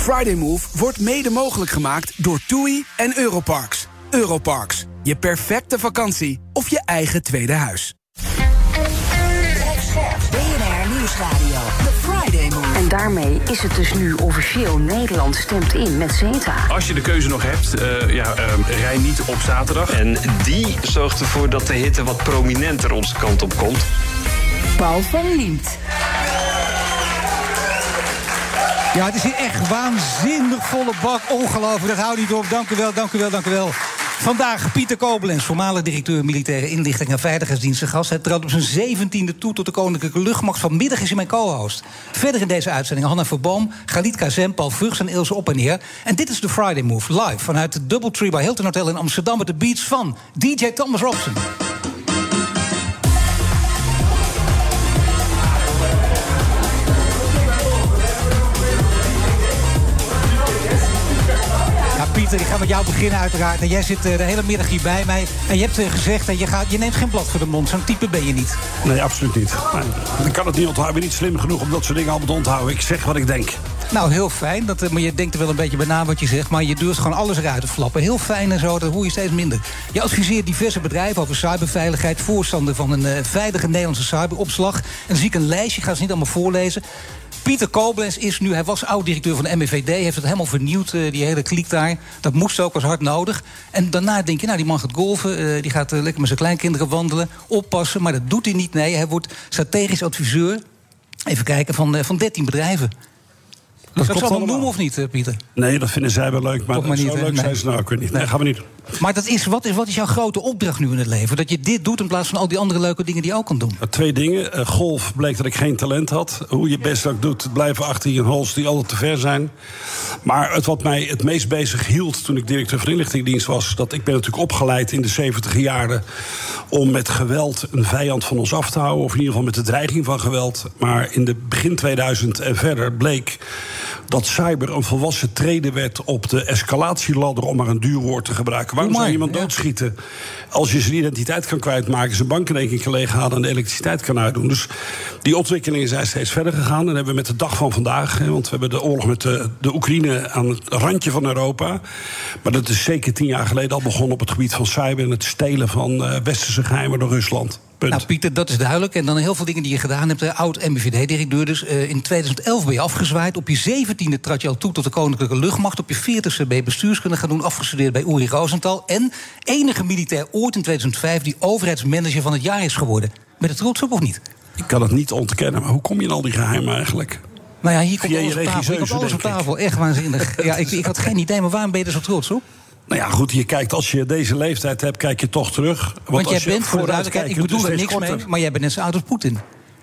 Friday Move wordt mede mogelijk gemaakt door TUI en Europarks. Europarks, je perfecte vakantie of je eigen tweede huis. BNR Nieuwsradio, The Friday Move. En daarmee is het dus nu officieel. Nederland stemt in met CETA. Als je de keuze nog hebt, rij niet op zaterdag. En die zorgt ervoor dat de hitte wat prominenter onze kant op komt. Paul van Liemt. Ja, het is hier echt waanzinnig volle bak. Ongelooflijk, dat houdt niet op. Dank u wel. Vandaag Pieter Koblenz, voormalig directeur Militaire Inlichting en Veiligheidsdiensten gast. Hij trad op zijn 17e toe tot de Koninklijke Luchtmacht. Vanmiddag is hij mijn co-host. Verder in deze uitzending Hanna Verboom, Galit Kazem, Paul Vugts en Ilse Op en Neer. En dit is de Friday Move, live vanuit het Doubletree by Hilton Hotel in Amsterdam met de beats van DJ Thomas Robson. Pieter, ik ga met jou beginnen uiteraard. En jij zit de hele middag hier bij mij. En je hebt gezegd dat je neemt geen blad voor de mond. Zo'n type ben je niet. Nee, absoluut niet. Ik kan het niet onthouden. Ik ben niet slim genoeg om dat soort dingen allemaal te onthouden. Ik zeg wat ik denk. Nou, heel fijn. Maar je denkt er wel een beetje bij na wat je zegt. Maar je durft gewoon alles eruit te flappen. Heel fijn en zo, dat hoor je steeds minder. Je adviseert diverse bedrijven over cyberveiligheid. Voorstander van een veilige Nederlandse cyberopslag. En dan zie ik een lijstje, ik ga ze niet allemaal voorlezen. Pieter Koblenz is nu, hij was oud-directeur van de MIVD... heeft het helemaal vernieuwd, die hele kliek daar. Dat moest ook, was hard nodig. En daarna denk je, nou, die man gaat golfen... die gaat lekker met zijn kleinkinderen wandelen, oppassen... maar dat doet hij niet, nee. Hij wordt strategisch adviseur, even kijken, van 13 bedrijven. Dat zal ik noemen of niet, Pieter? Nee, dat vinden zij wel leuk, maar niet, zo leuk zijn ze nou ook weer niet. Nee, gaan we niet doen. Maar wat is jouw grote opdracht nu in het leven? Dat je dit doet in plaats van al die andere leuke dingen die je ook kan doen? 2 dingen. Golf bleek dat ik geen talent had. Hoe je best ook doet, het blijven achter je holes die altijd te ver zijn. Maar wat mij het meest bezig hield toen ik directeur van de inlichtingendienst was... dat ik ben natuurlijk opgeleid in de 70 jaren... om met geweld een vijand van ons af te houden. Of in ieder geval met de dreiging van geweld. Maar in de begin 2000 en verder bleek dat cyber een volwassen trede werd op de escalatieladder, om maar een duur woord te gebruiken. Waarom zou je iemand doodschieten als je zijn identiteit kan kwijtmaken, zijn bankrekening kan leeghalen en de elektriciteit kan uitdoen? Dus die ontwikkelingen zijn steeds verder gegaan. En hebben we met de dag van vandaag, want we hebben de oorlog met de Oekraïne aan het randje van Europa. Maar dat is zeker 10 jaar geleden al begonnen op het gebied van cyber en het stelen van westerse geheimen door Rusland. Punt. Nou, Pieter, dat is duidelijk. En dan heel veel dingen die je gedaan hebt. Oud-MIVD-directeur dus. In 2011 ben je afgezwaaid. Op je 17e trad je al toe tot de Koninklijke Luchtmacht. Op je 40e ben je bestuurskunde gaan doen. Afgestudeerd bij Uri Rosenthal. En enige militair ooit in 2005 die overheidsmanager van het jaar is geworden. Ben je er trots op of niet? Ik kan het niet ontkennen. Maar hoe kom je in al die geheimen eigenlijk? Nou ja, hier komt alles op tafel. Echt waanzinnig. Ja, ik had geen idee, maar waarom ben je er zo trots op? Nou ja, goed, je kijkt, als je deze leeftijd hebt, kijk je toch terug. Want jij bent, voor de duidelijkheid, ik bedoel er niks mee, maar jij bent net zo oud als Poetin.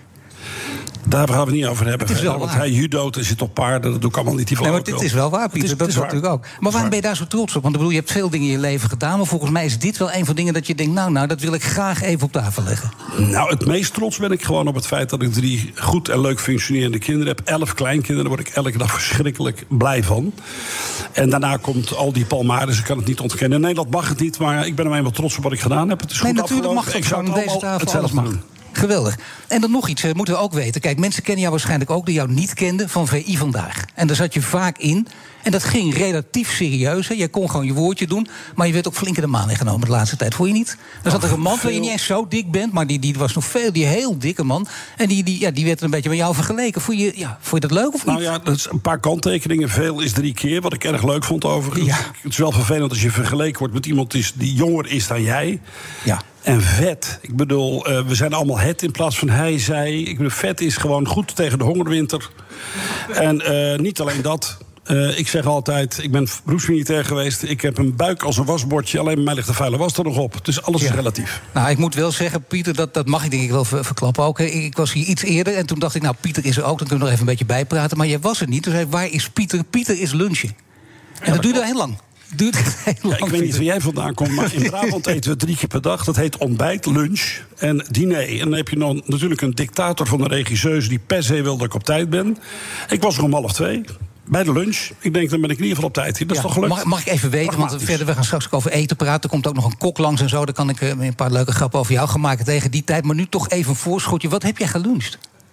Daar gaan we het niet over hebben. Het is wel want waar. hij judoot en zit op paarden, dat doe ik allemaal niet. Die nee, maar dit is wel waar, Pieter, dat is natuurlijk ook. Maar waarom ben je daar zo trots op? Want ik bedoel, je hebt veel dingen in je leven gedaan, maar volgens mij is dit wel een van de dingen dat je denkt, nou, dat wil ik graag even op tafel leggen. Nou, het meest trots ben ik gewoon op het feit dat ik 3 goed en leuk functionerende kinderen heb. 11 kleinkinderen, daar word ik elke dag verschrikkelijk blij van. En daarna komt al die palmares, ik kan het niet ontkennen. Nee, dat mag het niet, maar ik ben er eenmaal trots op wat ik gedaan heb. Het is goed natuurlijk afgelopen. mag het ik zou aan deze tafel alles mag. Geweldig. En dan nog iets, moeten we ook weten. Kijk, mensen kennen jou waarschijnlijk ook die jou niet kenden van VI Vandaag. En daar zat je vaak in. En dat ging relatief serieus. Hè. Je kon gewoon je woordje doen. Maar je werd ook flink in de maan ingenomen de laatste tijd. Vond je niet? Dan zat er een man waar je niet eens zo dik bent. Maar die was nog veel, die heel dikke man. En die werd een beetje met jou vergeleken. Vond je dat leuk of niet? Nou ja, dat is een paar kanttekeningen. Veel is 3 keer, wat ik erg leuk vond overigens. Ja. Het is wel vervelend als je vergeleken wordt met iemand die jonger is dan jij. Ja. En vet. Ik bedoel, we zijn allemaal het in plaats van hij, zij. Ik bedoel, vet is gewoon goed tegen de hongerwinter. En niet alleen dat. Ik zeg altijd, ik ben beroepsmilitair geweest. Ik heb een buik als een wasbordje. Alleen bij mij ligt de vuile was er nog op. Dus alles is relatief. Nou, ik moet wel zeggen, Pieter, dat mag ik denk ik wel verklappen ook. Ik was hier iets eerder en toen dacht ik, nou, Pieter is er ook. Dan kunnen we nog even een beetje bijpraten. Maar jij was er niet. Toen zei ik, waar is Pieter? Pieter is lunchen. En dat duurde heel lang. Ik weet niet waar jij vandaan komt, maar in Brabant eten we 3 keer per dag. Dat heet ontbijt, lunch en diner. En dan heb je dan natuurlijk een dictator van een regisseuse die per se wil dat ik op tijd ben. Ik was er om 1:30 bij de lunch. Ik denk, dan ben ik in ieder geval op tijd hier. Dat is toch gelukt? Mag ik even weten, want verder, we gaan straks ook over eten praten. Er komt ook nog een kok langs en zo. Dan kan ik een paar leuke grappen over jou gaan maken tegen die tijd. Maar nu toch even een voorschotje. Wat heb jij geluncht?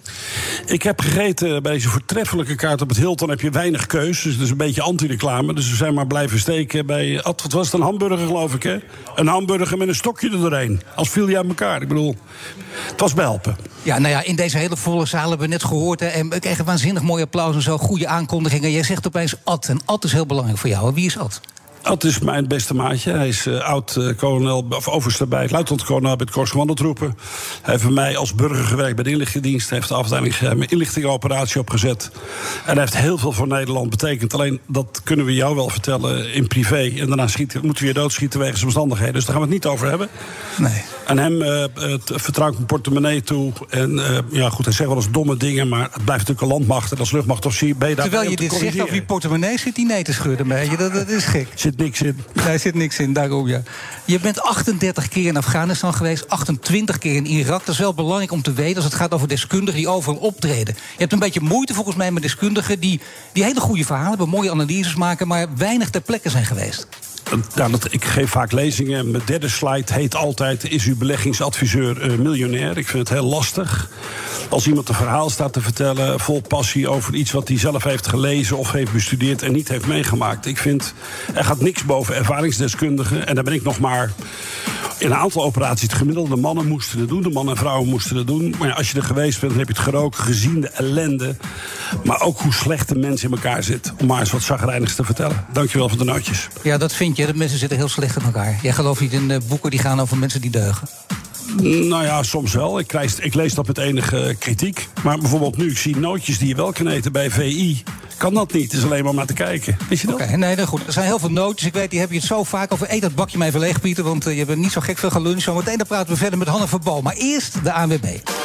Ik heb gegeten bij deze voortreffelijke kaart op het Hilton. Heb je weinig keus, dus het is een beetje anti-reclame. Dus we zijn maar blijven steken bij... Wat was het, een hamburger, geloof ik, hè? Een hamburger met een stokje er doorheen. Als viel je aan elkaar. Ik bedoel, het was behelpen. Ja, nou ja, in deze hele volle zaal hebben we net gehoord... Hè, en we kregen waanzinnig mooi applaus en zo, goede aankondigingen. Jij zegt opeens Ad, en Ad is heel belangrijk voor jou. Wie is Ad? Ad is mijn beste maatje. Hij is oud-kolonel, of overste bij het luitenant-kolonel bij het Korps Commandotroepen. Hij heeft bij mij als burger gewerkt bij de inlichtingendienst. Hij heeft de afdeling inlichtingenoperatie opgezet. En hij heeft heel veel voor Nederland betekend. Alleen, dat kunnen we jou wel vertellen in privé. En daarna moeten we je doodschieten wegens omstandigheden. Dus daar gaan we het niet over hebben. Nee. En hem vertrouw ik mijn portemonnee toe. En goed, hij zegt wel eens domme dingen, maar het blijft natuurlijk een landmacht. En als luchtmachtofficier ben je daar. Terwijl je dit zegt over die portemonnee, zit die nee te schudden bij je. Dat is gek. Zit niks in. Daar zit niks in, daarom ja. Je bent 38 keer in Afghanistan geweest, 28 keer in Irak. Dat is wel belangrijk om te weten als het gaat over deskundigen die overal optreden. Je hebt een beetje moeite volgens mij met deskundigen die hele goede verhalen hebben, mooie analyses maken, maar weinig ter plekke zijn geweest. Ik geef vaak lezingen. Mijn derde slide heet altijd: is uw beleggingsadviseur miljonair? Ik vind het heel lastig. Als iemand een verhaal staat te vertellen vol passie over iets wat hij zelf heeft gelezen of heeft bestudeerd en niet heeft meegemaakt. Ik vind, er gaat niks boven ervaringsdeskundigen. En daar ben ik nog maar in een aantal operaties. Het gemiddelde mannen moesten het doen. De mannen en vrouwen moesten het doen. Maar ja, als je er geweest bent, dan heb je het geroken, gezien, de ellende. Maar ook hoe slecht de mensen in elkaar zitten. Om maar eens wat chagrijnigs te vertellen. Dankjewel voor de nootjes. Ja, dat vind je. De mensen zitten heel slecht in elkaar. Jij gelooft niet in boeken die gaan over mensen die deugen? Nou ja, soms wel. Ik lees dat met enige kritiek. Maar bijvoorbeeld nu, ik zie nootjes die je wel kan eten bij VI. Kan dat niet, het is alleen maar te kijken. Weet je dat? Oké, nee, goed. Er zijn heel veel nootjes. Ik weet, die heb je het zo vaak over. Eet dat bakje maar even leeg, Pieter, want je bent niet zo gek veel gaan lunchen. Zometeen dan praten we verder met Hanne Verbal. Maar eerst de ANWB.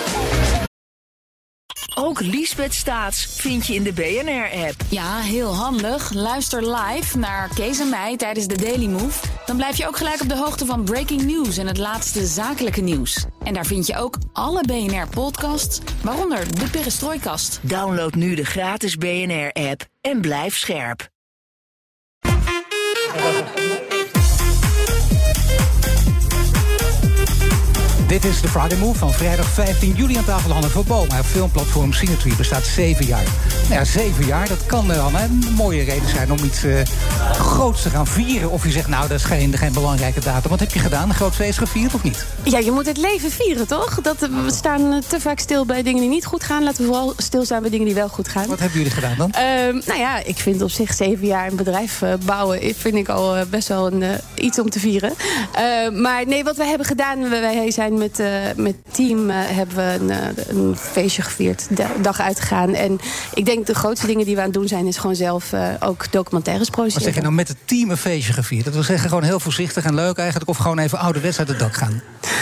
Ook Liesbeth Staats vind je in de BNR-app. Ja, heel handig. Luister live naar Kees en mij tijdens de Daily Move. Dan blijf je ook gelijk op de hoogte van breaking news en het laatste zakelijke nieuws. En daar vind je ook alle BNR-podcasts, waaronder de Perestrooikast. Download nu de gratis BNR-app en blijf scherp. Dit is de Friday Move van vrijdag 15 juli aan tafel. Hanne Verbal. Maar filmplatform Cinetree bestaat 7 jaar. Nou ja, 7 jaar, dat kan Hanne een mooie reden zijn om iets groots te gaan vieren. Of je zegt, nou, dat is geen belangrijke datum. Wat heb je gedaan? Een groot feest gevierd of niet? Ja, je moet het leven vieren, toch? We staan te vaak stil bij dingen die niet goed gaan. Laten we vooral stilstaan bij dingen die wel goed gaan. Wat hebben jullie gedaan dan? Nou ja, ik vind op zich 7 jaar een bedrijf bouwen vind ik al best wel iets om te vieren. Maar nee, wat wij hebben gedaan, wij zijn met het team hebben we een feestje gevierd, de dag uitgegaan. En ik denk de grootste dingen die we aan het doen zijn, is gewoon zelf ook documentaires produceren. Wat zeg je nou, met het team een feestje gevierd? Dat wil zeggen gewoon heel voorzichtig en leuk eigenlijk, of gewoon even ouderwets uit het dak gaan?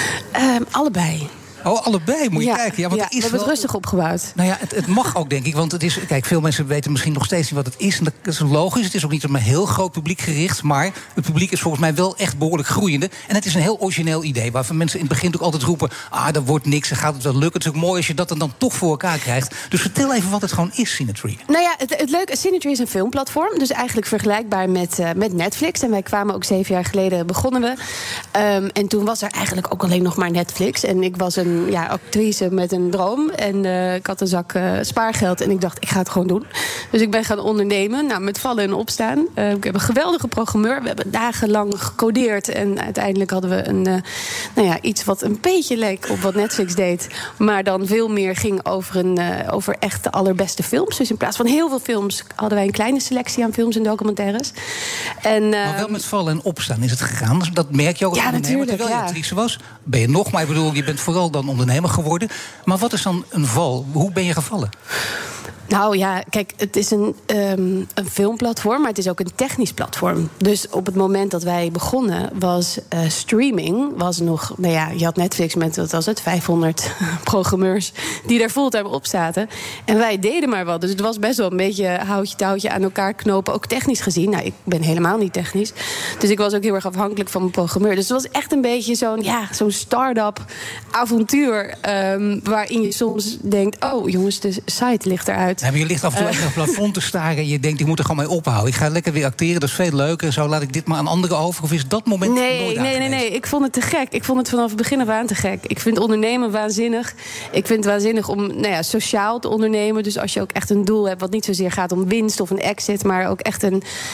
Allebei. Oh, allebei, moet je kijken. Ja, want we hebben het rustig opgebouwd. Nou ja, het mag ook, denk ik. Want het is, kijk, veel mensen weten misschien nog steeds niet wat het is. En dat is logisch. Het is ook niet op een heel groot publiek gericht. Maar het publiek is volgens mij wel echt behoorlijk groeiende. En het is een heel origineel idee. Waarvan mensen in het begin ook altijd roepen, dat wordt niks, en gaat het wel lukken. Het is ook mooi als je dat dan toch voor elkaar krijgt. Dus vertel even wat het gewoon is, Cinetree. Nou ja, het leuke, Cinetree is een filmplatform. Dus eigenlijk vergelijkbaar met Netflix. En wij kwamen ook 7 jaar geleden, begonnen we. En toen was er eigenlijk ook alleen nog maar Netflix. En ik was een actrice met een droom. En ik had een zak spaargeld. En ik dacht, ik ga het gewoon doen. Dus ik ben gaan ondernemen. Nou, met vallen en opstaan. Ik heb een geweldige programmeur. We hebben dagenlang gecodeerd. En uiteindelijk hadden we iets wat een beetje leek op wat Netflix deed. Maar dan veel meer ging over echt de allerbeste films. Dus in plaats van heel veel films hadden wij een kleine selectie aan films en documentaires. Maar wel met vallen en opstaan is het gegaan. Dat merk je ook als ondernemer. Terwijl je actrice was, ben je nog. Maar ik bedoel, je bent vooral dan ondernemer geworden. Maar wat is dan een val? Hoe ben je gevallen? Nou ja, kijk, het is een filmplatform, maar het is ook een technisch platform. Dus op het moment dat wij begonnen, was streaming nog, je had Netflix met, wat was het, 500 programmeurs die daar fulltime op zaten. En wij deden maar wat. Dus het was best wel een beetje houtje touwtje aan elkaar knopen, ook technisch gezien. Nou, ik ben helemaal niet technisch. Dus ik was ook heel erg afhankelijk van mijn programmeur. Dus het was echt een beetje zo'n start-up avontuur, waarin je soms denkt, oh jongens, de site ligt eruit. Ja, maar je ligt af en toe op het plafond te staren en je denkt, ik moet er gewoon mee ophouden. Ik ga lekker weer acteren, dat is veel leuker. Zo laat ik dit maar aan anderen over. Of is dat moment nooit Nee. Ik vond het te gek. Ik vond het vanaf het begin af aan te gek. Ik vind ondernemen waanzinnig. Ik vind het waanzinnig om sociaal te ondernemen. Dus als je ook echt een doel hebt wat niet zozeer gaat om winst of een exit, maar ook echt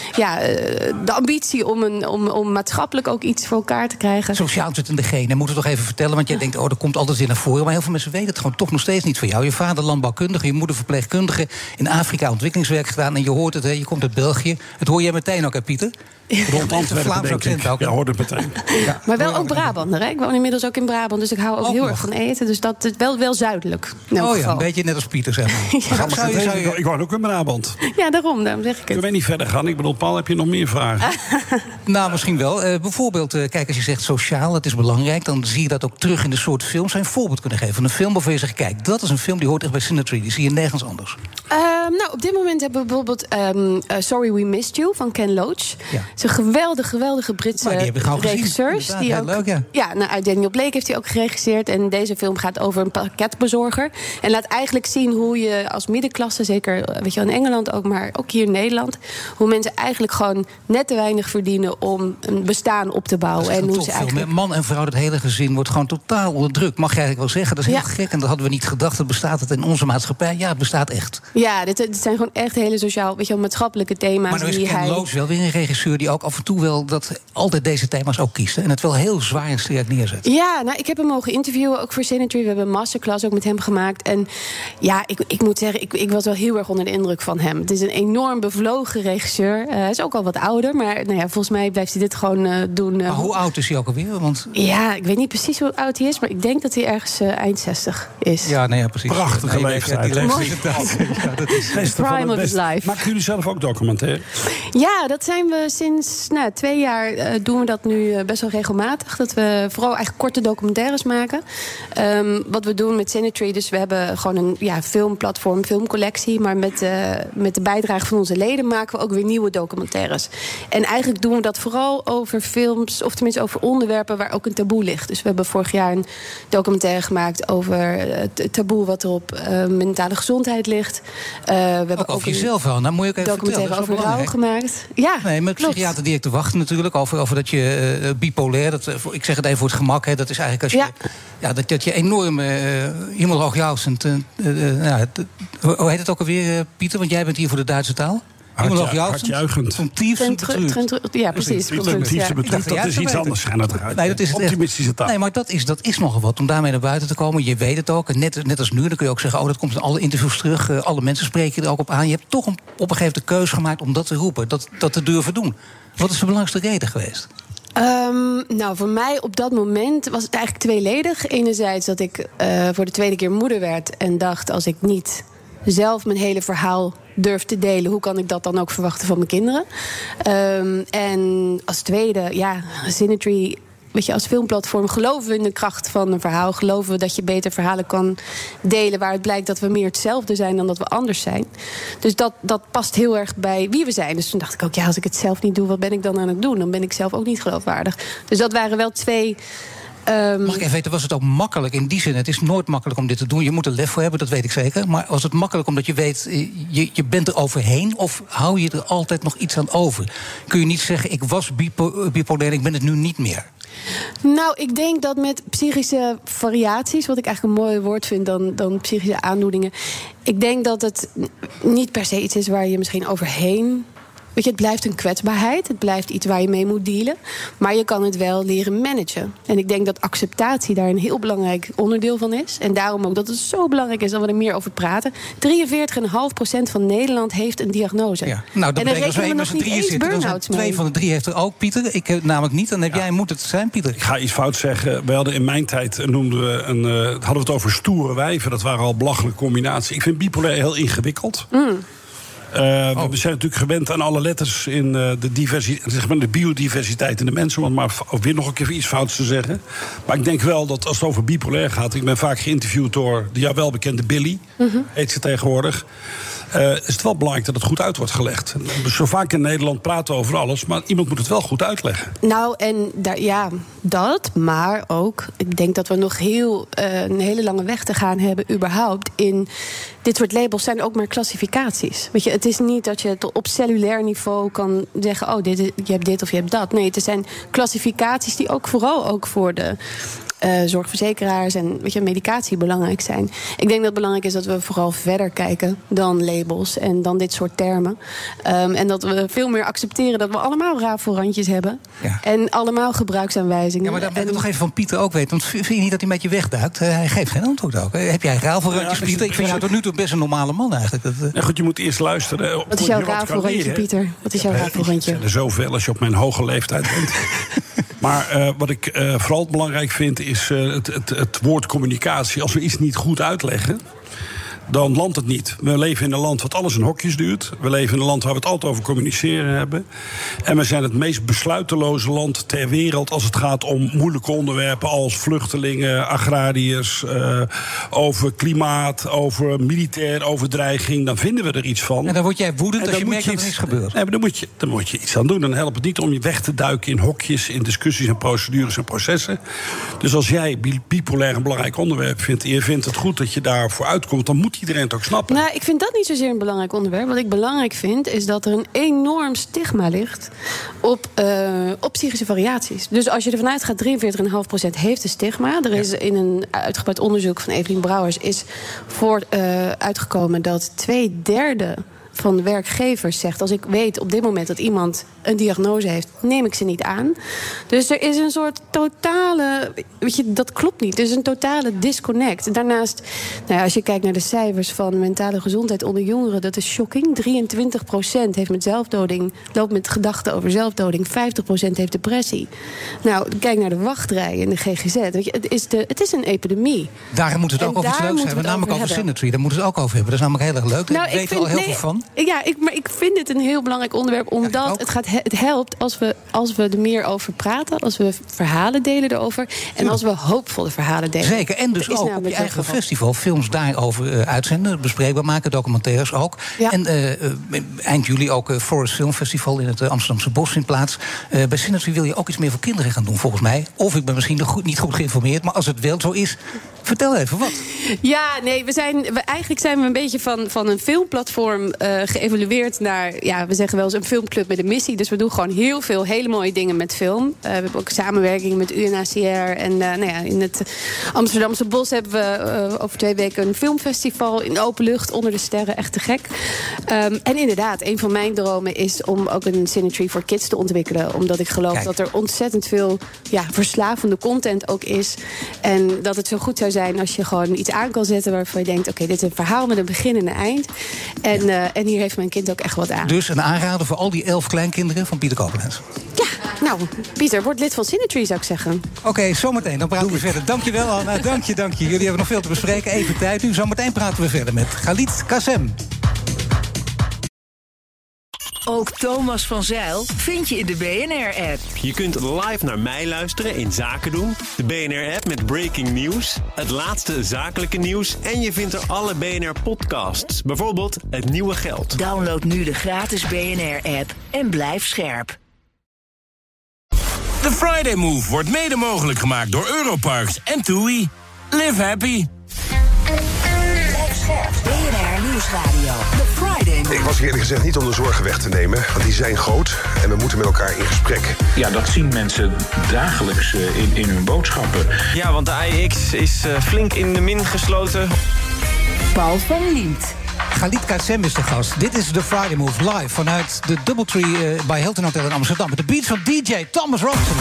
de ambitie om maatschappelijk ook iets voor elkaar te krijgen. Sociaal zit in de genen. Moeten we toch even vertellen, want jij denkt, dat komt altijd in naar voren. Maar heel veel mensen weten het gewoon toch nog steeds niet van jou. Je vader landbouwkundige, je moeder verpleegkundige, in Afrika ontwikkelingswerk gedaan. En je hoort het, je komt uit België. Het hoor jij meteen ook, hè, Pieter? Rond Antwerpen, denk ik. Ja, hoorde het meteen. Ja. Maar wel ook Brabander, hè? Ik woon inmiddels ook in Brabant, dus ik hou ook heel erg van eten. Dus dat is wel zuidelijk. Een beetje net als Pieter, zeg maar. Ik woon ook in Brabant. Ja, daarom zeg ik het. Kunnen wij niet verder gaan? Ik bedoel, Paul, heb je nog meer vragen? Nou, misschien wel. Bijvoorbeeld, kijk, als je zegt sociaal, het is belangrijk, dan zie je dat ook terug in de soort films. Zou je een voorbeeld kunnen geven van een film waarvan je zegt, kijk, dat is een film die hoort echt bij Cinetree. Die zie je nergens anders. Op dit moment hebben we bijvoorbeeld Sorry We Missed You van Ken Loach. Ja. Het is een geweldige Britse regisseurs. Die ook, leuk, uit Daniel Blake heeft hij ook geregisseerd. En deze film gaat over een pakketbezorger. En laat eigenlijk zien hoe je als middenklasse, zeker in Engeland ook, maar ook hier in Nederland, hoe mensen eigenlijk gewoon net te weinig verdienen om een bestaan op te bouwen. En hoe ze eigenlijk... Man en vrouw, dat hele gezin wordt gewoon totaal onder druk. Mag je eigenlijk wel zeggen. Dat is heel gek en dat hadden we niet gedacht. Dat bestaat het in onze maatschappij. Ja, het bestaat echt. Ja, dit zijn gewoon echt hele sociaal, maatschappelijke thema's. Maar nu is Ken Loach wel weer een regisseur die ook af en toe wel altijd deze thema's ook kiest. En het wel heel zwaar en sterk neerzet. Ja, ik heb hem mogen interviewen, ook voor Cinetree. We hebben een masterclass ook met hem gemaakt. En ja, ik moet zeggen, ik was wel heel erg onder de indruk van hem. Het is een enorm bevlogen regisseur. Hij is ook al wat ouder, maar volgens mij blijft hij dit gewoon doen. Maar hoe oud is hij ook alweer? Want... Ja, ik weet niet precies hoe oud hij is, maar ik denk dat hij ergens eind 60 is. Ja, precies. Prachtige leeftijd. Dat is the prime of his life. Maken jullie zelf ook documentaire? Ja, dat zijn we sinds 2 jaar doen we dat nu best wel regelmatig. Dat we vooral eigenlijk korte documentaires maken. Wat we doen met Cinetree, dus we hebben gewoon een filmplatform, filmcollectie. Maar met de bijdrage van onze leden maken we ook weer nieuwe documentaires. En eigenlijk doen we dat vooral over films, of tenminste over onderwerpen waar ook een taboe ligt. Dus we hebben vorig jaar een documentaire gemaakt over het taboe wat er op mentale gezondheid ligt. We hebben ook over jezelf wel. Nou, moet je ook even documentaire over rouw gemaakt. Ja, met psychiater direct te wachten natuurlijk. Over dat je bipolair, ik zeg het even voor het gemak, hè, dat is eigenlijk als je dat je enorm hemelhoogjuichend. Hoe heet het ook alweer, Pieter? Want jij bent hier voor de Duitse taal. Hartjuichend. Ja, precies. Dat is iets anders. Nee, dat is optimistische taal. Nee, maar dat is nogal wat om daarmee naar buiten te komen. Je weet het ook. En net als nu, dan kun je ook zeggen, dat komt in alle interviews terug. Alle mensen spreken er ook op aan. Je hebt toch op een gegeven moment de keuze gemaakt om dat te roepen. Dat te durven doen. Wat is de belangrijkste reden geweest? Voor mij op dat moment was het eigenlijk tweeledig. Enerzijds dat ik voor de tweede keer moeder werd en dacht, als ik niet zelf mijn hele verhaal durf te delen, hoe kan ik dat dan ook verwachten van mijn kinderen? En als tweede, Cinetree, als filmplatform geloven we in de kracht van een verhaal. Geloven we dat je beter verhalen kan delen waar het blijkt dat we meer hetzelfde zijn dan dat we anders zijn. Dus dat past heel erg bij wie we zijn. Dus toen dacht ik ook, als ik het zelf niet doe, wat ben ik dan aan het doen? Dan ben ik zelf ook niet geloofwaardig. Dus dat waren wel twee. Mag ik even weten, was het ook makkelijk in die zin? Het is nooit makkelijk om dit te doen. Je moet er lef voor hebben, dat weet ik zeker. Maar was het makkelijk omdat je weet, je bent er overheen? Of hou je er altijd nog iets aan over? Kun je niet zeggen, ik was bipolair, ik ben het nu niet meer? Nou, ik denk dat met psychische variaties, wat ik eigenlijk een mooier woord vind dan psychische aandoeningen, ik denk dat het niet per se iets is waar je misschien overheen. Het blijft een kwetsbaarheid. Het blijft iets waar je mee moet dealen. Maar je kan het wel leren managen. En ik denk dat acceptatie daar een heel belangrijk onderdeel van is. En daarom ook dat het zo belangrijk is dat we er meer over praten. 43,5% van Nederland heeft een diagnose. Ja. Nou, dat betekent als we met z'n drieën zitten. 2 van de 3 heeft er ook, Pieter. Ik heb namelijk niet. Dan heb jij, moet het zijn, Pieter. Ik ga iets fout zeggen. We hadden in mijn tijd, hadden we het over stoere wijven. Dat waren al belachelijke combinaties. Ik vind bipolair heel ingewikkeld. We zijn natuurlijk gewend aan alle letters in de biodiversiteit in de mensen. Om maar weer nog een keer iets fouts te zeggen. Maar ik denk wel dat als het over bipolair gaat. Ik ben vaak geïnterviewd door de welbekende Billy. Heet ze tegenwoordig. is het wel belangrijk dat het goed uit wordt gelegd. Zo vaak in Nederland praten we over alles, maar iemand moet het wel goed uitleggen. Nou, en dat, maar ook, ik denk dat we nog een hele lange weg te gaan hebben überhaupt in dit soort labels zijn ook maar klassificaties. Weet je, het is niet dat je het op cellulair niveau kan zeggen, je hebt dit of je hebt dat. Nee, het zijn klassificaties die ook vooral ook voor de zorgverzekeraars en medicatie belangrijk zijn. Ik denk dat het belangrijk is dat we vooral verder kijken dan labels en dan dit soort termen. En dat we veel meer accepteren dat we allemaal rafelrandjes hebben. Ja. En allemaal gebruiksaanwijzingen. Ja, maar dat wil ik nog even van Pieter ook weten. Want vind je niet dat hij een beetje wegduikt? Hij geeft geen antwoord ook. Heb jij rafelrandjes, Pieter? Ik vind jou tot nu toe best een normale man eigenlijk. Goed, je moet eerst luisteren. Wat is jouw rafelrandje, Pieter? Wat is jouw rafelrandje? Er zoveel als je op mijn hoge leeftijd bent. Maar wat ik vooral belangrijk vind is het woord communicatie. Als we iets niet goed uitleggen, dan landt het niet. We leven in een land wat alles in hokjes duurt. We leven in een land waar we het altijd over communiceren hebben. En we zijn het meest besluiteloze land ter wereld als het gaat om moeilijke onderwerpen als vluchtelingen, agrariërs, over klimaat, over militair, over dreiging. Dan vinden we er iets van. En dan word jij woedend als je merkt dat er niks gebeurt. Nee, maar dan moet je iets aan doen. Dan helpt het niet om je weg te duiken in hokjes, in discussies en procedures en processen. Dus als jij bipolair een belangrijk onderwerp vindt en je vindt het goed dat je daarvoor uitkomt, dan moet iedereen het ook snappen. Nou, ik vind dat niet zozeer een belangrijk onderwerp. Wat ik belangrijk vind, is dat er een enorm stigma ligt op psychische variaties. Dus als je ervan uitgaat, 43,5% heeft een stigma. Er is in een uitgebreid onderzoek van Evelien Brouwers is uitgekomen dat 2/3 van de werkgevers zegt, als ik weet op dit moment dat iemand een diagnose heeft, neem ik ze niet aan. Dus er is een soort totale, dat klopt niet. Er is een totale disconnect. Daarnaast, als je kijkt naar de cijfers van mentale gezondheid onder jongeren, dat is shocking. 23% heeft met zelfdoding, loopt met gedachten over zelfdoding. 50% heeft depressie. Nou, kijk naar de wachtrij in de GGZ. Het is een epidemie. Daar moeten we het ook over iets leuks hebben. Namelijk over Synergy. Daar moeten we het ook over hebben. Dat is namelijk heel erg leuk. Daar weten we al heel veel van. Ja, maar ik vind dit een heel belangrijk onderwerp, omdat het helpt als we er meer over praten, als we verhalen delen erover en als we hoopvolle verhalen delen. Zeker, en dus ook op je eigen festival films daarover uitzenden, bespreekbaar maken, documentaires ook. Ja. En eind juli ook Forest Film Festival in het Amsterdamse Bos in plaats. Bij Synergy wil je ook iets meer voor kinderen gaan doen, volgens mij. Of ik ben misschien niet goed geïnformeerd, maar als het wel zo is, vertel even wat. Ja, nee, eigenlijk zijn we een beetje van een filmplatform geëvolueerd naar, we zeggen wel eens een filmclub met een missie. Dus we doen gewoon heel veel hele mooie dingen met film. We hebben ook samenwerking met UNHCR. En in het Amsterdamse Bos hebben we over 2 weken een filmfestival in open lucht onder de sterren. Echt te gek. En inderdaad, een van mijn dromen is om ook een Synergy for Kids te ontwikkelen. Omdat ik geloof dat er ontzettend veel verslavende content ook is. En dat het zo goed zou zijn als je gewoon iets aan kan zetten waarvan je denkt, oké, dit is een verhaal met een begin en een eind. En hier heeft mijn kind ook echt wat aan. Dus een aanrader voor al die 11 kleinkinderen van Pieter Koopmans. Ja, nou, Pieter, word lid van Synergy, zou ik zeggen. Oké, zometeen, dan praten we verder. Dankjewel, Anna, dank je. Jullie hebben nog veel te bespreken, even tijd nu. Zometeen praten we verder met Khalid Kassem. Ook Thomas van Zijl vind je in de BNR-app. Je kunt live naar mij luisteren in Zaken doen. De BNR-app met breaking news. Het laatste zakelijke nieuws. En je vindt er alle BNR-podcasts. Bijvoorbeeld Het Nieuwe Geld. Download nu de gratis BNR-app en blijf scherp. De Friday Move wordt mede mogelijk gemaakt door Europarks en TUI. Live happy. BNR Nieuwsradio. The Friday Move. Ik was eerlijk gezegd niet om de zorgen weg te nemen, want die zijn groot en we moeten met elkaar in gesprek. Ja, dat zien mensen dagelijks in hun boodschappen. Ja, want de AEX is flink in de min gesloten. Paul van Liemt. Khalid Kassem is de gast. Dit is The Friday Move live vanuit de Doubletree bij Hilton Hotel in Amsterdam. Met de beats van DJ Thomas Robinson.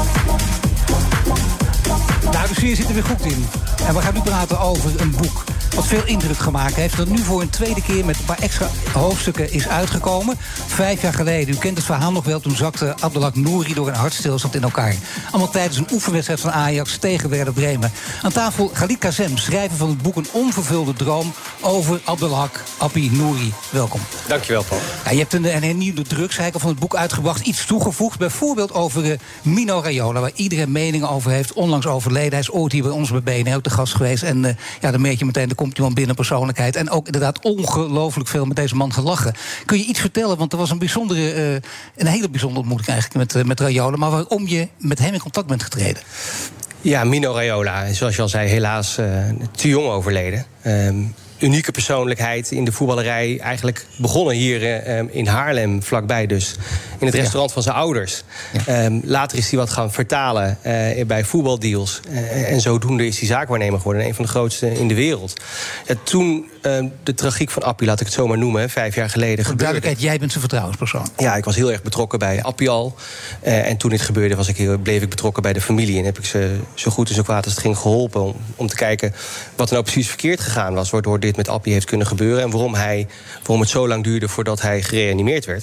Nou, de sfeer zit er weer goed in. En we gaan nu praten over een boek. wat veel indruk gemaakt heeft. Dat nu voor een tweede keer met een paar extra hoofdstukken is uitgekomen. 5 jaar geleden, u kent het verhaal nog wel, toen zakte Abdelhak Nouri door een hartstilstand in elkaar. Allemaal tijdens een oefenwedstrijd van Ajax tegen Werder Bremen. Aan tafel Khalid Kazem, schrijver van het boek Een onvervulde droom over Abdelhak Appie Nouri. Welkom. Dankjewel, Paul. Ja, je hebt een hernieuwde drugscycle van het boek uitgebracht. Iets toegevoegd, bijvoorbeeld over Mino Raiola, waar iedereen meningen over heeft. Onlangs overleden. Hij is ooit hier bij ons bij BNR ook te gast geweest. En dan merk je meteen, er komt iemand binnen, persoonlijkheid. En ook inderdaad ongelooflijk veel met deze man gelachen. Kun je iets vertellen? Want er was een hele bijzondere ontmoeting eigenlijk met Raiola. Maar waarom je met hem in contact bent getreden? Ja, Mino Raiola, zoals je al zei, helaas te jong overleden. Unieke persoonlijkheid in de voetballerij. Eigenlijk begonnen hier in Haarlem, vlakbij dus. In het restaurant van zijn ouders. Ja. Later is hij wat gaan vertalen bij voetbaldeals. En zodoende is hij zaakwaarnemer geworden. Een van de grootste in de wereld. Ja, toen de tragiek van Appie, laat ik het zo maar noemen, 5 jaar geleden voor duidelijkheid, jij bent zijn vertrouwenspersoon. Ja, ik was heel erg betrokken bij Appie al. En toen dit gebeurde bleef ik betrokken bij de familie. En heb ik ze zo goed en zo kwaad als het ging geholpen om te kijken wat er nou precies verkeerd gegaan was, waardoor dit met Appie heeft kunnen gebeuren. En waarom het zo lang duurde voordat hij gereanimeerd werd.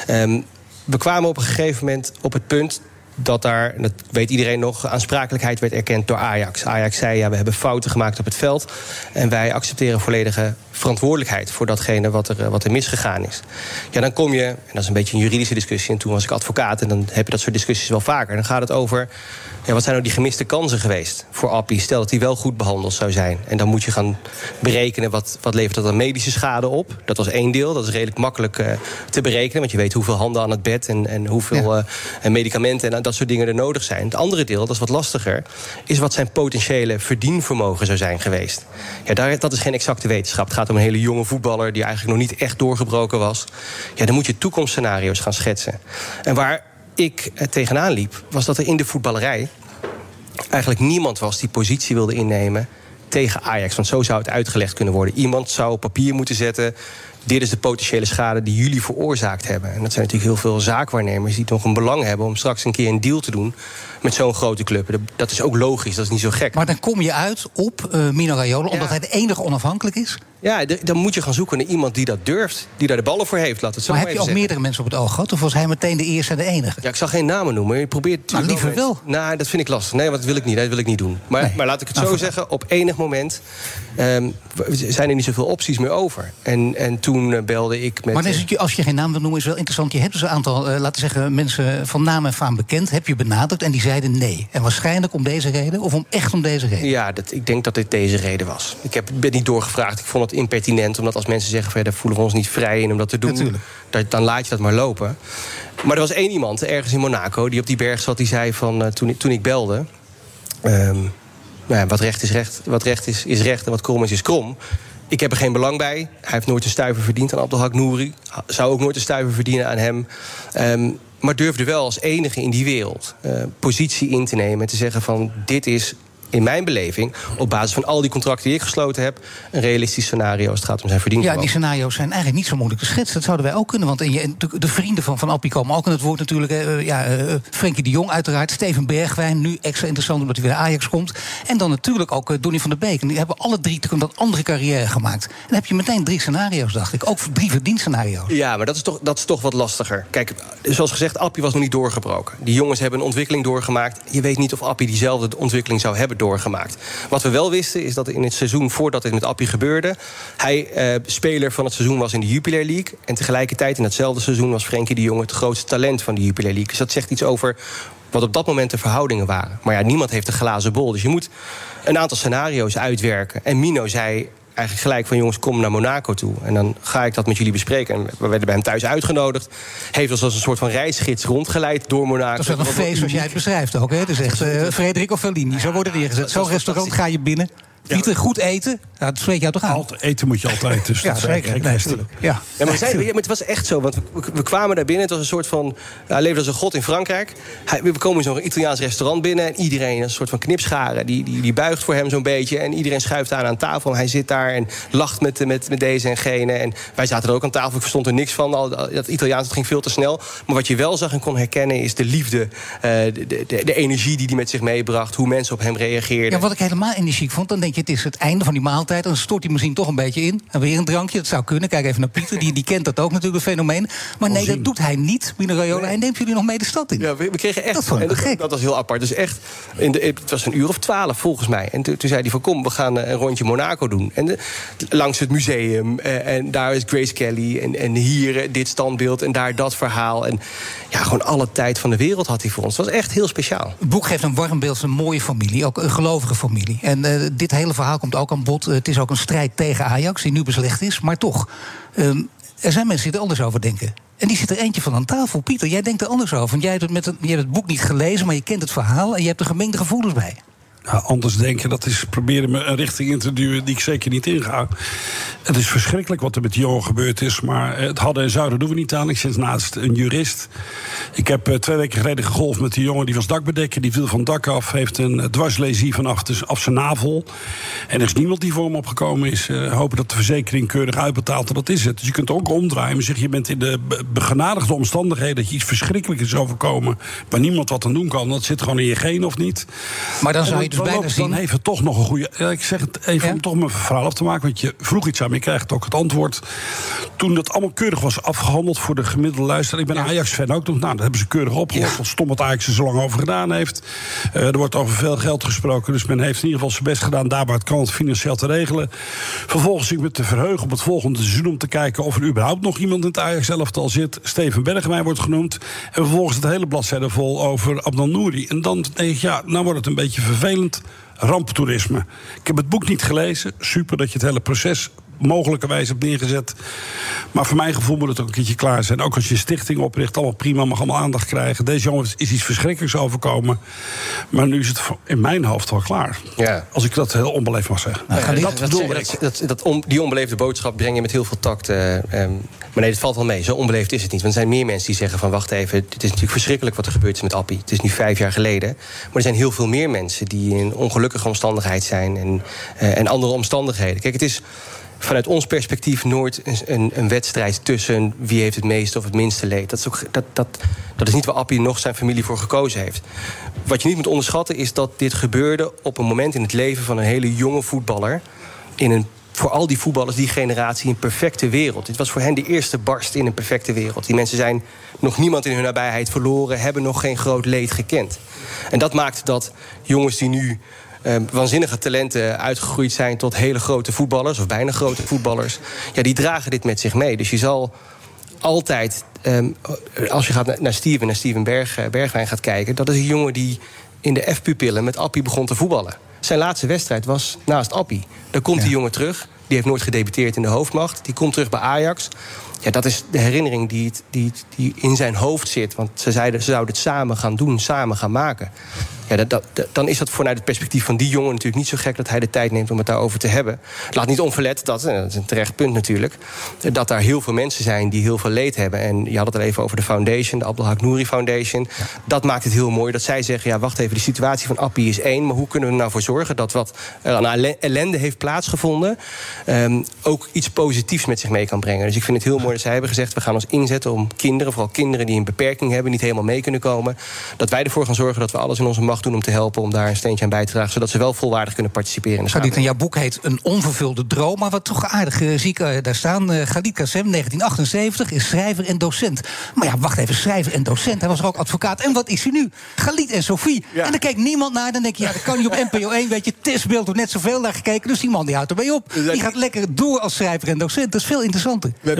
We kwamen op een gegeven moment op het punt dat daar, dat weet iedereen nog, aansprakelijkheid werd erkend door Ajax. Ajax zei, ja, we hebben fouten gemaakt op het veld en wij accepteren volledige verantwoordelijkheid voor datgene wat er misgegaan is. Ja, dan kom je, en dat is een beetje een juridische discussie, en toen was ik advocaat, en dan heb je dat soort discussies wel vaker. Dan gaat het over, ja, wat zijn nou die gemiste kansen geweest voor Appie? Stel dat hij wel goed behandeld zou zijn. En dan moet je gaan berekenen, wat levert dat aan medische schade op? Dat was 1 deel, dat is redelijk makkelijk te berekenen, want je weet hoeveel handen aan het bed en hoeveel medicamenten en dat soort dingen er nodig zijn. Het andere deel, dat is wat lastiger, is wat zijn potentiële verdienvermogen zou zijn geweest. Ja, dat is geen exacte wetenschap. Het gaat om een hele jonge voetballer die eigenlijk nog niet echt doorgebroken was. Ja, dan moet je toekomstscenario's gaan schetsen. En waar ik tegenaan liep, was dat er in de voetballerij eigenlijk niemand was die positie wilde innemen tegen Ajax. Want zo zou het uitgelegd kunnen worden. Iemand zou op papier moeten zetten, dit is de potentiële schade die jullie veroorzaakt hebben. En dat zijn natuurlijk heel veel zaakwaarnemers die toch een belang hebben om straks een keer een deal te doen met zo'n grote club. Dat is ook logisch, dat is niet zo gek. Maar dan kom je uit op Mino Raiola, omdat hij de enige onafhankelijk is? Ja, dan moet je gaan zoeken naar iemand die dat durft, die daar de ballen voor heeft. Laat het zo maar heb je ook meerdere mensen op het oog gehad? Of was hij meteen de eerste en de enige? Ja, ik zal geen namen noemen. Je probeert maar liever wel. Nou, dat vind ik lastig. Nee, dat wil ik niet doen. Maar laat ik het zo zeggen, op enig moment zijn er niet zoveel opties meer over. En toen belde ik met... Maar als je geen naam wil noemen, is wel interessant. Je hebt dus een aantal, laten we zeggen, mensen van naam en faam bekend. Heb je benaderd en die zeiden nee. En waarschijnlijk om deze reden, of om deze reden? Ja, ik denk dat dit deze reden was. Ik ben niet doorgevraagd. Ik vond het impertinent, omdat als mensen zeggen, verder voelen we ons niet vrij in om dat te doen. Dan laat je dat maar lopen. Maar er was 1 iemand, ergens in Monaco, die op die berg zat, die zei van, toen ik belde, wat recht is recht, wat recht is recht en wat krom is krom. Ik heb er geen belang bij. Hij heeft nooit een stuiver verdiend aan Abdelhak Nouri. Zou ook nooit een stuiver verdienen aan hem. Maar durfde wel als enige in die wereld positie in te nemen en te zeggen van, dit is in mijn beleving, op basis van al die contracten die ik gesloten heb, een realistisch scenario als het gaat om zijn verdienvermogen. Ja, die scenario's zijn eigenlijk niet zo moeilijk te schetsen. Dat zouden wij ook kunnen, want de vrienden van Appie komen ook in het woord natuurlijk. Frenkie de Jong uiteraard, Steven Bergwijn, nu extra interessant omdat hij weer naar Ajax komt. En dan natuurlijk ook Donny van der Beek. En die hebben alle 3 een andere carrière gemaakt. En dan heb je meteen 3 scenario's, dacht ik. Ook 3 verdienscenario's. Ja, maar dat is toch wat lastiger. Kijk, zoals gezegd, Appie was nog niet doorgebroken. Die jongens hebben een ontwikkeling doorgemaakt. Je weet niet of Appie diezelfde ontwikkeling zou hebben doorgemaakt. Wat we wel wisten is dat in het seizoen voordat dit met Appie gebeurde, hij speler van het seizoen was in de Jupiler League. En tegelijkertijd in datzelfde seizoen was Frenkie de Jong het grootste talent van de Jupiler League. Dus dat zegt iets over wat op dat moment de verhoudingen waren. Maar ja, niemand heeft een glazen bol. Dus je moet een aantal scenario's uitwerken. En Mino zei eigenlijk gelijk van, jongens, kom naar Monaco toe. En dan ga ik dat met jullie bespreken. En we werden bij hem thuis uitgenodigd. Heeft ons als een soort van reisgids rondgeleid door Monaco. Dat is wel een feest zoals jij het beschrijft ook, hè? Het is echt Federico Fellini. Zo wordt het neergezet. Zo'n restaurant ga je binnen. Eten, goed eten, dat spreekt jou toch aan? Eten moet je altijd, dus ja, zeker. Ja, maar het was echt zo, want we kwamen daar binnen. Het was een soort van, hij leefde als een god in Frankrijk. We komen in zo'n Italiaans restaurant binnen en iedereen, een soort van knipscharen, die buigt voor hem zo'n beetje. En iedereen schuift aan tafel en hij zit daar en lacht met deze en gene. En wij zaten er ook aan tafel, ik verstond er niks van. Dat Italiaans, het ging veel te snel. Maar wat je wel zag en kon herkennen is de liefde, de energie die hij met zich meebracht, hoe mensen op hem reageerden. Ja, wat ik helemaal energiek vond, dan denk denk je, het is het einde van die maaltijd. Dan stort hij misschien toch een beetje in. En weer een drankje, dat zou kunnen. Kijk even naar Pieter, die kent dat ook natuurlijk, het fenomeen. Maar nee, dat doet hij niet, Mino Raiola. Hij neemt jullie nog mee de stad in. Ja, we kregen echt... Dat was heel apart. Dus echt, het was 1:12 volgens mij. En toen zei hij van, kom, we gaan een rondje Monaco doen. En langs het museum. En daar is Grace Kelly. En hier dit standbeeld. En daar dat verhaal. En ja, gewoon alle tijd van de wereld had hij voor ons. Het was echt heel speciaal. Het boek geeft een warm beeld van een mooie familie. Ook een gelovige familie. En dit hele verhaal komt ook aan bod. Het is ook een strijd tegen Ajax, die nu beslecht is. Maar toch, er zijn mensen die er anders over denken. En die zit er eentje van aan tafel. Pieter, jij denkt er anders over. Want jij hebt het boek niet gelezen, maar je kent het verhaal. En je hebt er gemengde gevoelens bij. Nou, anders denken, dat is proberen me een richting in te duwen die ik zeker niet inga. Het is verschrikkelijk wat er met die jongen gebeurd is, maar het hadden en zouden doen we niet aan. Ik zit naast een jurist. Ik heb 2 weken geleden gegolfd met die jongen, die was dakbedekker, die viel van het dak af, heeft een dwarslesie vanaf zijn navel. En er is niemand die voor hem opgekomen is. Hopen dat de verzekering keurig uitbetaalt, en dat is het. Dus je kunt ook omdraaien en zeggen, je bent in de begenadigde omstandigheden dat je iets verschrikkelijks is overkomen, waar niemand wat aan doen kan. Dat zit gewoon in je genen of niet. Maar dan zou je dus bijna zien... Dan heeft het toch nog een goede... Ja, ik zeg het even om toch mijn verhaal af te maken, want je vroeg iets aan me, je krijgt ook het antwoord. Toen dat allemaal keurig was afgehandeld voor de gemiddelde luisteraar, ik ben Ajax-fan ook nog, dat hebben ze keurig opgelost, wat stom wat Ajax er zo lang over gedaan heeft. Er wordt over veel geld gesproken, dus men heeft in ieder geval zijn best gedaan daar waar het kan het financieel te regelen. Vervolgens zit ik me te verheugen op het volgende seizoen om te kijken of er überhaupt nog iemand in het Ajax-elftal zit. Steven Bergwijn wordt genoemd. En vervolgens het hele bladzijde vol over Adnan Nouri. En dan denk ik, ja, nou wordt het een beetje vervelend. Ramptoerisme. Ik heb het boek niet gelezen. Super dat je het hele proces mogelijkerwijs hebt neergezet. Maar voor mijn gevoel moet het ook een keertje klaar zijn. Ook als je een stichting opricht, allemaal prima, mag allemaal aandacht krijgen. Deze jongen is iets verschrikkelijks overkomen. Maar nu is het in mijn hoofd wel klaar. Ja. Als ik dat heel onbeleefd mag zeggen. Die onbeleefde boodschap breng je met heel veel tact. Maar nee, het valt wel mee. Zo onbeleefd is het niet. Want er zijn meer mensen die zeggen van, wacht even, het is natuurlijk verschrikkelijk wat er gebeurd is met Appie. Het is nu 5 jaar geleden. Maar er zijn heel veel meer mensen die in ongelukkige omstandigheid zijn en andere omstandigheden. Kijk, het is vanuit ons perspectief nooit een wedstrijd tussen wie heeft het meeste of het minste leed. Dat is niet waar Appie nog zijn familie voor gekozen heeft. Wat je niet moet onderschatten is dat dit gebeurde op een moment in het leven van een hele jonge voetballer. Voor al die voetballers, die generatie, een perfecte wereld. Dit was voor hen de eerste barst in een perfecte wereld. Die mensen zijn nog niemand in hun nabijheid verloren, hebben nog geen groot leed gekend. En dat maakt dat jongens die nu waanzinnige talenten uitgegroeid zijn tot hele grote voetballers, of bijna grote voetballers, ja, die dragen dit met zich mee. Dus je zal altijd, als je gaat naar Steven Bergwijn gaat kijken, dat is een jongen die in de F-pupillen met Appie begon te voetballen. Zijn laatste wedstrijd was naast Appie. Daar komt die jongen terug. Die heeft nooit gedebuteerd in de hoofdmacht. Die komt terug bij Ajax. Ja, dat is de herinnering die in zijn hoofd zit. Want ze zeiden, ze zouden het samen gaan doen, samen gaan maken. Ja, dan is dat vanuit het perspectief van die jongen natuurlijk niet zo gek dat hij de tijd neemt om het daarover te hebben. Laat niet onverlet, dat is een terecht punt natuurlijk, dat daar heel veel mensen zijn die heel veel leed hebben. En je had het al even over de foundation, de Abdelhak Nouri Foundation. Ja. Dat maakt het heel mooi dat zij zeggen, ja, wacht even, de situatie van Appie is één, maar hoe kunnen we er nou voor zorgen dat wat er aan ellende heeft plaatsgevonden ook iets positiefs met zich mee kan brengen. Dus ik vind het heel mooi dat zij hebben gezegd, we gaan ons inzetten om kinderen, vooral kinderen die een beperking hebben, niet helemaal mee kunnen komen, dat wij ervoor gaan zorgen dat we alles in onze macht doen om te helpen, om daar een steentje aan bij te dragen, zodat ze wel volwaardig kunnen participeren in de samenleving. En jouw boek heet Een onvervulde droom, maar wat toch aardig zie ik daar staan. Khalid Kassem, 1978, is schrijver en docent. Maar ja, wacht even, schrijver en docent, hij was er ook advocaat. En wat is hij nu? Khalid en Sophie. Ja. En daar kijkt niemand naar, dan denk je, ja, dat kan niet op NPO 1, weet je, testbeeld wordt net zoveel naar gekeken, dus die man die houdt erbij op. Die gaat lekker door als schrijver en docent, dat is veel interessanter. We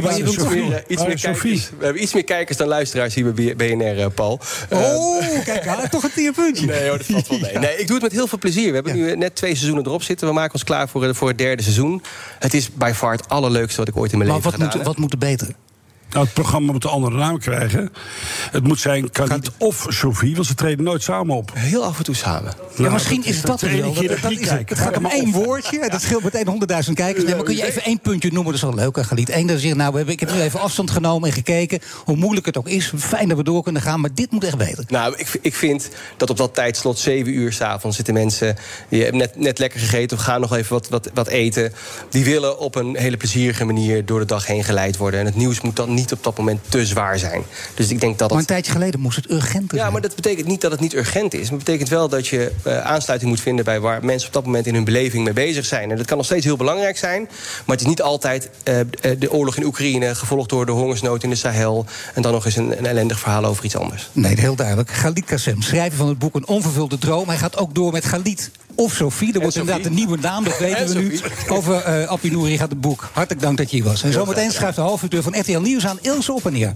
hebben iets meer kijkers dan luisteraars hier bij BNR, Paul. Kijk, toch een tierpuntje. Nee hoor, dat valt wel mee. Nee, ik doe het met heel veel plezier. We hebben nu net 2 seizoenen erop zitten. We maken ons klaar voor het 3e seizoen. Het is by far het allerleukste wat ik ooit in mijn leven gedaan heb. Wat moet er beter? Nou, het programma moet een andere naam krijgen. Het moet zijn Khalid of Sophie, want ze treden nooit samen op. Heel af en toe samen. Ja, misschien is dat er wel. Het gaat om 1 woordje. Dat scheelt meteen 100.000 kijkers. Nee, maar kun je even 1 puntje noemen? Dat is wel leuk, Khalid. Eén dat zegt, nou, ik heb nu even afstand genomen en gekeken hoe moeilijk het ook is. Fijn dat we door kunnen gaan, maar dit moet echt beter. Nou, ik vind dat op dat tijdslot 7 uur 's avonds zitten mensen, die hebben net lekker gegeten of gaan nog even wat eten. Die willen op een hele plezierige manier door de dag heen geleid worden. En het nieuws moet dan niet niet op dat moment te zwaar zijn. Dus ik denk dat maar een tijdje geleden moest het urgenter zijn. Ja, maar dat betekent niet dat het niet urgent is. Maar het betekent wel dat je aansluiting moet vinden bij waar mensen op dat moment in hun beleving mee bezig zijn. En dat kan nog steeds heel belangrijk zijn. Maar het is niet altijd de oorlog in Oekraïne, gevolgd door de hongersnood in de Sahel, en dan nog eens een ellendig verhaal over iets anders. Nee, heel duidelijk. Khalid Kassem, schrijver van het boek Een onvervulde droom. Hij gaat ook door met Khalid of Sophie. Dat wordt inderdaad een nieuwe naam, dat weten we nu. Over Appie Nouri gaat het boek. Hartelijk dank dat je hier was. En zometeen schrijft de hoofdredacteur van RTL Nieuws aan Ilse op en neer.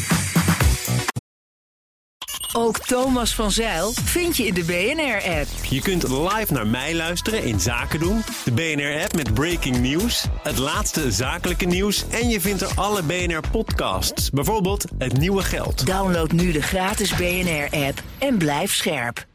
Ook Thomas van Zijl vind je in de BNR-app. Je kunt live naar mij luisteren in Zaken doen. De BNR-app met breaking news. Het laatste zakelijke nieuws. En je vindt er alle BNR-podcasts. Bijvoorbeeld Het Nieuwe Geld. Download nu de gratis BNR-app en blijf scherp.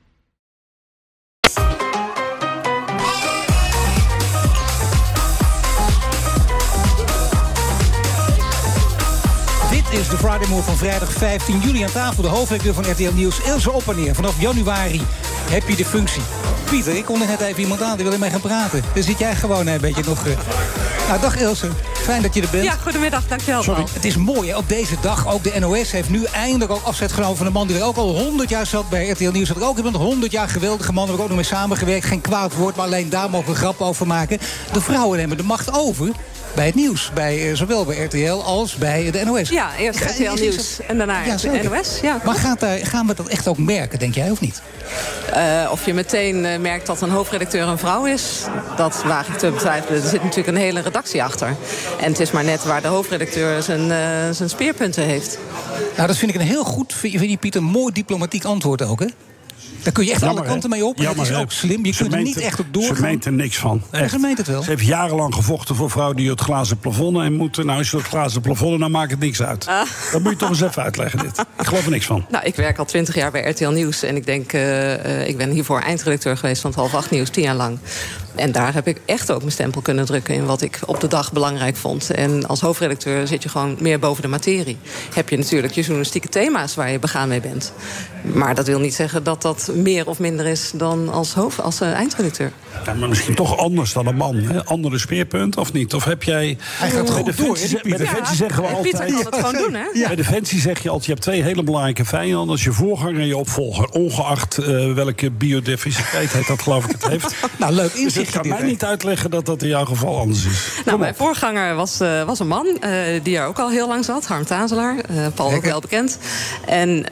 Dit is de Friday Move van vrijdag 15 juli. Aan tafel de hoofdredacteur van RTL Nieuws, Ilse op en neer. Vanaf januari heb je de functie. Pieter, ik kon er net even iemand aan, die wil ermee gaan praten. Dus zit jij gewoon een beetje nog... Nou, dag Ilse. Fijn dat je er bent. Ja, goedemiddag. Dankjewel. Sorry, het is mooi hè? Op deze dag. Ook de NOS heeft nu eindelijk al afzet genomen van een man die er ook al 100 jaar zat bij RTL Nieuws. Zat er ook iemand 100 jaar geweldige man. Daar heb ik ook nog mee samengewerkt. Geen kwaad woord, maar alleen daar mogen we grap over maken. De vrouwen nemen de macht over bij het nieuws. Zowel bij RTL als bij de NOS. Ja, eerst RTL Nieuws en daarna de NOS. Ja. Maar gaan we dat echt ook merken, denk jij, of niet? Of je meteen merkt dat een hoofdredacteur een vrouw is, dat waag ik te betwijfelen. Er zit natuurlijk een hele redactie achter. En het is maar net waar de hoofdredacteur zijn speerpunten heeft. Nou, dat vind ik een heel goed, vind je Pieter, mooi diplomatiek antwoord ook, hè? Daar kun je echt alle kanten mee op. Dat is ook slim. Je kunt er niet echt op doorgaan. Ze meent er niks van. Ze meent het wel. Ze heeft jarenlang gevochten voor vrouwen die het glazen plafond in moeten. Nou, als je het glazen plafond, dan maakt het niks uit. Dat moet je toch eens even uitleggen, dit. Ik geloof er niks van. Nou, ik werk al 20 jaar bij RTL Nieuws. En ik denk, ik ben hiervoor eindredacteur geweest van het 7:30 nieuws, 10 jaar lang. En daar heb ik echt ook mijn stempel kunnen drukken in wat ik op de dag belangrijk vond. En als hoofdredacteur zit je gewoon meer boven de materie. Heb je natuurlijk je journalistieke thema's waar je begaan mee bent. Maar dat wil niet zeggen dat dat meer of minder is dan als eindredacteur. Ja, maar misschien toch anders dan een man. Hè? Andere speerpunt, of niet? Of heb jij... Hij gaat goed door. Bij Defensie zeggen we altijd... Pieter kan het gewoon doen, hè? Ja. Bij Defensie zeg je altijd, je hebt 2 hele belangrijke vijanden. Dat is je voorganger en je opvolger. Ongeacht welke biodiversiteit dat geloof ik het heeft. Nou, leuk inzicht. Dus het kan mij niet uitleggen dat dat in jouw geval anders is. Nou, mijn voorganger was een man die er ook al heel lang zat. Harm Tazelaar, Paul ook wel bekend. En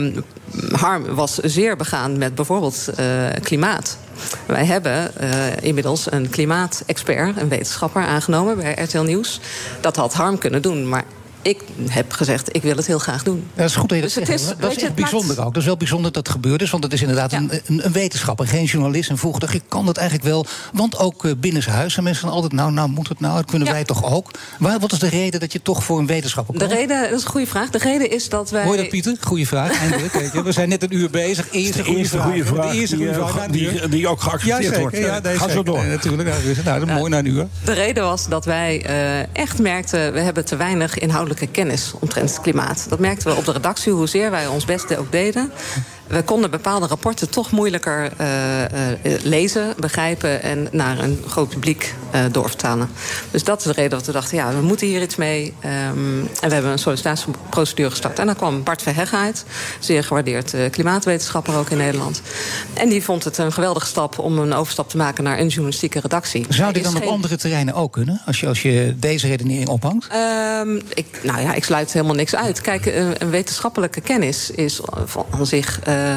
Harm was zeer begaan met bijvoorbeeld klimaat. Wij hebben inmiddels een klimaatexpert, een wetenschapper, aangenomen bij RTL Nieuws. Dat had Harm kunnen doen, maar ik heb gezegd, ik wil het heel graag doen. Dat is goed dat je dat zegt. Dat is echt bijzonder ook. Dat is wel bijzonder dat het gebeurd is. Want het is inderdaad een wetenschapper, geen journalist. En vroeger dacht ik, kan dat eigenlijk wel? Want ook binnenshuis zijn mensen altijd, nou moet het nou? Dat kunnen wij toch ook? Wat is de reden dat je toch voor een wetenschapper komt? De reden, dat is een goede vraag. De reden is dat wij... Hoor je dat, Pieter? Goeie vraag, eindelijk. Weet je. We zijn net een uur bezig. Eerste goede vraag. Die ook geaccepteerd wordt. Ga zo door. Natuurlijk. Nou, dat is mooi na een uur. De reden was dat wij echt merkten, we hebben te weinig inhoudelijke kennis omtrent het klimaat. Dat merkten we op de redactie, hoezeer wij ons best ook deden. We konden bepaalde rapporten toch moeilijker lezen, begrijpen en naar een groot publiek doorvertalen. Dus dat is de reden dat we dachten, we moeten hier iets mee. En we hebben een sollicitatieprocedure gestart. En daar kwam Bart Verheggen uit, zeer gewaardeerd klimaatwetenschapper ook in Nederland. En die vond het een geweldige stap om een overstap te maken naar een journalistieke redactie. Zou dit dan op andere terreinen ook kunnen, als je deze redenering ophangt? Ik sluit helemaal niks uit. Kijk, een wetenschappelijke kennis is van zich...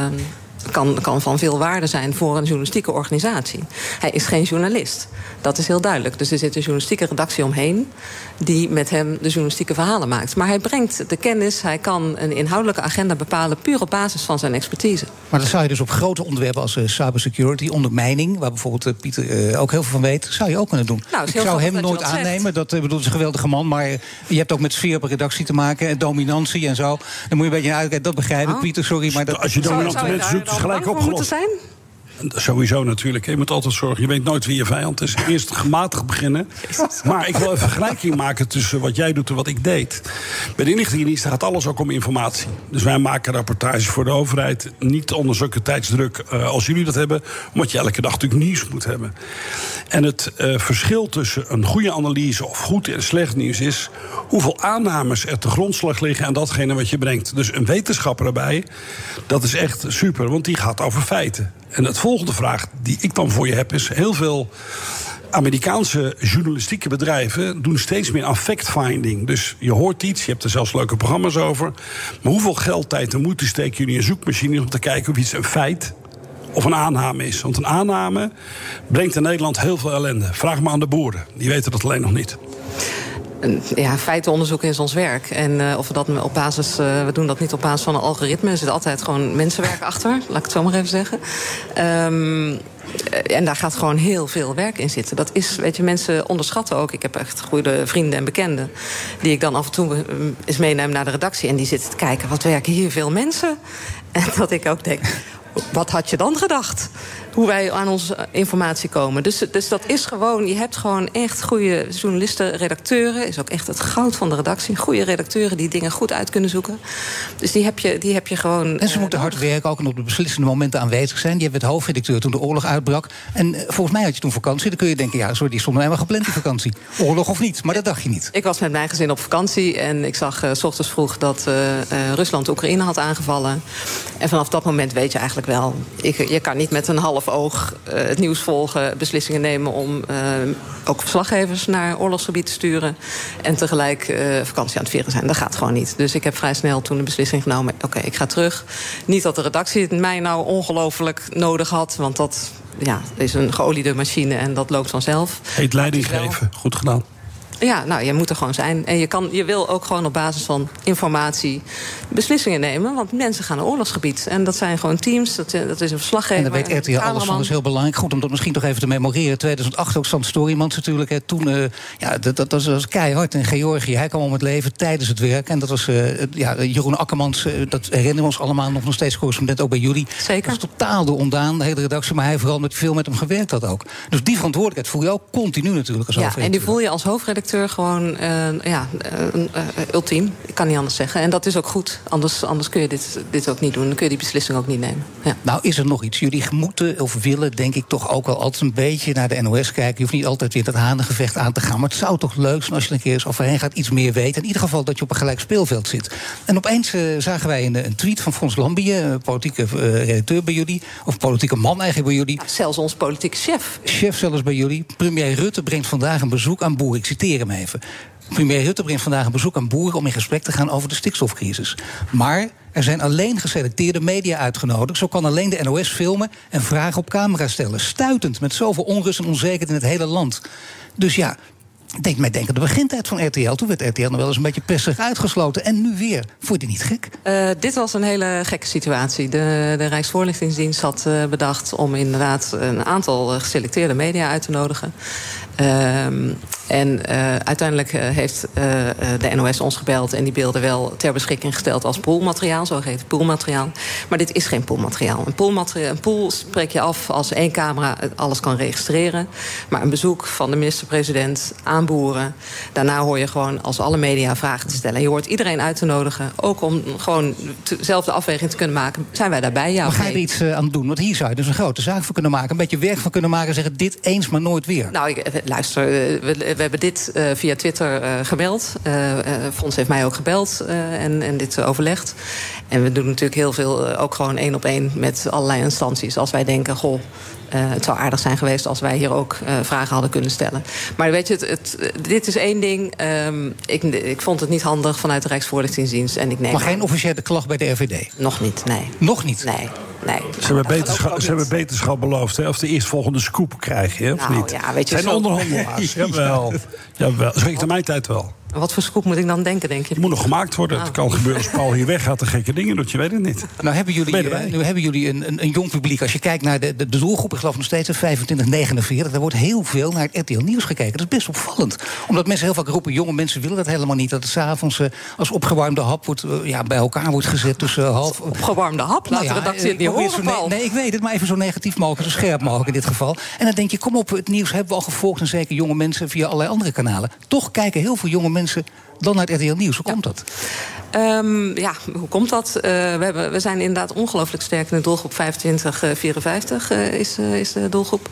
kan van veel waarde zijn voor een journalistieke organisatie. Hij is geen journalist. Dat is heel duidelijk. Dus er zit een journalistieke redactie omheen die met hem de journalistieke verhalen maakt. Maar hij brengt de kennis, hij kan een inhoudelijke agenda bepalen puur op basis van zijn expertise. Maar dan zou je dus op grote onderwerpen als cybersecurity, ondermijning, waar bijvoorbeeld Pieter ook heel veel van weet, zou je ook kunnen doen. Nou, ik zou hem nooit aannemen, dat is een geweldige man, maar je hebt ook met sfeer op een redactie te maken en dominantie en zo. Dan moet je een beetje uitkijken, dat begrijpen, Pieter, sorry. Maar dat, als je dominante mensen zoekt, is gelijk opgelost. Sowieso natuurlijk. Je moet altijd zorgen. Je weet nooit wie je vijand is. Eerst gematigd beginnen. Maar ik wil even vergelijking maken tussen wat jij doet en wat ik deed. Bij de inlichtingendiensten gaat alles ook om informatie. Dus wij maken rapportages voor de overheid. Niet onder zulke tijdsdruk als jullie dat hebben. Omdat je elke dag natuurlijk nieuws moet hebben. En het verschil tussen een goede analyse of goed en slecht nieuws is hoeveel aannames er te grondslag liggen aan datgene wat je brengt. Dus een wetenschapper erbij, dat is echt super, want die gaat over feiten. En het volgende vraag die ik dan voor je heb is, heel veel Amerikaanse journalistieke bedrijven doen steeds meer aan fact-finding. Dus je hoort iets, je hebt er zelfs leuke programma's over. Maar hoeveel geld, tijd en moeite steken jullie in zoekmachines om te kijken of iets een feit of een aanname is? Want een aanname brengt in Nederland heel veel ellende. Vraag maar aan de boeren, die weten dat alleen nog niet. Ja, feitenonderzoek is ons werk. En of we dat op basis, we doen dat niet op basis van een algoritme. Er zit altijd gewoon mensenwerk achter, laat ik het zo maar even zeggen. En daar gaat gewoon heel veel werk in zitten. Dat is, weet je, mensen onderschatten ook. Ik heb echt goede vrienden en bekenden die ik dan af en toe eens meeneem naar de redactie. En die zitten te kijken, wat werken hier veel mensen? En dat ik ook denk, wat had je dan gedacht? Hoe wij aan onze informatie komen. Dus dat is gewoon, je hebt gewoon echt goede journalisten, redacteuren. Is ook echt het goud van de redactie. Goede redacteuren die dingen goed uit kunnen zoeken. Dus die heb je gewoon. En ze moeten hard werken, ook en op de beslissende momenten aanwezig zijn. Je werd hoofdredacteur toen de oorlog uitbrak. En volgens mij had je toen vakantie. Dan kun je denken, ja, sorry, die stond helemaal gepland die vakantie. Oorlog of niet, maar dat dacht je niet. Ik was met mijn gezin op vakantie en ik zag 's ochtends vroeg dat Rusland Oekraïne had aangevallen. En vanaf dat moment weet je eigenlijk wel, je kan niet met een half oog het nieuws volgen, beslissingen nemen om ook verslaggevers naar oorlogsgebied te sturen en tegelijk vakantie aan het vieren zijn. Dat gaat gewoon niet. Dus ik heb vrij snel toen de beslissing genomen, oké, ik ga terug. Niet dat de redactie het mij nou ongelooflijk nodig had, want dat is een geoliede machine en dat loopt vanzelf. Heet leiding geven, goed gedaan. Ja, nou, je moet er gewoon zijn. En je wil ook gewoon op basis van informatie beslissingen nemen. Want mensen gaan naar oorlogsgebied. En dat zijn gewoon teams, dat is een verslaggever. En daar weet RTL alles van, dat is heel belangrijk. Goed om dat misschien toch even te memoreren. 2008 ook Stan Storymans natuurlijk. Hè. Toen, dat was keihard in Georgië. Hij kwam om het leven tijdens het werk. En dat was Jeroen Akkermans, dat herinneren we ons allemaal nog steeds correspondent, ook bij jullie. Zeker. Dat was totaal door ondaan, de hele redactie. Maar hij vooral veel met hem gewerkt had ook. Dus die verantwoordelijkheid voel je ook continu natuurlijk als hoofdredacteur. En die voel je als hoofdredacteur gewoon ultiem. Ik kan niet anders zeggen. En dat is ook goed. Anders kun je dit ook niet doen. Dan kun je die beslissing ook niet nemen. Ja. Nou, is er nog iets? Jullie moeten of willen, denk ik, toch ook wel altijd een beetje naar de NOS kijken. Je hoeft niet altijd weer dat hanengevecht aan te gaan. Maar het zou toch leuk zijn als je er een keer eens overheen gaat, iets meer weet. In ieder geval dat je op een gelijk speelveld zit. En opeens zagen wij een tweet van Frans Lambie, politieke redacteur bij jullie. Of politieke man eigenlijk bij jullie. Nou, zelfs ons politieke chef. Chef zelfs bij jullie. Premier Rutte brengt vandaag een bezoek aan boeren. Ik citeer hem even. Premier Rutte brengt vandaag een bezoek aan boeren om in gesprek te gaan over de stikstofcrisis. Maar er zijn alleen geselecteerde media uitgenodigd. Zo kan alleen de NOS filmen en vragen op camera stellen. Stuitend, met zoveel onrust en onzekerheid in het hele land. Dus ja, deed mij denken aan de begintijd van RTL. Toen werd RTL nog wel eens een beetje pessig uitgesloten. En nu weer. Vond je die niet gek? Dit was een hele gekke situatie. De Rijksvoorlichtingsdienst had bedacht om inderdaad een aantal geselecteerde media uit te nodigen. Uiteindelijk heeft de NOS ons gebeld en die beelden wel ter beschikking gesteld als poolmateriaal, zo heet het poolmateriaal. Maar dit is geen poolmateriaal. Een pool spreek je af als één camera alles kan registreren. Maar een bezoek van de minister-president aan boeren, daarna hoor je gewoon als alle media vragen te stellen. Je hoort iedereen uit te nodigen, ook om gewoon zelf de afweging te kunnen maken. Zijn wij daarbij? Ja, maar ga je er iets aan doen? Want hier zou je dus een grote zaak voor kunnen maken, een beetje werk van kunnen maken en zeggen dit eens maar nooit weer. Nou, luister, we hebben dit via Twitter gebeld. Fons heeft mij ook gebeld en dit overlegd. En we doen natuurlijk heel veel ook gewoon 1-op-1 met allerlei instanties. Als wij denken, goh, het zou aardig zijn geweest als wij hier ook vragen hadden kunnen stellen. Maar weet je, dit is één ding. Ik vond het niet handig vanuit de Rijksvoorlichtingsdienst. En ik neem maar geen officiële klacht bij de RVD? Nog niet, nee. Nog niet? Nee. Ze hebben beterschap beloofd, hè? Of de eerstvolgende scoop krijg je, of niet? Ja, weet je, zijn onderhandelaars. Jawel. Zeg ik in mijn tijd wel. Wat voor scoop moet ik dan denken, denk je? Het moet nog gemaakt worden. Het kan gebeuren als Paul hier weggaat en gekke dingen doet. Je weet het niet. Nou hebben jullie een jong publiek. Als je kijkt naar de doelgroep, ik geloof nog steeds 25-49... daar wordt heel veel naar het RTL Nieuws gekeken. Dat is best opvallend. Omdat mensen heel vaak roepen, jonge mensen willen dat helemaal niet. Dat het 's avonds als opgewarmde hap bij elkaar wordt gezet tussen half... Opgewarmde hap? Laat de redactie het niet horen, Paul. Nee, ik weet het, maar even zo negatief mogelijk, zo scherp mogelijk in dit geval. En dan denk je, kom op, het nieuws hebben we al gevolgd... en zeker jonge mensen via allerlei andere kanalen. Toch kijken heel veel jonge mensen dan naar het RTL Nieuws. Hoe komt dat? Hoe komt dat? We zijn inderdaad ongelooflijk sterk in de doelgroep 25-54 is de doelgroep.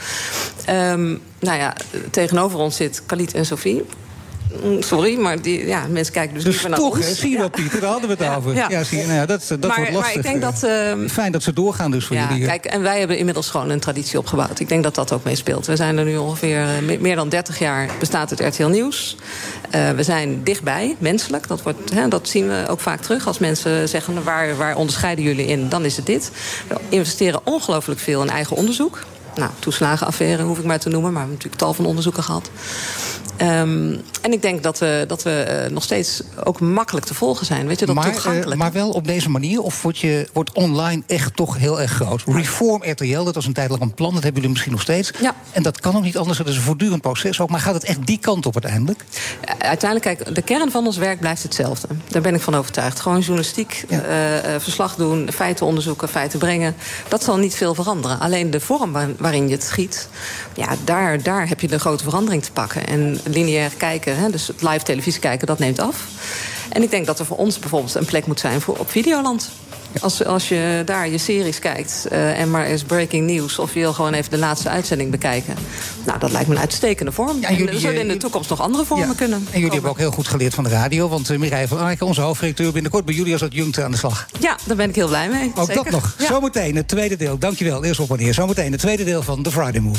Tegenover ons zit Khalid en Sophie. Sorry, maar mensen kijken dus niet naar toch, ons. zie je wel, Pieter, daar hadden we het over. Ja, zie je, dat wordt lastig. Maar ik denk dat... Fijn dat ze doorgaan dus voor jullie. Kijk, en wij hebben inmiddels gewoon een traditie opgebouwd. Ik denk dat dat ook meespeelt. We zijn er nu ongeveer meer dan 30 jaar bestaat het RTL Nieuws. We zijn dichtbij, menselijk. Dat zien we ook vaak terug. Als mensen zeggen, waar onderscheiden jullie in? Dan is het dit. We investeren ongelooflijk veel in eigen onderzoek. Nou, toeslagenaffaire hoef ik maar te noemen, maar we hebben natuurlijk tal van onderzoeken gehad. En ik denk dat we nog steeds ook makkelijk te volgen zijn. Weet je, dat toegankelijk. Maar wel op deze manier? Of wordt online echt toch heel erg groot? Reform RTL, dat was een tijd lang een plan. Dat hebben jullie misschien nog steeds. Ja. En dat kan ook niet anders. Dat is een voortdurend proces ook. Maar gaat het echt die kant op uiteindelijk? Uiteindelijk, kijk, de kern van ons werk blijft hetzelfde. Daar ben ik van overtuigd. Gewoon journalistiek, verslag doen, feiten onderzoeken, feiten brengen. Dat zal niet veel veranderen. Alleen de vorm waarin je het schiet, daar heb je de grote verandering te pakken. En lineair kijken, dus het live televisie kijken, dat neemt af. En ik denk dat er voor ons bijvoorbeeld een plek moet zijn op Videoland. Als je daar je series kijkt en maar eens breaking news, of je wil gewoon even de laatste uitzending bekijken. Nou, dat lijkt me een uitstekende vorm. Ja, en er zullen in de toekomst nog andere vormen kunnen. En jullie hebben ook heel goed geleerd van de radio. Want Mireille van Arken, onze hoofdredacteur, binnenkort bij jullie als adjunct aan de slag. Ja, daar ben ik heel blij mee. Ook zeker. Dat nog. Ja. Zometeen het tweede deel. Dankjewel. Eerst op en neer. Zometeen het tweede deel van The Friday Move.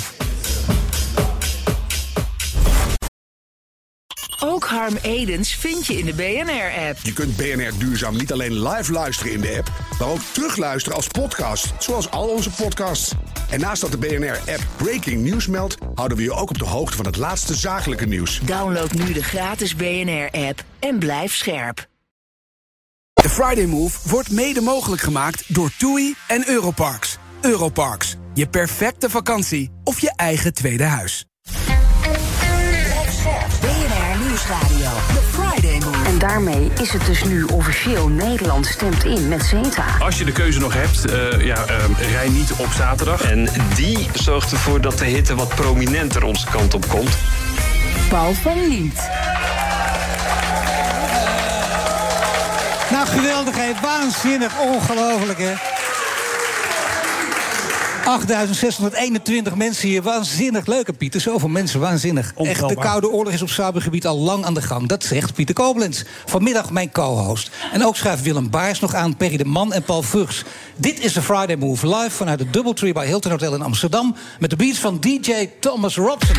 Ook Harm Edens vind je in de BNR-app. Je kunt BNR Duurzaam niet alleen live luisteren in de app, maar ook terugluisteren als podcast, zoals al onze podcasts. En naast dat de BNR-app Breaking News meldt, houden we je ook op de hoogte van het laatste zakelijke nieuws. Download nu de gratis BNR-app en blijf scherp. De Friday Move wordt mede mogelijk gemaakt door TUI en Europarks. Europarks, je perfecte vakantie of je eigen tweede huis. BNR Nieuwsradio, The Friday Move. En daarmee is het dus nu officieel. Nederland stemt in met CETA. Als je de keuze nog hebt, rij niet op zaterdag. En die zorgt ervoor dat de hitte wat prominenter onze kant op komt. Paul van Liemt. Nou, geweldig, hè? Waanzinnig, ongelooflijk, hè? 8.621 mensen hier. Waanzinnig leuk, hè, Pieter. Zoveel mensen, waanzinnig. Echt, de Koude Oorlog is op cybergebied al lang aan de gang. Dat zegt Pieter Koblenz. Vanmiddag mijn co-host. En ook schuift Willem Baars nog aan, Perry de Man en Paul Vruchts. Dit is de Friday Move, live vanuit het Doubletree bij Hilton Hotel in Amsterdam. Met de beats van DJ Thomas Robson.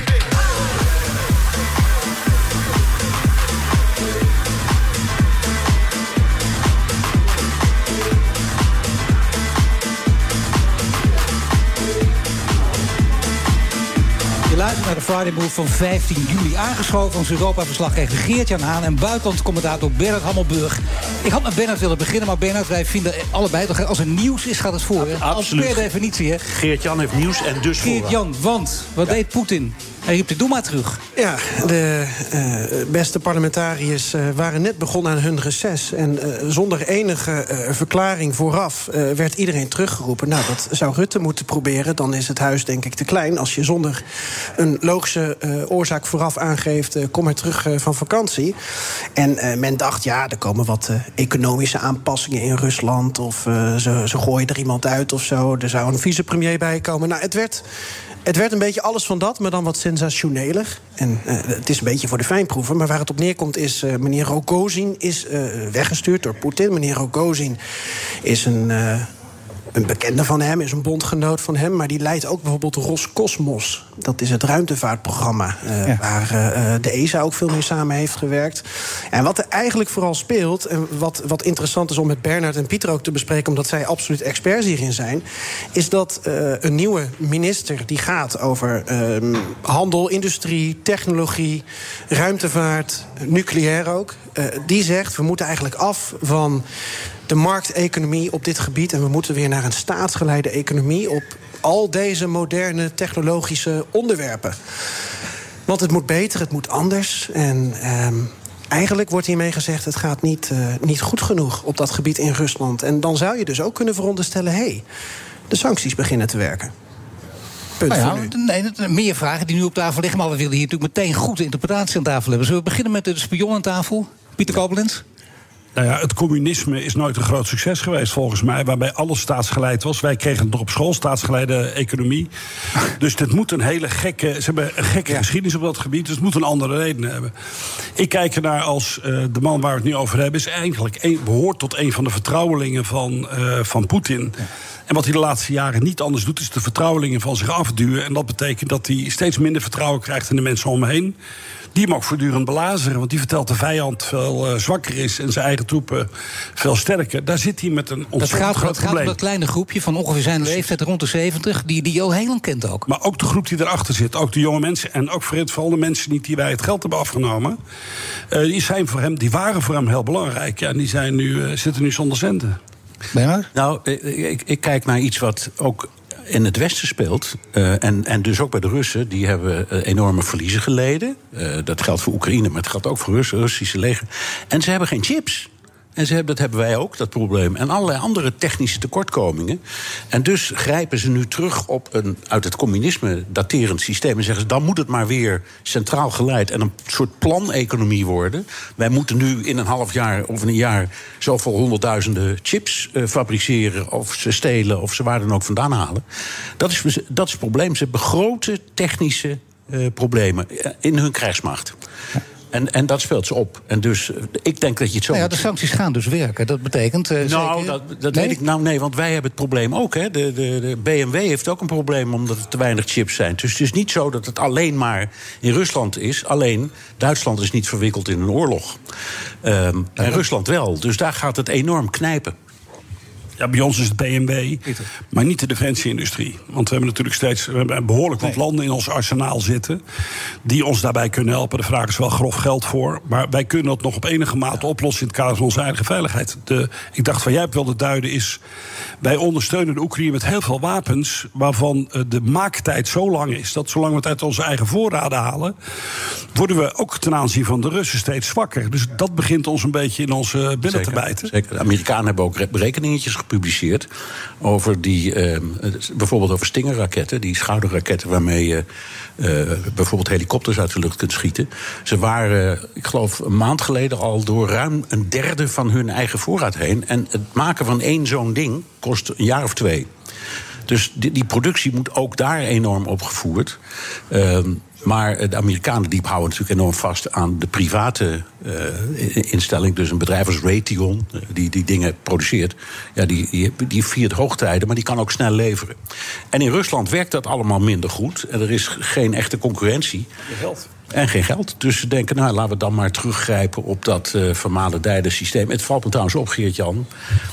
Je luistert naar de Friday Move van 15 juli. Aangeschoven ons Europa-verslaggever Geert-Jan Haan en buitenlandcommentator Bernard Hammelburg. Ik had met Bernard willen beginnen, maar Bernard, wij vinden allebei toch als er nieuws is, gaat het voor. Hè? Absoluut. Als per definitie, hè? Geert-Jan heeft nieuws en dus voor. Geert-Jan, want wat deed Poetin? Hij riep de Doema terug. Ja, de beste parlementariërs waren net begonnen aan hun reces. En zonder enige verklaring vooraf werd iedereen teruggeroepen. Nou, dat zou Rutte moeten proberen. Dan is het huis denk ik te klein. Als je zonder een logische oorzaak vooraf aangeeft, kom maar terug van vakantie. En men dacht, ja, er komen wat economische aanpassingen in Rusland. Of ze gooien er iemand uit of zo. Er zou een vicepremier bij komen. Nou, het werd een beetje alles van dat, maar dan wat sensationeler. En het is een beetje voor de fijnproeven. Maar waar het op neerkomt is, meneer Rogozin is weggestuurd door Poetin. Meneer Rogozin is een Een bekende van hem is een bondgenoot van hem, maar die leidt ook bijvoorbeeld Roscosmos. Dat is het ruimtevaartprogramma waar de ESA ook veel mee samen heeft gewerkt. En wat er eigenlijk vooral speelt, en wat interessant is om met Bernard en Pieter ook te bespreken, omdat zij absoluut experts hierin zijn, is dat een nieuwe minister die gaat over handel, industrie, technologie, ruimtevaart, nucleair ook. Die zegt, we moeten eigenlijk af van de markteconomie op dit gebied en we moeten weer naar een staatsgeleide economie op al deze moderne technologische onderwerpen. Want het moet beter, het moet anders. En eigenlijk wordt hiermee gezegd, het gaat niet goed genoeg op dat gebied in Rusland. En dan zou je dus ook kunnen veronderstellen, de sancties beginnen te werken. Meer vragen die nu op tafel liggen, maar we willen hier natuurlijk meteen goede interpretatie aan tafel hebben. Zullen we beginnen met de spion aan tafel? Pieter Koblenz? Nou ja, het communisme is nooit een groot succes geweest volgens mij, waarbij alles staatsgeleid was. Wij kregen het nog op school, staatsgeleide economie. Dus dit moet ze hebben een gekke geschiedenis op dat gebied, dus het moet een andere reden hebben. Ik kijk ernaar als de man waar we het nu over hebben, is eigenlijk behoort tot een van de vertrouwelingen van Poetin. Ja. En wat hij de laatste jaren niet anders doet, is de vertrouwelingen van zich afduwen. En dat betekent dat hij steeds minder vertrouwen krijgt in de mensen om hem heen. Die hem ook voortdurend belazeren, want die vertelt de vijand veel zwakker is en zijn eigen troepen veel sterker. Daar zit hij met een ontzettend groot probleem. Het gaat om dat kleine groepje van ongeveer zijn leeftijd rond de 70, die Jo Heelen kent ook. Maar ook de groep die erachter zit, ook de jonge mensen en ook vooral de mensen die wij het geld hebben afgenomen, die waren voor hem heel belangrijk. Ja, en die zitten nu zonder centen. Nou, ik kijk naar iets wat ook in het Westen speelt. En dus ook bij de Russen. Die hebben enorme verliezen geleden. Dat geldt voor Oekraïne, maar het geldt ook voor Russische leger. En ze hebben geen chips. En dat hebben wij ook, dat probleem. En allerlei andere technische tekortkomingen. En dus grijpen ze nu terug op een uit het communisme daterend systeem. En zeggen ze, dan moet het maar weer centraal geleid en een soort planeconomie worden. Wij moeten nu in een half jaar of in een jaar zoveel honderdduizenden chips fabriceren, of ze stelen, of ze waar dan ook vandaan halen. Dat is het probleem. Ze hebben grote technische problemen in hun krijgsmacht. En dat speelt ze op. En dus ik denk dat je het zo... de sancties gaan dus werken. Dat betekent... dat weet ik nee, want wij hebben het probleem ook. Hè. De BMW heeft ook een probleem omdat er te weinig chips zijn. Dus het is niet zo dat het alleen maar in Rusland is. Alleen Duitsland is niet verwikkeld in een oorlog. En Rusland wel. Dus daar gaat het enorm knijpen. Ja, bij ons is het BMW, maar niet de defensie-industrie. Want we hebben natuurlijk behoorlijk wat landen in ons arsenaal zitten die ons daarbij kunnen helpen. De vraag is wel grof geld voor, maar wij kunnen dat nog op enige mate oplossen in het kader van onze eigen veiligheid. Ik dacht, wat jij wilde duiden is, wij ondersteunen de Oekraïne met heel veel wapens waarvan de maaktijd zo lang is dat zolang we het uit onze eigen voorraden halen, worden we ook ten aanzien van de Russen steeds zwakker. Dus dat begint ons een beetje in onze billen te bijten. Zeker. De Amerikanen hebben ook berekeningetjes gepubliceerd over bijvoorbeeld over Stinger-raketten, die schouderraketten waarmee je bijvoorbeeld helikopters uit de lucht kunt schieten. Ze waren, ik geloof, een maand geleden al door ruim een derde van hun eigen voorraad heen. En het maken van één zo'n ding kost een jaar of 2. Dus die productie moet ook daar enorm opgevoerd. Maar de Amerikanen die houden natuurlijk enorm vast aan de private instelling. Dus een bedrijf als Raytheon, die dingen produceert, ja, die viert hoogtijden, maar die kan ook snel leveren. En in Rusland werkt dat allemaal minder goed. En er is geen echte concurrentie. Geen geld. En geen geld. Dus ze denken, laten we dan maar teruggrijpen op dat vermalendijde systeem. Het valt me trouwens op, Geert-Jan.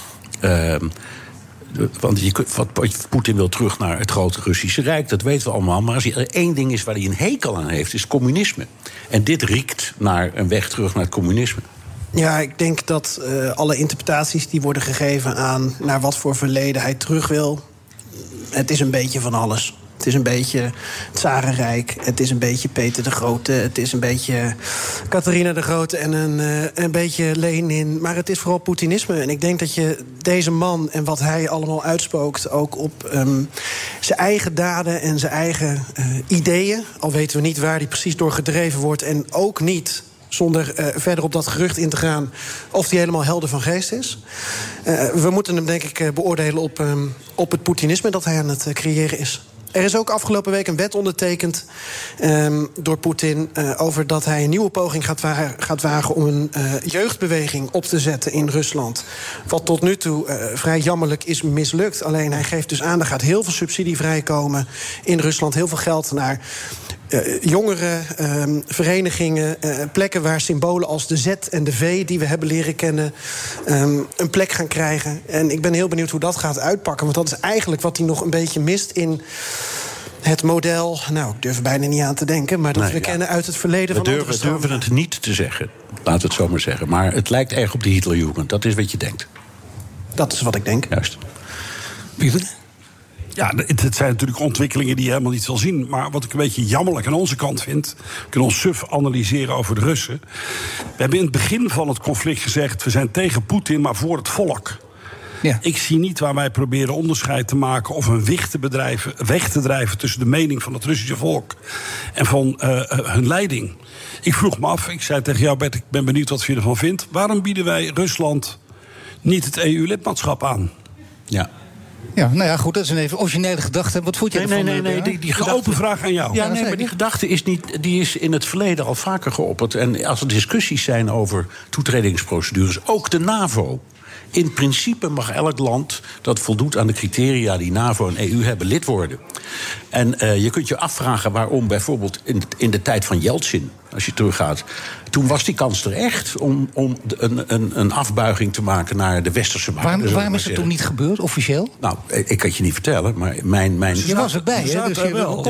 Want Poetin wil terug naar het grote Russische Rijk, dat weten we allemaal. Maar als er één ding is waar hij een hekel aan heeft, is communisme. En dit riekt naar een weg terug naar het communisme. Ja, ik denk dat alle interpretaties die worden gegeven aan naar wat voor verleden hij terug wil, het is een beetje van alles. Het is een beetje het Tsarenrijk, het is een beetje Peter de Grote, het is een beetje Catharina de Grote en een beetje Lenin. Maar het is vooral Poetinisme. En ik denk dat je deze man en wat hij allemaal uitspookt ook op zijn eigen daden en zijn eigen ideeën, al weten we niet waar die precies door gedreven wordt en ook niet, zonder verder op dat gerucht in te gaan, of die helemaal helder van geest is. We moeten hem denk ik beoordelen op het Poetinisme dat hij aan het creëren is. Er is ook afgelopen week een wet ondertekend door Poetin over dat hij een nieuwe poging gaat wagen om een jeugdbeweging op te zetten in Rusland. Wat tot nu toe vrij jammerlijk is mislukt. Alleen hij geeft dus aan, er gaat heel veel subsidie vrijkomen in Rusland. Heel veel geld naar jongeren, verenigingen, plekken waar symbolen als de Z en de V die we hebben leren kennen een plek gaan krijgen. En ik ben heel benieuwd hoe dat gaat uitpakken. Want dat is eigenlijk wat hij nog een beetje mist in het model. Nou, ik durf er bijna niet aan te denken, maar dat we kennen uit het verleden van andere We durven het niet te zeggen, laten we het zo maar zeggen. Maar het lijkt erg op de Hitlerjugend. Dat is wat je denkt. Dat is wat ik denk. Juist. Pieter? Ja, het zijn natuurlijk ontwikkelingen die je helemaal niet wil zien. Maar wat ik een beetje jammerlijk aan onze kant vind, we kunnen ons suf analyseren over de Russen. We hebben in het begin van het conflict gezegd, we zijn tegen Poetin, maar voor het volk. Ja. Ik zie niet waar wij proberen onderscheid te maken of een weg te drijven tussen de mening van het Russische volk en van hun leiding. Ik vroeg me af, ik zei tegen jou Bert, ik ben benieuwd wat je ervan vindt. Waarom bieden wij Rusland niet het EU-lidmaatschap aan? Ja. Ja, nou ja, goed, dat is een even originele gedachte. Wat voelt je ervan? Nee, die gedachte, open vraag aan jou. Ja, nee, maar die gedachte is in het verleden al vaker geopperd. En als er discussies zijn over toetredingsprocedures, ook de NAVO. In principe mag elk land dat voldoet aan de criteria die NAVO en EU hebben lid worden. En je kunt je afvragen waarom bijvoorbeeld in de tijd van Yeltsin, als je teruggaat, toen was die kans er echt om een afbuiging te maken naar de westerse waarden. Waarom is het toen niet gebeurd, officieel? Nou, ik kan het je niet vertellen, maar mijn je was erbij, hè? Dus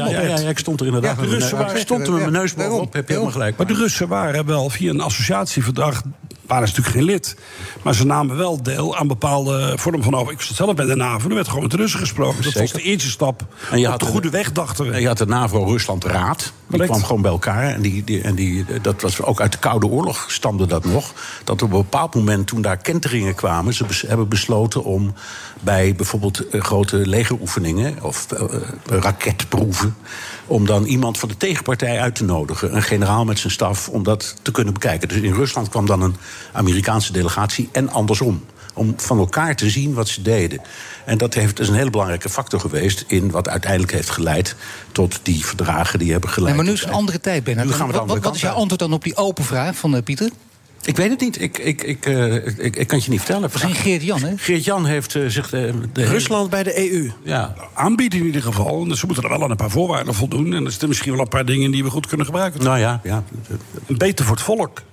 ik stond er inderdaad. Ja, de Russen waren, stond er met mijn neus bovenop, heb je helemaal gelijk. Maar de Russen waren wel via een associatieverdrag, waren ze natuurlijk geen lid, maar ze namen wel deel aan bepaalde vormen van over. Ik zat zelf bij de NAVO, er werd gewoon met de Russen gesproken. Dat was de eerste stap op de goede weg, dachten we. En je had de NAVO-Rusland-raad. Die kwam gewoon bij elkaar. En dat was ook uit de Koude Oorlog stamde dat nog. Dat op een bepaald moment, toen daar kenteringen kwamen, ze hebben besloten om bij bijvoorbeeld grote legeroefeningen of raketproeven, om dan iemand van de tegenpartij uit te nodigen. Een generaal met zijn staf, om dat te kunnen bekijken. Dus in Rusland kwam dan een Amerikaanse delegatie en andersom. Om van elkaar te zien wat ze deden. En dat is een hele belangrijke factor geweest in wat uiteindelijk heeft geleid tot die verdragen die hebben geleid. Maar nu is het een andere tijd, Bernhard. Wat is jouw antwoord dan op die open vraag van Pieter? Ik weet het niet. Ik kan het je niet vertellen. Misschien Geert-Jan, hè? Geert-Jan heeft zich Rusland bij de EU. Ja, aanbieden in ieder geval. Dus ze moeten er wel aan een paar voorwaarden voldoen. En er zitten misschien wel een paar dingen die we goed kunnen gebruiken. Nou ja. Beter voor het volk.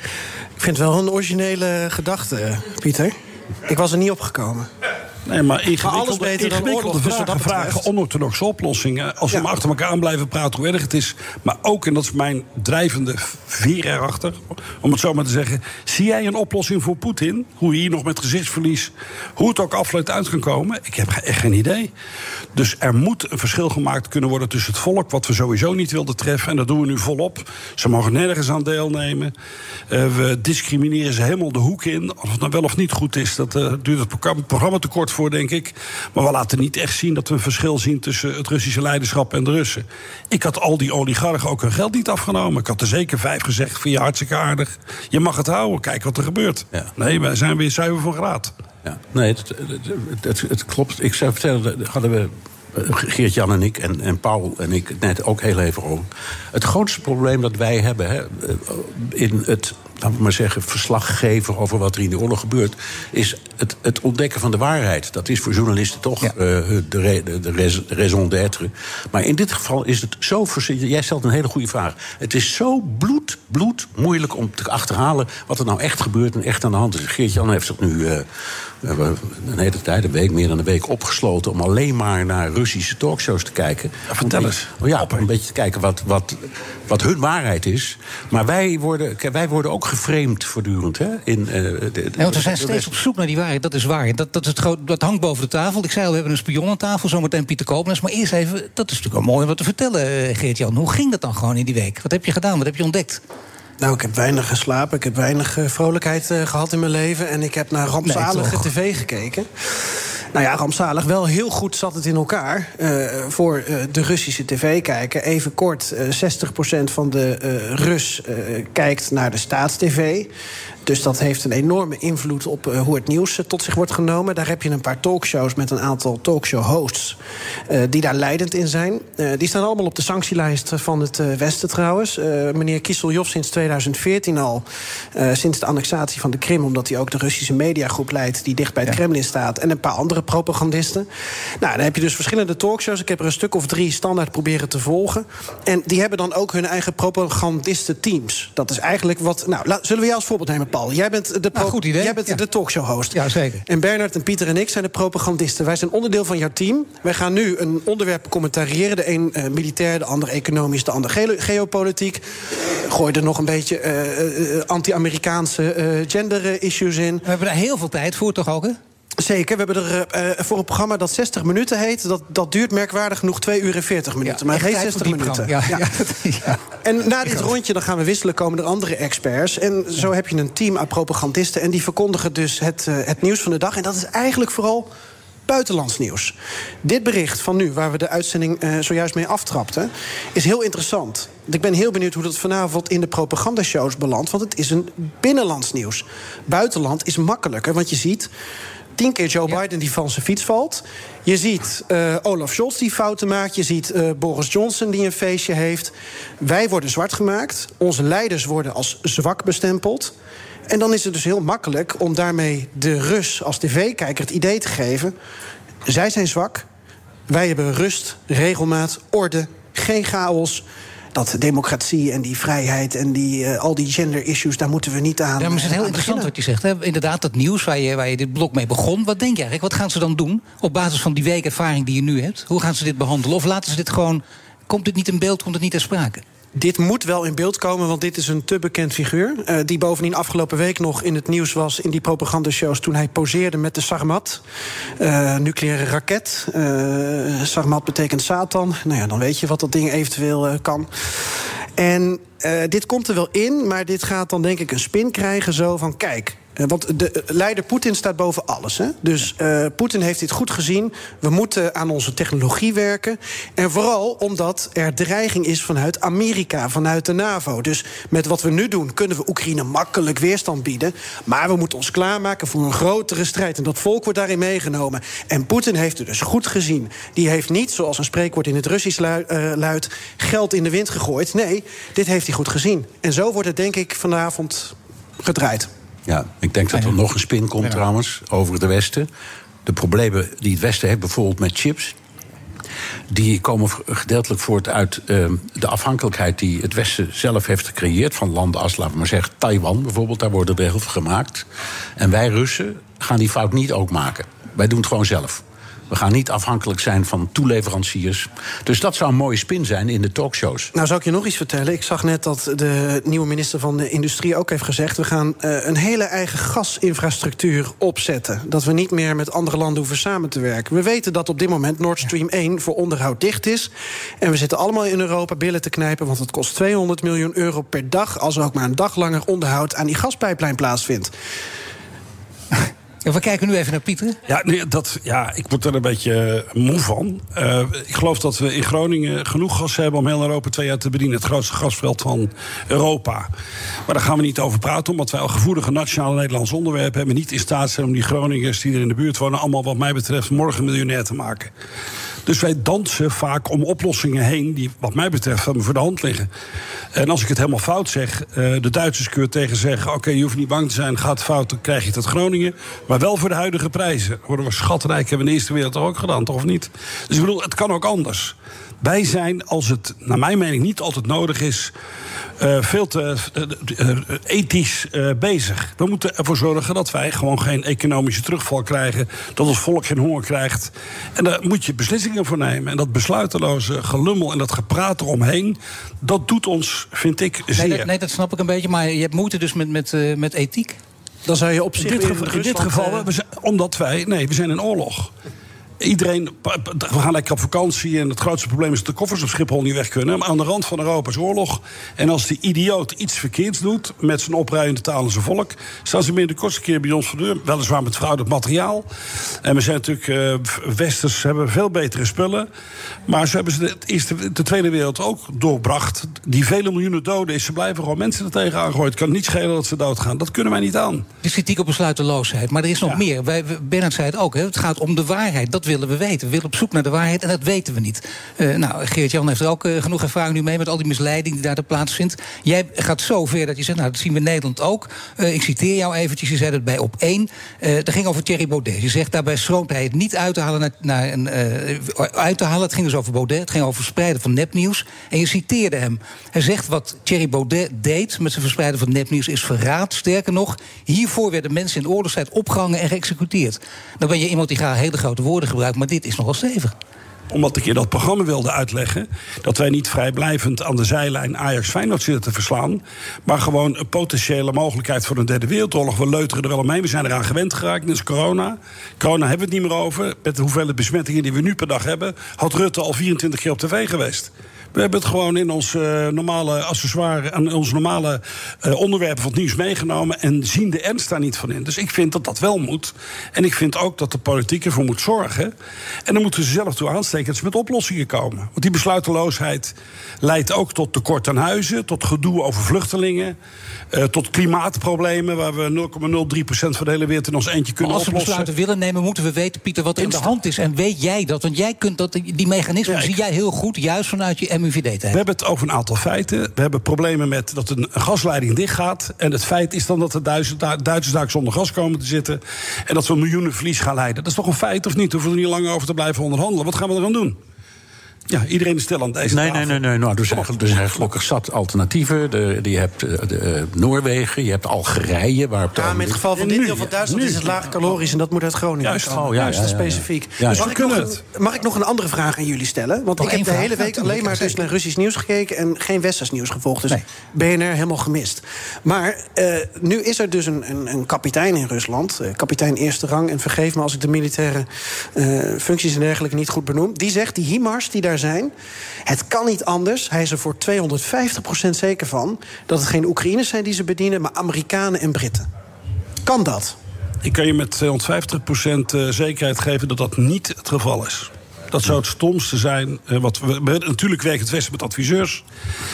Ik vind het wel een originele gedachte, Pieter. Ik was er niet op gekomen. Nee, maar ingewikkelde vragen onorthodoxe oplossingen. Als we maar achter elkaar aan blijven praten hoe erg het is. Maar ook, en dat is mijn drijvende veer erachter, om het zo maar te zeggen, zie jij een oplossing voor Poetin? Hoe hij hier nog met gezichtsverlies, hoe het ook afluit uit kan komen? Ik heb echt geen idee. Dus er moet een verschil gemaakt kunnen worden tussen het volk, wat we sowieso niet wilden treffen. En dat doen we nu volop. Ze mogen nergens aan deelnemen. We discrimineren ze helemaal de hoek in. Of het nou wel of niet goed is, dat duurt het programma tekort voor, denk ik. Maar we laten niet echt zien dat we een verschil zien tussen het Russische leiderschap en de Russen. Ik had al die oligarchen ook hun geld niet afgenomen. Ik had er zeker 5 gezegd, vind je hartstikke aardig. Je mag het houden, kijk wat er gebeurt. Ja. Nee, wij zijn weer zuiver van graad. Ja. Nee, het klopt. Ik zou vertellen, hadden we Geert-Jan en ik en Paul en ik net ook heel even over. Het grootste probleem dat wij hebben in het, laten we maar zeggen, verslag geven over wat er in de oorlog gebeurt, is het ontdekken van de waarheid. Dat is voor journalisten toch de raison d'être. Maar in dit geval is het zo verschillend. Jij stelt een hele goede vraag. Het is zo bloed moeilijk om te achterhalen wat er nou echt gebeurt en echt aan de hand is. Geert-Jan heeft zich nu een hele tijd, meer dan een week opgesloten om alleen maar naar Russische talkshows te kijken. Ja, vertel eens. Om een beetje te kijken wat hun waarheid is. Maar wij worden ook geframed voortdurend. Hè? Want we zijn steeds op zoek naar die waarheid, dat is waar. Dat hangt boven de tafel. Ik zei al, we hebben een spion aan tafel, zometeen Pieter Koopmans. Maar eerst even, dat is natuurlijk wel mooi om wat te vertellen, Geert-Jan. Hoe ging dat dan gewoon in die week? Wat heb je gedaan? Wat heb je ontdekt? Nou, ik heb weinig geslapen, ik heb weinig vrolijkheid gehad in mijn leven. En ik heb naar rampzalige tv gekeken. Nou ja, rampzalig. Wel heel goed zat het in elkaar voor de Russische tv-kijker. Even kort, 60% van de Rus kijkt naar de staatstv. Dus dat heeft een enorme invloed op hoe het nieuws tot zich wordt genomen. Daar heb je een paar talkshows met een aantal talkshow-hosts die daar leidend in zijn. Die staan allemaal op de sanctielijst van het Westen trouwens. Meneer Kiselyov sinds 2014 al, sinds de annexatie van de Krim, omdat hij ook de Russische mediagroep leidt die dicht bij het Kremlin staat, en een paar andere propagandisten. Nou, dan heb je dus verschillende talkshows. Ik heb er een stuk of 3 standaard proberen te volgen. En die hebben dan ook hun eigen propagandistenteams. Dat is eigenlijk wat... Nou, zullen we jou als voorbeeld nemen, Paul? Jij bent de talkshow-host. Ja, zeker. En Bernard en Pieter en ik zijn de propagandisten. Wij zijn onderdeel van jouw team. Wij gaan nu een onderwerp commentariëren. De een militair, de ander economisch, de ander geopolitiek. Gooi er nog een beetje anti-Amerikaanse gender-issues in. We hebben daar heel veel tijd voor, toch ook, hè? Zeker, we hebben er voor een programma dat 60 minuten heet. Dat duurt merkwaardig genoeg 2 uur en 40 minuten. Maar het heet 60 minuten. Ja. En na dit rondje dan gaan we wisselen, komen er andere experts. En zo heb je een team aan propagandisten. En die verkondigen dus het nieuws van de dag. En dat is eigenlijk vooral buitenlands nieuws. Dit bericht van nu, waar we de uitzending zojuist mee aftrapten, is heel interessant. Ik ben heel benieuwd hoe dat vanavond in de propagandashows belandt. Want het is een binnenlands nieuws. Buitenland is makkelijker, want je ziet 10 keer Joe Biden die van zijn fiets valt. Je ziet Olaf Scholz die fouten maakt. Je ziet Boris Johnson die een feestje heeft. Wij worden zwart gemaakt. Onze leiders worden als zwak bestempeld. En dan is het dus heel makkelijk om daarmee de Rus als tv-kijker het idee te geven: zij zijn zwak, wij hebben rust, regelmaat, orde, geen chaos. Dat democratie en die vrijheid en al die gender-issues, daar moeten we niet aan. Ja, maar het is heel interessant wat je zegt. Hè? Inderdaad, dat nieuws waar je dit blok mee begon. Wat denk je eigenlijk? Wat gaan ze dan doen op basis van die week ervaring die je nu hebt? Hoe gaan ze dit behandelen? Of laten ze dit gewoon... Komt het niet in beeld, komt het niet ter sprake? Dit moet wel in beeld komen, want dit is een te bekend figuur. Die bovendien afgelopen week nog in het nieuws was in die propagandashows toen hij poseerde met de Sarmat. Nucleaire raket. Sarmat betekent Satan. Nou ja, dan weet je wat dat ding eventueel kan. En dit komt er wel in, maar dit gaat dan denk ik een spin krijgen zo van: kijk, want de leider Poetin staat boven alles. Hè? Dus Poetin heeft dit goed gezien. We moeten aan onze technologie werken. En vooral omdat er dreiging is vanuit Amerika, vanuit de NAVO. Dus met wat we nu doen kunnen we Oekraïne makkelijk weerstand bieden. Maar we moeten ons klaarmaken voor een grotere strijd. En dat volk wordt daarin meegenomen. En Poetin heeft het dus goed gezien. Die heeft niet, zoals een spreekwoord in het Russisch luidt, geld in de wind gegooid. Nee, dit heeft hij goed gezien. En zo wordt het denk ik vanavond gedraaid. Ja, ik denk dat er nog een spin komt trouwens over het Westen. De problemen die het Westen heeft, bijvoorbeeld met chips, die komen gedeeltelijk voort uit de afhankelijkheid die het Westen zelf heeft gecreëerd van landen als, laten we maar zeggen, Taiwan bijvoorbeeld. Daar worden er heel veel gemaakt. En wij Russen gaan die fout niet ook maken. Wij doen het gewoon zelf. We gaan niet afhankelijk zijn van toeleveranciers. Dus dat zou een mooie spin zijn in de talkshows. Nou, zou ik je nog iets vertellen? Ik zag net dat de nieuwe minister van de Industrie ook heeft gezegd: we gaan een hele eigen gasinfrastructuur opzetten. Dat we niet meer met andere landen hoeven samen te werken. We weten dat op dit moment Nord Stream 1 voor onderhoud dicht is. En we zitten allemaal in Europa billen te knijpen, want het kost 200 miljoen euro per dag als er ook maar een dag langer onderhoud aan die gaspijplijn plaatsvindt. Ja, we kijken nu even naar Pieter. Ik word er een beetje moe van. Ik geloof dat we in Groningen genoeg gas hebben om heel Europa 2 jaar te bedienen. Het grootste gasveld van Europa. Maar daar gaan we niet over praten, omdat wij al gevoelige nationale Nederlandse onderwerpen hebben. Niet in staat zijn om die Groningers die er in de buurt wonen allemaal wat mij betreft morgen miljonair te maken. Dus wij dansen vaak om oplossingen heen die wat mij betreft voor de hand liggen. En als ik het helemaal fout zeg, de Duitsers kunnen tegen zeggen: oké, je hoeft niet bang te zijn, gaat fout, dan krijg je het uit Groningen. Maar wel voor de huidige prijzen. Dan worden we schatrijk, hebben we in de Eerste Wereld ook gedaan, toch of niet? Dus ik bedoel, het kan ook anders. Wij zijn, als het naar mijn mening niet altijd nodig is, veel te ethisch bezig. We moeten ervoor zorgen dat wij gewoon geen economische terugval krijgen, dat ons volk geen honger krijgt. En daar moet je beslissingen voor nemen. En dat besluiteloze gelummel en dat gepraat eromheen, dat doet ons, vind ik, zeer. Nee, dat snap ik een beetje, maar je hebt moeite dus met ethiek. Dan zou je op zich in dit geval, omdat we zijn in oorlog. Iedereen, we gaan lekker op vakantie en het grootste probleem is dat de koffers op Schiphol niet weg kunnen. Maar aan de rand van Europa is oorlog. En als die idioot iets verkeerds doet met zijn opruiende taal en zijn volk, staan ze binnen de kortste keer bij ons voor de deur. Weliswaar met verouderd materiaal. En we zijn natuurlijk westers, hebben veel betere spullen. Maar zo hebben ze de Tweede Wereld ook doorbracht. Die vele miljoenen doden is, ze blijven gewoon mensen er tegen aangooien. Het kan niet schelen dat ze doodgaan. Dat kunnen wij niet aan. Het is kritiek op besluiteloosheid, maar er is nog meer. Bernard zei het ook, het gaat om de waarheid. Dat willen we weten. We willen op zoek naar de waarheid en dat weten we niet. Geert-Jan heeft er ook genoeg ervaring nu mee met al die misleiding die daar te plaatsvindt. Jij gaat zo ver dat je zegt, dat zien we in Nederland ook. Ik citeer jou eventjes, je zei het bij Op 1. Het ging over Thierry Baudet. Je zegt, daarbij schroomt hij het niet uit te halen. Het ging dus over Baudet. Het ging over verspreiden van nepnieuws. En je citeerde hem. Hij zegt, wat Thierry Baudet deed met zijn verspreiden van nepnieuws is verraad. Sterker nog, hiervoor werden mensen in de oorlogstijd opgehangen en geëxecuteerd. Dan ben je iemand die graag hele grote woorden gebruikt, maar dit is nogal stevig. Omdat ik in dat programma wilde uitleggen dat wij niet vrijblijvend aan de zijlijn Ajax-Feyenoord zitten te verslaan, maar gewoon een potentiële mogelijkheid voor een derde wereldoorlog. We leuteren er wel omheen, we zijn eraan gewend geraakt. Dit is corona. Corona hebben we het niet meer over. Met de hoeveelheid besmettingen die we nu per dag hebben, had Rutte al 24 keer op tv geweest. We hebben het gewoon in ons normale accessoire en onze normale onderwerpen van het nieuws meegenomen en zien de ernst daar niet van in. Dus ik vind dat dat wel moet. En ik vind ook dat de politiek ervoor moet zorgen. En dan moeten ze zelf toe aansteken dat ze met oplossingen komen. Want die besluiteloosheid leidt ook tot tekort aan huizen, tot gedoe over vluchtelingen, tot klimaatproblemen waar we 0,03% van de hele wereld in ons eentje kunnen oplossen. Als we besluiten willen nemen, moeten we weten, Pieter, wat er aan de hand is. En weet jij dat? Want jij kunt die mechanismen zie jij heel goed, juist vanuit je MUVD. We hebben het over een aantal feiten. We hebben problemen met dat een gasleiding dichtgaat. En het feit is dan dat de Duitsers daar zonder gas komen te zitten. En dat we miljoenen verlies gaan leiden. Dat is toch een feit of niet? Daar hoeven we er niet lang over te blijven onderhandelen. Wat gaan we eraan doen? Ja, iedereen is stil aan deze tafel. Nee. Nou, er zijn gelukkig zat alternatieven. Je hebt Noorwegen, je hebt Algerije. Maar in het geval van dit deel van Duitsland is het laag calorisch en dat moet uit Groningen komen. Juist, specifiek. Dus mag ik nog een andere vraag aan jullie stellen? Want ik heb de hele week alleen maar dus naar Russisch nieuws gekeken en geen Westers nieuws gevolgd. Dus BNR helemaal gemist. Maar nu is er dus een kapitein in Rusland, kapitein eerste rang, en vergeef me als ik de militaire functies en dergelijke niet goed benoem. Die zegt, die HIMARS die daar zijn, het kan niet anders. Hij is er voor 250% zeker van dat het geen Oekraïners zijn die ze bedienen, maar Amerikanen en Britten. Kan dat? Ik kan je met 250% zekerheid geven dat dat niet het geval is. Dat zou het stomste zijn. Natuurlijk werkt het Westen met adviseurs.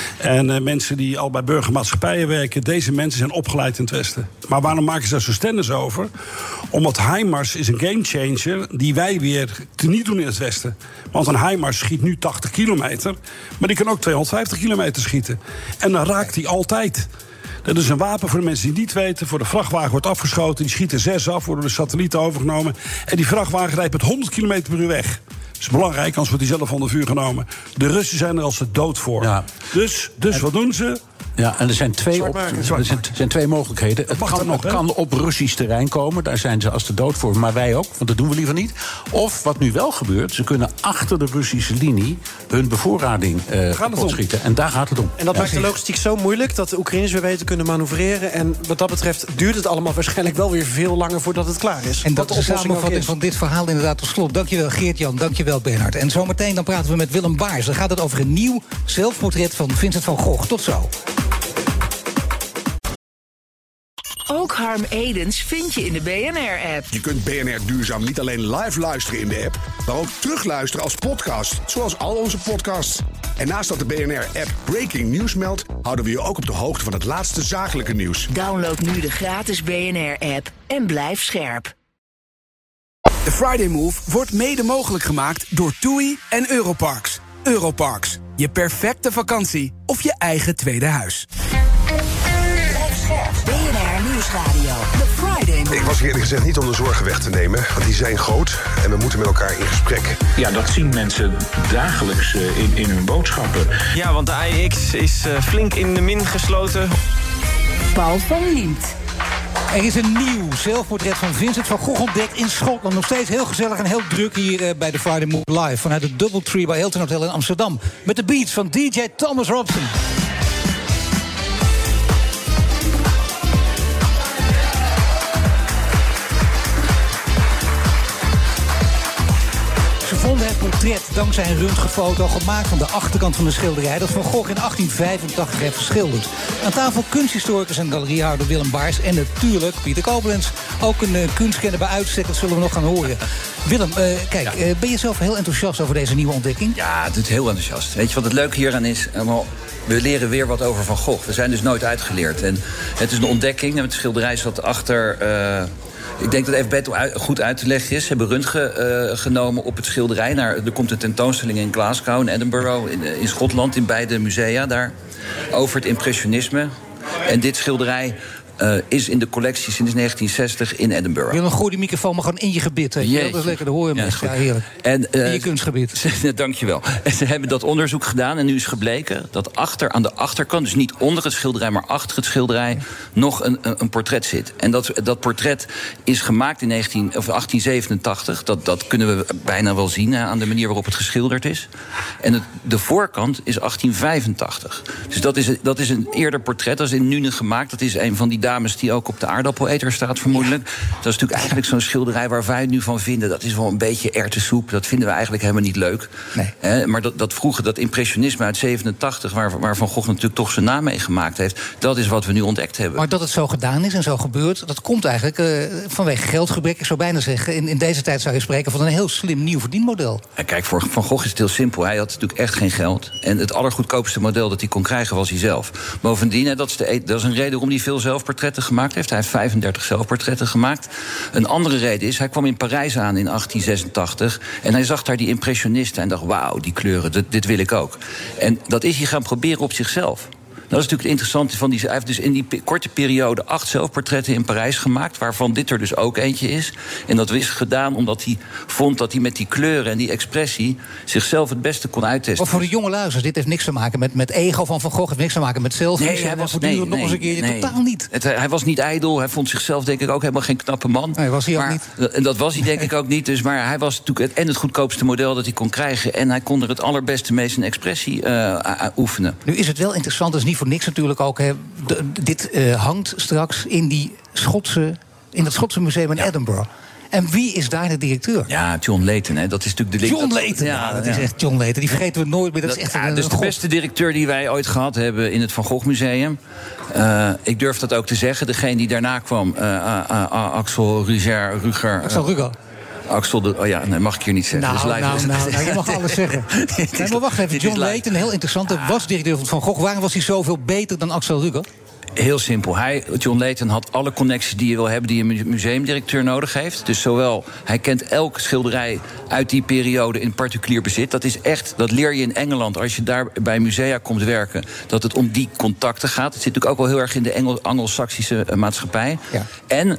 En mensen die al bij burgermaatschappijen werken. Deze mensen zijn opgeleid in het Westen. Maar waarom maken ze daar zo stennis over? Omdat HIMARS is een gamechanger die wij weer niet doen in het Westen. Want een HIMARS schiet nu 80 kilometer. Maar die kan ook 250 kilometer schieten. En dan raakt hij altijd. Dat is een wapen voor de mensen die het niet weten. Voor de vrachtwagen wordt afgeschoten. Die schieten 6 af, worden de satellieten overgenomen. En die vrachtwagen rijdt met 100 kilometer per uur weg. Dat is belangrijk, anders wordt die zelf onder vuur genomen. De Russen zijn er als de dood voor. Ja. Dus wat doen ze? Ja, en er zijn twee mogelijkheden. Het kan op Russisch terrein komen. Daar zijn ze als de dood voor, maar wij ook. Want dat doen we liever niet. Of wat nu wel gebeurt, ze kunnen achter de Russische linie hun bevoorrading schieten. En daar gaat het om. En dat maakt de logistiek zo moeilijk dat de Oekraïners weer weten kunnen manoeuvreren. En wat dat betreft duurt het allemaal waarschijnlijk wel weer veel langer voordat het klaar is. En dat is de samenvatting van dit verhaal inderdaad tot slot. Dankjewel Geert-Jan, dankjewel Bernhard. En zometeen dan praten we met Willem Baars. Dan gaat het over een nieuw zelfportret van Vincent van Gogh. Tot zo. Ook Harm Edens vind je in de BNR-app. Je kunt BNR Duurzaam niet alleen live luisteren in de app, maar ook terugluisteren als podcast, zoals al onze podcasts. En naast dat de BNR-app Breaking News meldt, houden we je ook op de hoogte van het laatste zakelijke nieuws. Download nu de gratis BNR-app en blijf scherp. De Friday Move wordt mede mogelijk gemaakt door TUI en Europarks. Europarks, je perfecte vakantie of je eigen tweede huis. BNR Nieuwsradio, The Friday Move. Ik was eerlijk gezegd niet om de zorgen weg te nemen, want die zijn groot en we moeten met elkaar in gesprek. Ja, dat zien mensen dagelijks in hun boodschappen. Ja, want de AEX is flink in de min gesloten. Paul van Liemt. Er is een nieuw zelfportret van Vincent van Gogh ontdekt in Schotland. Nog steeds heel gezellig en heel druk hier bij de Friday Move Live. Vanuit het Doubletree bij Hilton Hotel in Amsterdam. Met de beats van DJ Thomas Robson. dankzij een röntgenfoto gemaakt van de achterkant van de schilderij dat Van Gogh in 1885 heeft geschilderd. Aan tafel kunsthistoricus en galeriehouder Willem Baars en natuurlijk Pieter Koblenz. Ook een kunstkenner bij uitstek, dat zullen we nog gaan horen. Willem, ben je zelf heel enthousiast over deze nieuwe ontdekking? Ja, het is heel enthousiast. Weet je wat het leuke hieraan is? We leren weer wat over Van Gogh. We zijn dus nooit uitgeleerd. En het is een ontdekking. En het schilderij zat achter... ik denk dat het even beter goed uit te leggen is. Ze hebben röntgen genomen op het schilderij. Er komt een tentoonstelling in Glasgow, in Edinburgh, in Schotland, in beide musea daar, over het impressionisme. En dit schilderij is in de collectie sinds 1960 in Edinburgh. Willem, gooi die microfoon maar gewoon in je gebit. Dat is lekker, dat hoor je mensen. Ja, heerlijk. In je kunstgebied. Dankjewel. En ze hebben dat onderzoek gedaan en nu is gebleken dat aan de achterkant, dus niet onder het schilderij, maar achter het schilderij, nog een portret zit. En dat portret is gemaakt in 1887. Dat kunnen we bijna wel zien aan de manier waarop het geschilderd is. En de voorkant is 1885. Dus dat is een eerder portret. Dat is in Nuenen gemaakt. Dat is een van die dames die ook op de aardappeleter staat, vermoedelijk. Dat is natuurlijk eigenlijk zo'n schilderij waar wij het nu van vinden. Dat is wel een beetje erwtensoep. Dat vinden we eigenlijk helemaal niet leuk. Nee. Maar dat vroeger, dat impressionisme uit 87, waar Van Gogh natuurlijk toch zijn naam mee gemaakt heeft, dat is wat we nu ontdekt hebben. Maar dat het zo gedaan is en zo gebeurt, dat komt eigenlijk vanwege geldgebrek. Ik zou bijna zeggen, in deze tijd zou je spreken van een heel slim nieuw verdienmodel. En kijk, voor Van Gogh is het heel simpel. Hij had natuurlijk echt geen geld. En het allergoedkoopste model dat hij kon krijgen was hij zelf. Bovendien, dat is een reden waarom hij veel zelfportretten gemaakt heeft. Hij heeft 35 zelfportretten gemaakt. Een andere reden is, hij kwam in Parijs aan in 1886... en hij zag daar die impressionisten en dacht, wauw, die kleuren, dit wil ik ook. En dat is hij gaan proberen op zichzelf. Dat is natuurlijk het interessante hij heeft dus in die korte periode 8 zelfportretten in Parijs gemaakt, waarvan dit er dus ook eentje is. En dat is gedaan omdat hij vond dat hij met die kleuren en die expressie zichzelf het beste kon uittesten. Maar voor de jonge luisteraars, dit heeft niks te maken met ego van Van Gogh, heeft niks te maken met zelfvisie. Hij was voortdurend nog eens een keer, totaal niet. Hij was niet ijdel, hij vond zichzelf denk ik ook helemaal geen knappe man. Nee, was hij ook niet. En dat was hij denk ik ook niet. Dus, maar hij was natuurlijk het goedkoopste model dat hij kon krijgen. En hij kon er het allerbeste mee zijn expressie oefenen. Nu is het wel interessant, dat is niet voor niks natuurlijk ook. Dit hangt straks in het Schotse museum in Edinburgh. En wie is daar de directeur? Ja, John Layton. Hè. Dat is natuurlijk de John Layton, dat is echt John Layton. Die vergeten we nooit meer. Dat is echt dus de beste directeur die wij ooit gehad hebben in het Van Gogh Museum. Ik durf dat ook te zeggen. Degene die daarna kwam, Axel Ruger. Axel Ruger. Axel, mag ik hier niet zeggen. Nou, je mag alles zeggen. Maar wacht even, John Layton, heel interessant. Was directeur van Van Gogh. Waarom was hij zoveel beter dan Axel Ruger? Heel simpel. John Layton had alle connecties die je wil hebben, die een museumdirecteur nodig heeft. Dus hij kent elk schilderij uit die periode in particulier bezit. Dat leer je in Engeland als je daar bij musea komt werken, dat het om die contacten gaat. Het zit natuurlijk ook wel heel erg in de Anglo-Saxische maatschappij. Ja. En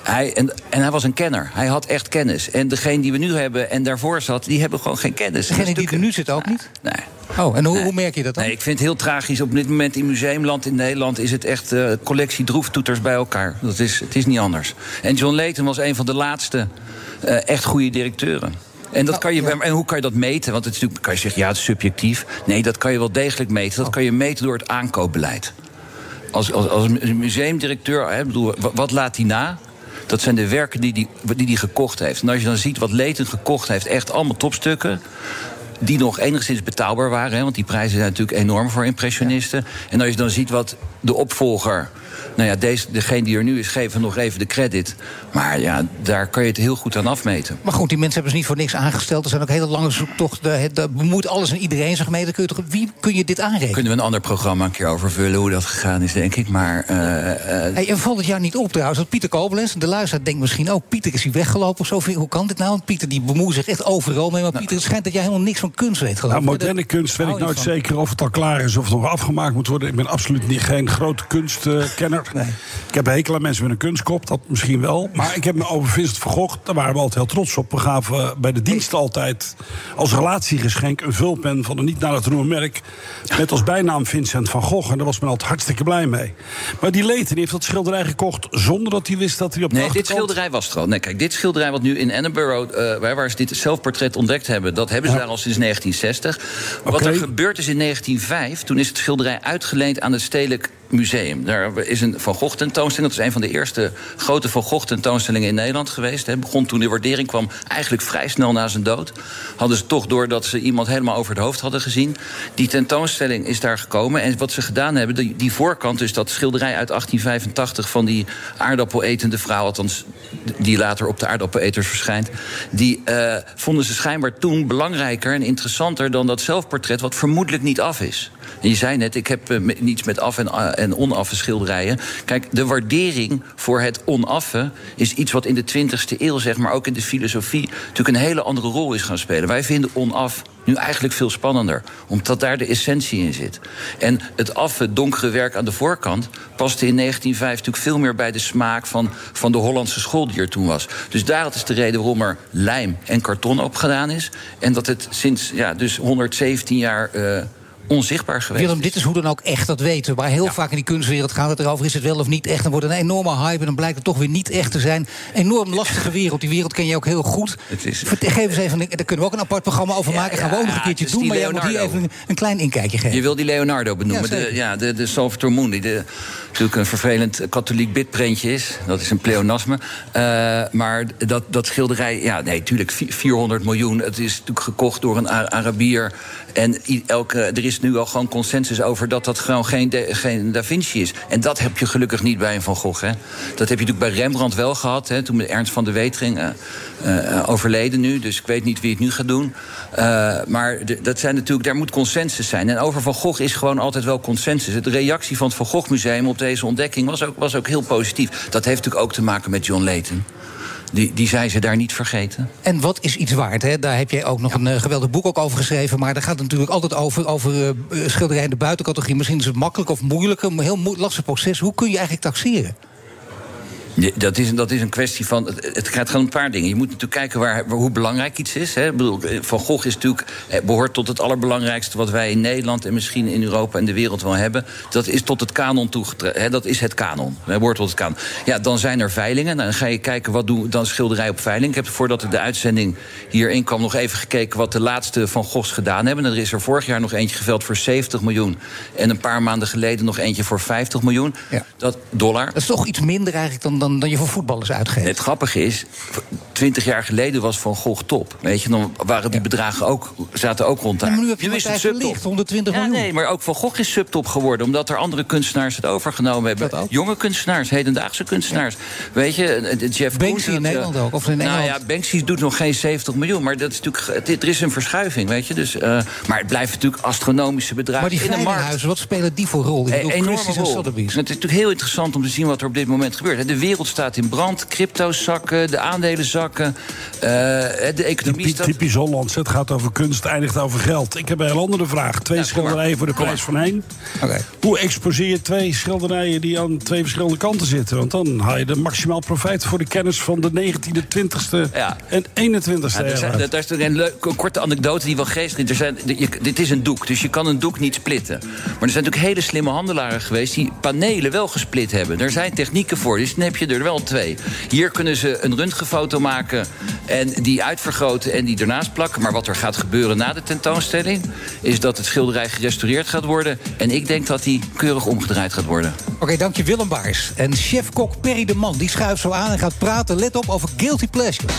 hij was een kenner. Hij had echt kennis. En degene die we nu hebben en daarvoor zat, die hebben gewoon geen kennis. Degene die er nu zit ook niet? Nee. Oh, en hoe merk je dat dan? Nee, ik vind het heel tragisch. Op dit moment in museumland in Nederland is het echt collectie droeftoeters bij elkaar. Het is niet anders. En John Layton was een van de laatste echt goede directeuren. En, en hoe kan je dat meten? Want het kan je zeggen, het is subjectief. Nee, dat kan je wel degelijk meten. Dat kan je meten door het aankoopbeleid. Als museumdirecteur, wat laat hij na? Dat zijn de werken die hij gekocht heeft. En als je dan ziet wat Layton gekocht heeft, echt allemaal topstukken, die nog enigszins betaalbaar waren, want die prijzen zijn natuurlijk enorm voor impressionisten. Ja. En als je dan ziet wat de opvolger, degene die er nu is, geven nog even de credit. Maar ja, daar kan je het heel goed aan afmeten. Maar goed, die mensen hebben ze niet voor niks aangesteld. Er zijn ook hele lange zoektochten. Er bemoeit alles en iedereen zich mee. Wie kun je dit aanrekenen? Kunnen we een ander programma een keer over vullen hoe dat gegaan is, denk ik. Maar en valt het jou niet op trouwens dat Pieter Koblenz, de luisteraar, denkt misschien, Pieter is hier weggelopen of zo. Hoe kan dit nou? Want Pieter die bemoeit zich echt overal mee. Maar Pieter, het schijnt dat jij helemaal niks van kunst weet, geloof ik. Moderne kunst weet ik nooit zeker of het al klaar is of het nog afgemaakt moet worden. Ik ben absoluut geen grote kunstkenner. Nee. Ik heb een hekel aan mensen met een kunstkop, dat misschien wel. Maar ik heb me over Vincent van Gogh, daar waren we altijd heel trots op. We gaven bij de dienst altijd als relatiegeschenk een vulpen van een niet naar het noemen merk, met als bijnaam Vincent van Gogh. En daar was men altijd hartstikke blij mee. Maar die Layton heeft dat schilderij gekocht zonder dat hij wist dat hij op de achterkant... dit schilderij was er al. Nee, kijk, dit schilderij wat nu in Edinburgh, waar ze dit zelfportret ontdekt hebben, dat hebben ze daar al sinds 1960. Wat er gebeurd is in 1905, toen is het schilderij uitgeleend aan het Stedelijk museum. Daar is een Van Gogh tentoonstelling. Dat is een van de eerste grote Van Gogh tentoonstellingen in Nederland geweest. Het begon toen de waardering kwam eigenlijk vrij snel na zijn dood. Hadden ze toch door dat ze iemand helemaal over het hoofd hadden gezien. Die tentoonstelling is daar gekomen. En wat ze gedaan hebben, die voorkant, dus dat schilderij uit 1885... van die aardappeletende vrouw, althans die later op de aardappeleters verschijnt... die vonden ze schijnbaar toen belangrijker en interessanter dan dat zelfportret, wat vermoedelijk niet af is. En je zei net, ik heb niets met af- en onaffe schilderijen. Kijk, de waardering voor het onaffe is iets wat in de 20e eeuw, zeg maar, ook in de filosofie, natuurlijk een hele andere rol is gaan spelen. Wij vinden onaf nu eigenlijk veel spannender, omdat daar de essentie in zit. En het affe, donkere werk aan de voorkant paste in 1905 natuurlijk veel meer bij de smaak van de Hollandse school die er toen was. Dus dat is de reden waarom er lijm en karton op gedaan is. En dat het sinds dus 117 jaar onzichtbaar geweest. Willem, dit is hoe dan ook echt, dat weten we. Maar heel vaak in die kunstwereld gaat het erover, is het wel of niet echt. Dan wordt een enorme hype en dan blijkt het toch weer niet echt te zijn. Enorm lastige wereld. Die wereld ken je ook heel goed. Geef eens even, daar kunnen we ook een apart programma over maken. Gaan we ook nog een keertje doen. Maar jij moet hier even een klein inkijkje geven. Je wil die Leonardo benoemen. De Salvator Mundi. Natuurlijk een vervelend katholiek bidprentje is. Dat is een pleonasme. Maar dat schilderij, natuurlijk 400 miljoen. Het is natuurlijk gekocht door een Arabier. En er is nu al gewoon consensus over dat gewoon geen Da Vinci is. En dat heb je gelukkig niet bij een Van Gogh. Hè. Dat heb je natuurlijk bij Rembrandt wel gehad. Hè, toen met Ernst van de Wetering overleden nu. Dus ik weet niet wie het nu gaat doen. Maar dat zijn natuurlijk, daar moet consensus zijn. En over Van Gogh is gewoon altijd wel consensus. De reactie van het Van Gogh Museum op deze ontdekking was ook heel positief. Dat heeft natuurlijk ook te maken met John Layton. Die zei ze daar niet vergeten. En wat is iets waard? Hè? Daar heb jij ook nog een geweldig boek ook over geschreven. Maar daar gaat het natuurlijk altijd over schilderijen in de buitencategorie. Misschien is het makkelijk of moeilijk. Een heel lastig proces. Hoe kun je eigenlijk taxeren? Dat is een kwestie van. Het gaat om een paar dingen. Je moet natuurlijk kijken hoe belangrijk iets is. Hè. Ik bedoel, Van Gogh is natuurlijk, behoort tot het allerbelangrijkste wat wij in Nederland en misschien in Europa en de wereld wel hebben. Dat is tot het kanon toegetreden. Dat is het kanon. Hij behoort tot het kanon. Ja, dan zijn er veilingen. Dan ga je kijken wat doe dan schilderij op veiling. Ik heb voordat ik de uitzending hierin kwam nog even gekeken wat de laatste Van Goghs gedaan hebben. Er is er vorig jaar nog eentje geveld voor 70 miljoen. En een paar maanden geleden nog eentje voor 50 miljoen. Ja. $. Dat is toch iets minder eigenlijk dan je voor voetballers uitgeeft. Het grappige is, 20 jaar geleden was Van Gogh top. Weet je, dan waren die bedragen zaten ook rond daar. Ja, maar nu heb je het verlicht, 120 miljoen. Nee, maar ook Van Gogh is subtop geworden, omdat er andere kunstenaars het overgenomen hebben. Jonge kunstenaars, hedendaagse kunstenaars. Weet je, Jeff Koons. Banksy in Nederland ook, of in Engeland? Nou ja, Banksy doet nog geen 70 miljoen, maar dat is natuurlijk, er is een verschuiving, weet je. Dus, maar het blijft natuurlijk astronomische bedragen. Maar die in de markt. veilinghuizen, wat spelen die voor rol? Enorme rol. Het is natuurlijk heel interessant om te zien wat er op dit moment gebeurt. De wereld staat in brand, crypto's zakken, de aandelen zakken, de economie staat... Typisch Hollands, het gaat over kunst, eindigt over geld. Ik heb een heel andere vraag. 2 schilderijen voor de prijs van 1. Okay. Hoe exposeer je 2 schilderijen die aan 2 verschillende kanten zitten? Want dan haal je de maximaal profijt voor de kennis van de 19e, 20e en 21e. Dat is een korte anekdote die wel geestelijk is. Dit is een doek, dus je kan een doek niet splitten. Maar er zijn natuurlijk hele slimme handelaren geweest die panelen wel gesplit hebben. Er zijn technieken voor, dus dan heb je er wel 2. Hier kunnen ze een röntgenfoto maken en die uitvergroten en die ernaast plakken. Maar wat er gaat gebeuren na de tentoonstelling is dat het schilderij gerestaureerd gaat worden. En ik denk dat die keurig omgedraaid gaat worden. Oké, dank je Willem Baars. En chef-kok Perry de Man, die schuift zo aan en gaat praten, let op, over guilty pleasures.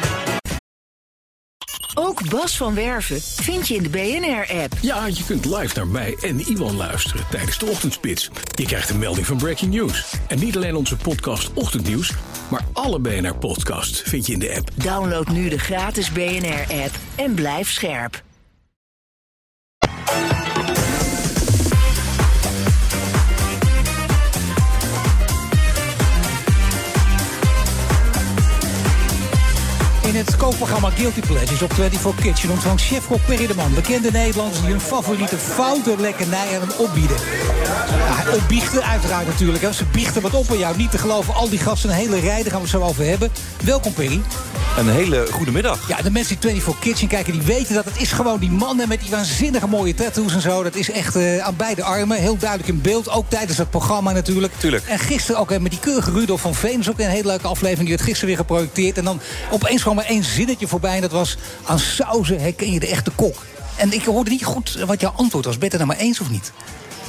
Ook Bas van Werven vind je in de BNR-app. Ja, je kunt live naar mij en Iwan luisteren tijdens de ochtendspits. Je krijgt een melding van Breaking News. En niet alleen onze podcast Ochtendnieuws, maar alle BNR-podcasts vind je in de app. Download nu de gratis BNR-app en blijf scherp. In het kookprogramma Guilty Pleasures op 24 Kitchen ontvangt chef-kok Perry de Man bekende Nederlanders die hun favoriete foute lekkernij aan hem opbieden. Ja, opbiechten uiteraard natuurlijk. Hè. Ze biechten wat op aan jou, niet te geloven. Al die gasten, een hele rij, daar gaan we het zo over hebben. Welkom Perry. Een hele goede middag. Ja, de mensen die 24 Kitchen kijken, die weten dat het is gewoon die mannen met die waanzinnige mooie tattoos en zo. Dat is echt aan beide armen, heel duidelijk in beeld. Ook tijdens het programma natuurlijk. Tuurlijk. En gisteren ook met die keurige Rudolf van Veen. Dat is ook een hele leuke aflevering, die werd gisteren weer geprojecteerd. En dan opeens kwam er 1 zinnetje voorbij en dat was: aan sauzen herken je de echte kok. En ik hoorde niet goed wat jouw antwoord was. Ben je het er nou maar eens of niet?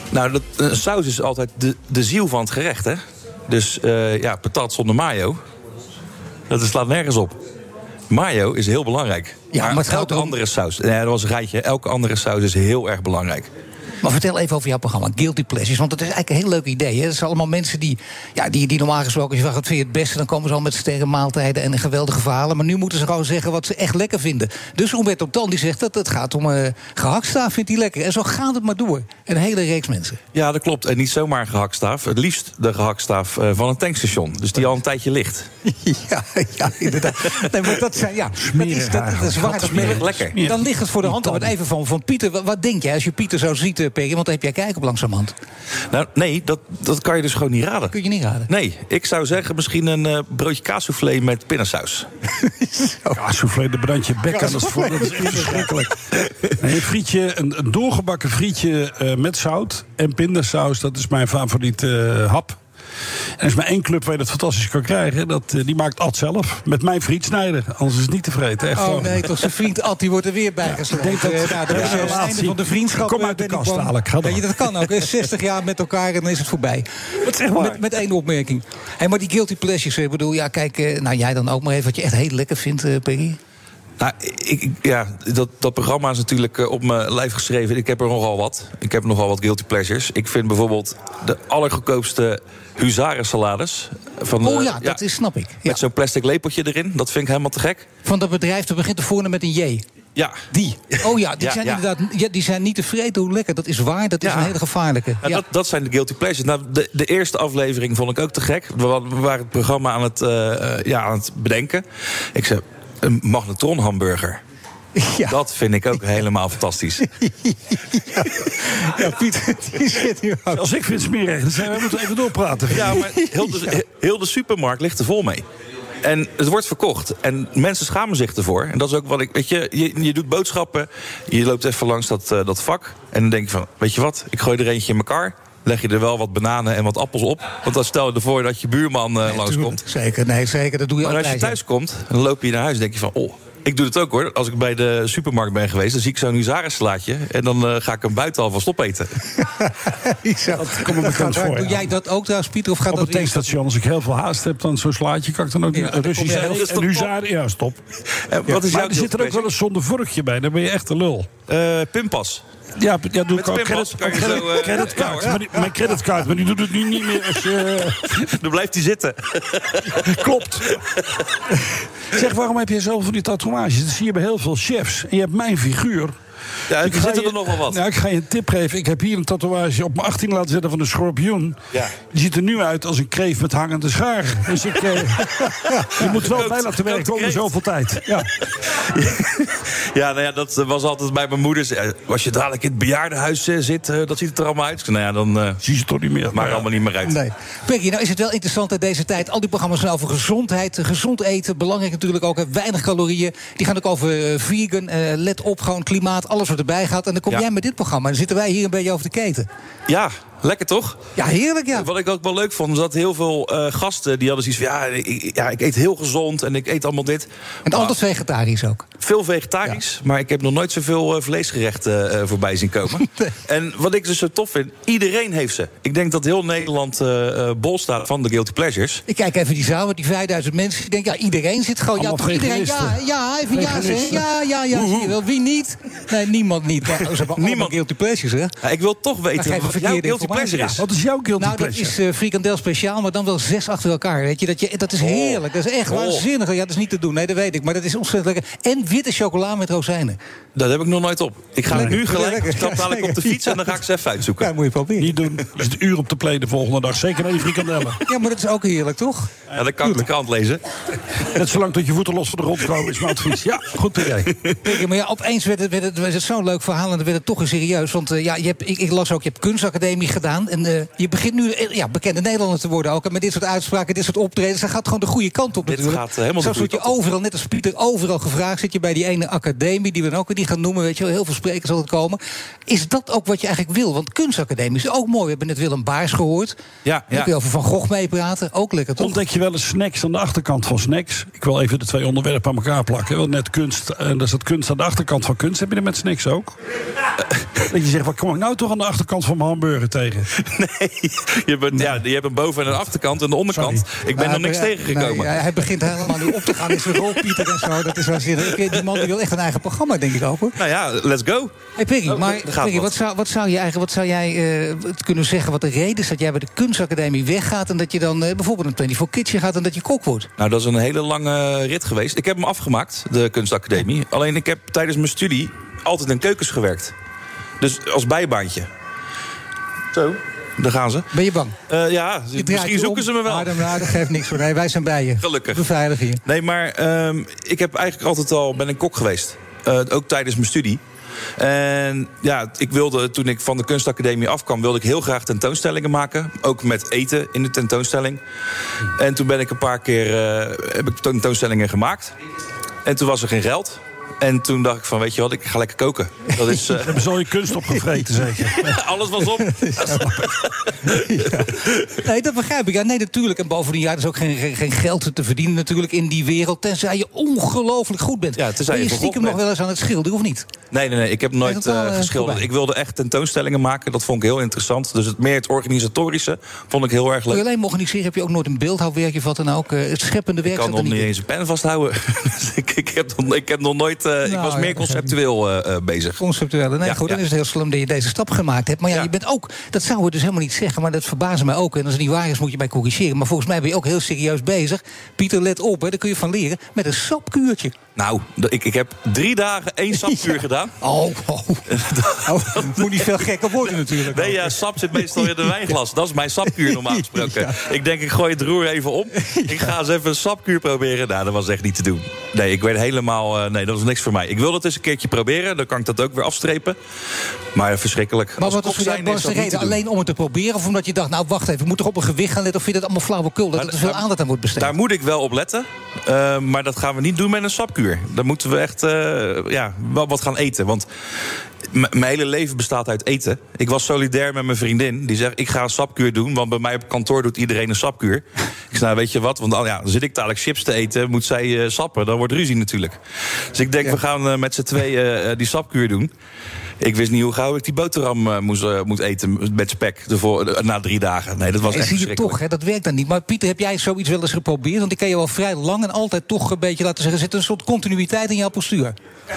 Nou, saus is altijd de ziel van het gerecht, hè? Dus patat zonder mayo, dat slaat nergens op. Mayo is heel belangrijk. Ja, maar elke andere saus... Nee, dat was een rijtje. Elke andere saus is heel erg belangrijk. Maar vertel even over jouw programma, Guilty Pleasures. Want dat is eigenlijk een heel leuk idee. Hè? Dat zijn allemaal mensen die normaal gesproken... als je vraagt wat vind je het beste, dan komen ze al met sterrenmaaltijden... en geweldige verhalen. Maar nu moeten ze gewoon zeggen wat ze echt lekker vinden. Dus Umberto Tan die zegt dat het gaat om gehaktstaaf, vindt hij lekker. En zo gaat het maar door. Een hele reeks mensen. Ja, dat klopt. En niet zomaar gehaktstaaf. Het liefst de gehaktstaaf van een tankstation. Dus die al een tijdje ligt. Ja, inderdaad. Nee, maar dat zijn, dat is waar. Dat is lekker. Dan ligt het voor de hand. Maar even van Pieter, wat denk jij als je Pieter zo ziet... Peggy, want dan heb jij kijk op langzamerhand. Nou, nee, dat kan je dus gewoon niet raden. Kun je niet raden? Nee, ik zou zeggen misschien een broodje kaassoufflé met pindasaus. Kaassoufflé, de brandje bek aan, dat is verschrikkelijk. Een frietje, een doorgebakken frietje met zout en pindasaus, dat is mijn favoriete hap. En er is maar één club waar je dat fantastisch kan krijgen. Die maakt Ad zelf. Met mijn vriend Snijder. Anders is het niet tevreden. Echt nee, toch zijn vriend Ad, die wordt er weer bij gesloten. Ik denk dat is het einde van de vriendschap. Kom uit de kast dadelijk. Dat kan ook. 60 jaar met elkaar en dan is het voorbij. Dat is echt waar. Met één opmerking. Maar die guilty pleasures, ik bedoel, kijk, jij dan ook maar even wat je echt heel lekker vindt, Peggy. Nou, dat programma is natuurlijk op mijn lijf geschreven. Ik heb er nogal wat. Ik heb nogal wat guilty pleasures. Ik vind bijvoorbeeld de allergoedkoopste huzarensalades. Dat snap ik. Ja. Met zo'n plastic lepeltje erin. Dat vind ik helemaal te gek. Van dat bedrijf, dat begint te voornen met een J. Ja. Die zijn inderdaad... die zijn niet tevreden hoe lekker. Dat is waar, dat is een hele gevaarlijke. Ja. Dat zijn de guilty pleasures. Nou, de eerste aflevering vond ik ook te gek. We waren het programma aan het bedenken. Ik zei... Een magnetron hamburger. Ja. Dat vind ik ook helemaal fantastisch. Ja, Pieter, die zit hier ook. Als ik vind smerig, dan we moeten even doorpraten. Ja, maar heel de supermarkt ligt er vol mee. En het wordt verkocht. En mensen schamen zich ervoor. En dat is ook wat ik... Weet je doet boodschappen. Je loopt even langs dat vak. En dan denk je van, weet je wat? Ik gooi er eentje in mijn kar. Leg je er wel wat bananen en wat appels op. Want dan stel je ervoor dat je buurman langskomt. Zeker, dat doe je maar altijd. Als je thuis komt, dan loop je naar huis en denk je van... Ik doe het ook hoor. Als ik bij de supermarkt ben geweest, dan zie ik zo'n huzarenslaatje. En dan ga ik hem buiten alvast opeten. Doe jij dat ook trouwens, Pieter? Of gaat op dat het tankstation, als ik heel veel haast heb, dan zo'n slaatje kan ik dan ook Russisch en huzaren. Ja, stop. Wat is er zit er ook wel een zonder vorkje bij. Dan ben je echt een lul. Pinpas. Ja, doe ik ook creditcard. Mijn creditcard, maar die doet het nu niet meer als je... Dan blijft hij zitten. Klopt. Zeg, waarom heb je zoveel van die tatoeages? Dat zie je bij heel veel chefs. En je hebt mijn figuur. Ja, er zitten er nog wel wat. Nou, ik ga je een tip geven. Ik heb hier een tatoeage op mijn 18 laten zetten van een schorpioen. Ja. Die ziet er nu uit als een kreeft met hangende scharen. Dus je moet wel bij laten werken onder zoveel tijd. Ja, dat was altijd bij mijn moeder. Als je dadelijk in het bejaardenhuis zit, dat ziet het er allemaal uit. Dan zie je het toch niet meer. Maar allemaal niet meer uit. Nee. Peggy, nou is het wel interessant in deze tijd. Al die programma's gaan over gezondheid, gezond eten. Belangrijk natuurlijk ook, weinig calorieën. Die gaan ook over vegan, let op, gewoon klimaat, alles wat erbij gaat. En dan kom jij met dit programma. En dan zitten wij hier een beetje over de keten. Ja, lekker toch? Ja, heerlijk, ja. Wat ik ook wel leuk vond, is dat heel veel gasten... die hadden zoiets van, ik eet heel gezond en ik eet allemaal dit. En altijd vegetarisch ook? Veel vegetarisch, maar ik heb nog nooit zoveel vleesgerechten voorbij zien komen. Nee. En wat ik dus zo tof vind, iedereen heeft ze. Ik denk dat heel Nederland bol staat van de guilty pleasures. Ik kijk even die zaal met die 5000 mensen. Ik denk, iedereen zit gewoon... Ja, toch iedereen? Even ja zeggen. Ja, zie je wel. Wie niet? Nee, niemand niet. Nou, ze hebben allemaal guilty pleasures, hè? Ja, ik wil toch weten wat jouw guilty pleasure is. Wat is jouw guilty pleasure? Dat is frikandel speciaal, maar dan wel 6 achter elkaar. Weet je? Dat is heerlijk. Dat is echt waanzinnig. Ja, dat is niet te doen. Nee, dat weet ik. Maar dat is ontzettend lekker. En witte chocola met rozijnen. Dat heb ik nog nooit op. Ik ga nu gelijk, stap dadelijk op de fiets en dan ga ik ze even uitzoeken. Ja, moet je proberen. Niet doen. Je zit een uur op de play de volgende dag. Zeker naar die frikandellen. Ja, maar dat is ook heerlijk, toch? Ja, dan kan ik de krant lezen. Net zolang tot je voeten los van de grond komen is mijn advies. Ja, goed idee. Maar ja, opeens werd het zo'n leuk verhaal en dan werd het toch eens serieus. Want ik las ook, je hebt kunstacademie gedaan. En je begint nu bekende Nederlander te worden ook. En met dit soort uitspraken, dit soort optredens, dat gaat gewoon de goede kant op natuurlijk. Dit gaat helemaal zo word je overal, net als Pieter, overal gevraagd. Zit je bij die ene academie, die we dan ook weer niet gaan noemen. Weet je wel, heel veel sprekers altijd komen. Is dat ook wat je eigenlijk wil? Want kunstacademie is ook mooi. We hebben net Willem Baars gehoord. Ja. Daar kun je over Van Gogh meepraten. Ook lekker, toch? Ontdek je wel eens snacks aan de achterkant van snacks? Ik wil even de twee onderwerpen aan elkaar plakken. Want net kunst, en dat is het kunst aan de achterkant van kunst. Heb je dat met snacks ook? Dat je zegt, wat kom ik nou toch aan de achterkant van mijn hamburger tegen? Nee, je hebt een boven- en een achterkant en de onderkant. Ik ben nog niks tegengekomen. Nee, hij begint helemaal nu op te gaan in zijn rol, Pieter en zo. Dat is wel zin. Die man die wil echt een eigen programma, denk ik ook, hoor. Nou ja, let's go. Hey Peggy, wat zou jij kunnen zeggen wat de reden is dat jij bij de kunstacademie weggaat en dat je dan bijvoorbeeld een 24 Kitchen gaat en dat je kok wordt? Nou, dat is een hele lange rit geweest. Ik heb hem afgemaakt, de kunstacademie. Alleen ik heb tijdens mijn studie altijd in keukens gewerkt. Dus als bijbaantje. Zo, daar gaan ze. Ben je bang? Ja, misschien zoeken ze me wel. Dat geeft niks voor. Nee, wij zijn bij je. Gelukkig. Beveilig je. Nee, maar ik heb eigenlijk altijd al ben een kok geweest. Ook tijdens mijn studie. En ja, ik wilde, toen ik van de kunstacademie afkwam, wilde ik heel graag tentoonstellingen maken. Ook met eten in de tentoonstelling. En toen ben ik een paar keer heb ik tentoonstellingen gemaakt. En toen was er geen geld. En toen dacht ik van, weet je wat, ik ga lekker koken. Dat is, hebben ze al je kunst opgevreten, zeker? Alles was op. Nee, dat begrijp ik. Ja, nee, natuurlijk. En bovendien, er is ook geen geld te verdienen natuurlijk in die wereld. Tenzij je ongelooflijk goed bent. Ja, ben je stiekem nog wel eens aan het schilderen, of niet? Nee. Ik heb nooit geschilderd. Ik wilde echt tentoonstellingen maken. Dat vond ik heel interessant. Dus het organisatorische vond ik heel erg leuk. Kun je alleen organiseren? Heb je ook nooit een beeldhouwwerkje of wat dan ook? Het scheppende werk? Ik kan nog niet eens een pen vasthouden. Dus ik heb nog nooit... ik was meer conceptueel bezig. Conceptueel. Nee, goed, dan is het heel slim dat je deze stap gemaakt hebt. Maar ja, je bent ook... Dat zou we dus helemaal niet zeggen, maar dat verbaast mij ook. En als het niet waar is, moet je mij corrigeren. Maar volgens mij ben je ook heel serieus bezig. Pieter, let op, daar kun je van leren. Met een sapkuurtje. Nou, ik heb 3 dagen 1 sapkuur gedaan. Moet niet veel gekker worden natuurlijk. Nee, ja, sap zit meestal in een wijnglas. Dat is mijn sapkuur normaal gesproken. Ja. Ik denk, ik gooi het roer even om. Ik ga eens even een sapkuur proberen. Nou, dat was echt niet te doen. Nee, ik werd helemaal... nee, dat was niks voor mij. Ik wilde het eens een keertje proberen. Dan kan ik dat ook weer afstrepen. Maar verschrikkelijk. Maar wat was de reden? Alleen om het te proberen? Of omdat je dacht, nou wacht even, ik moet toch op een gewicht gaan letten? Of vind je dat allemaal flauwekul? Dat er veel aandacht aan wordt besteed? Daar moet ik wel op letten. Maar dat gaan we niet doen met een sapkuur. Dan moeten we echt wel wat gaan eten. Want mijn hele leven bestaat uit eten. Ik was solidair met mijn vriendin. Die zegt, ik ga een sapkuur doen. Want bij mij op kantoor doet iedereen een sapkuur. Ik zei, nou, weet je wat? Want dan zit ik dadelijk chips te eten. Moet zij sappen. Dan wordt ruzie natuurlijk. Dus ik denk, we gaan met z'n tweeën die sapkuur doen. Ik wist niet hoe gauw ik die boterham moet eten met spek na 3 dagen. Nee, dat was echt verschrikkelijk. Zie je toch, hè, dat werkt dan niet. Maar Pieter, heb jij zoiets wel eens geprobeerd? Want ik ken je al vrij lang en altijd toch een beetje, laten zeggen, er zit een soort continuïteit in jouw postuur.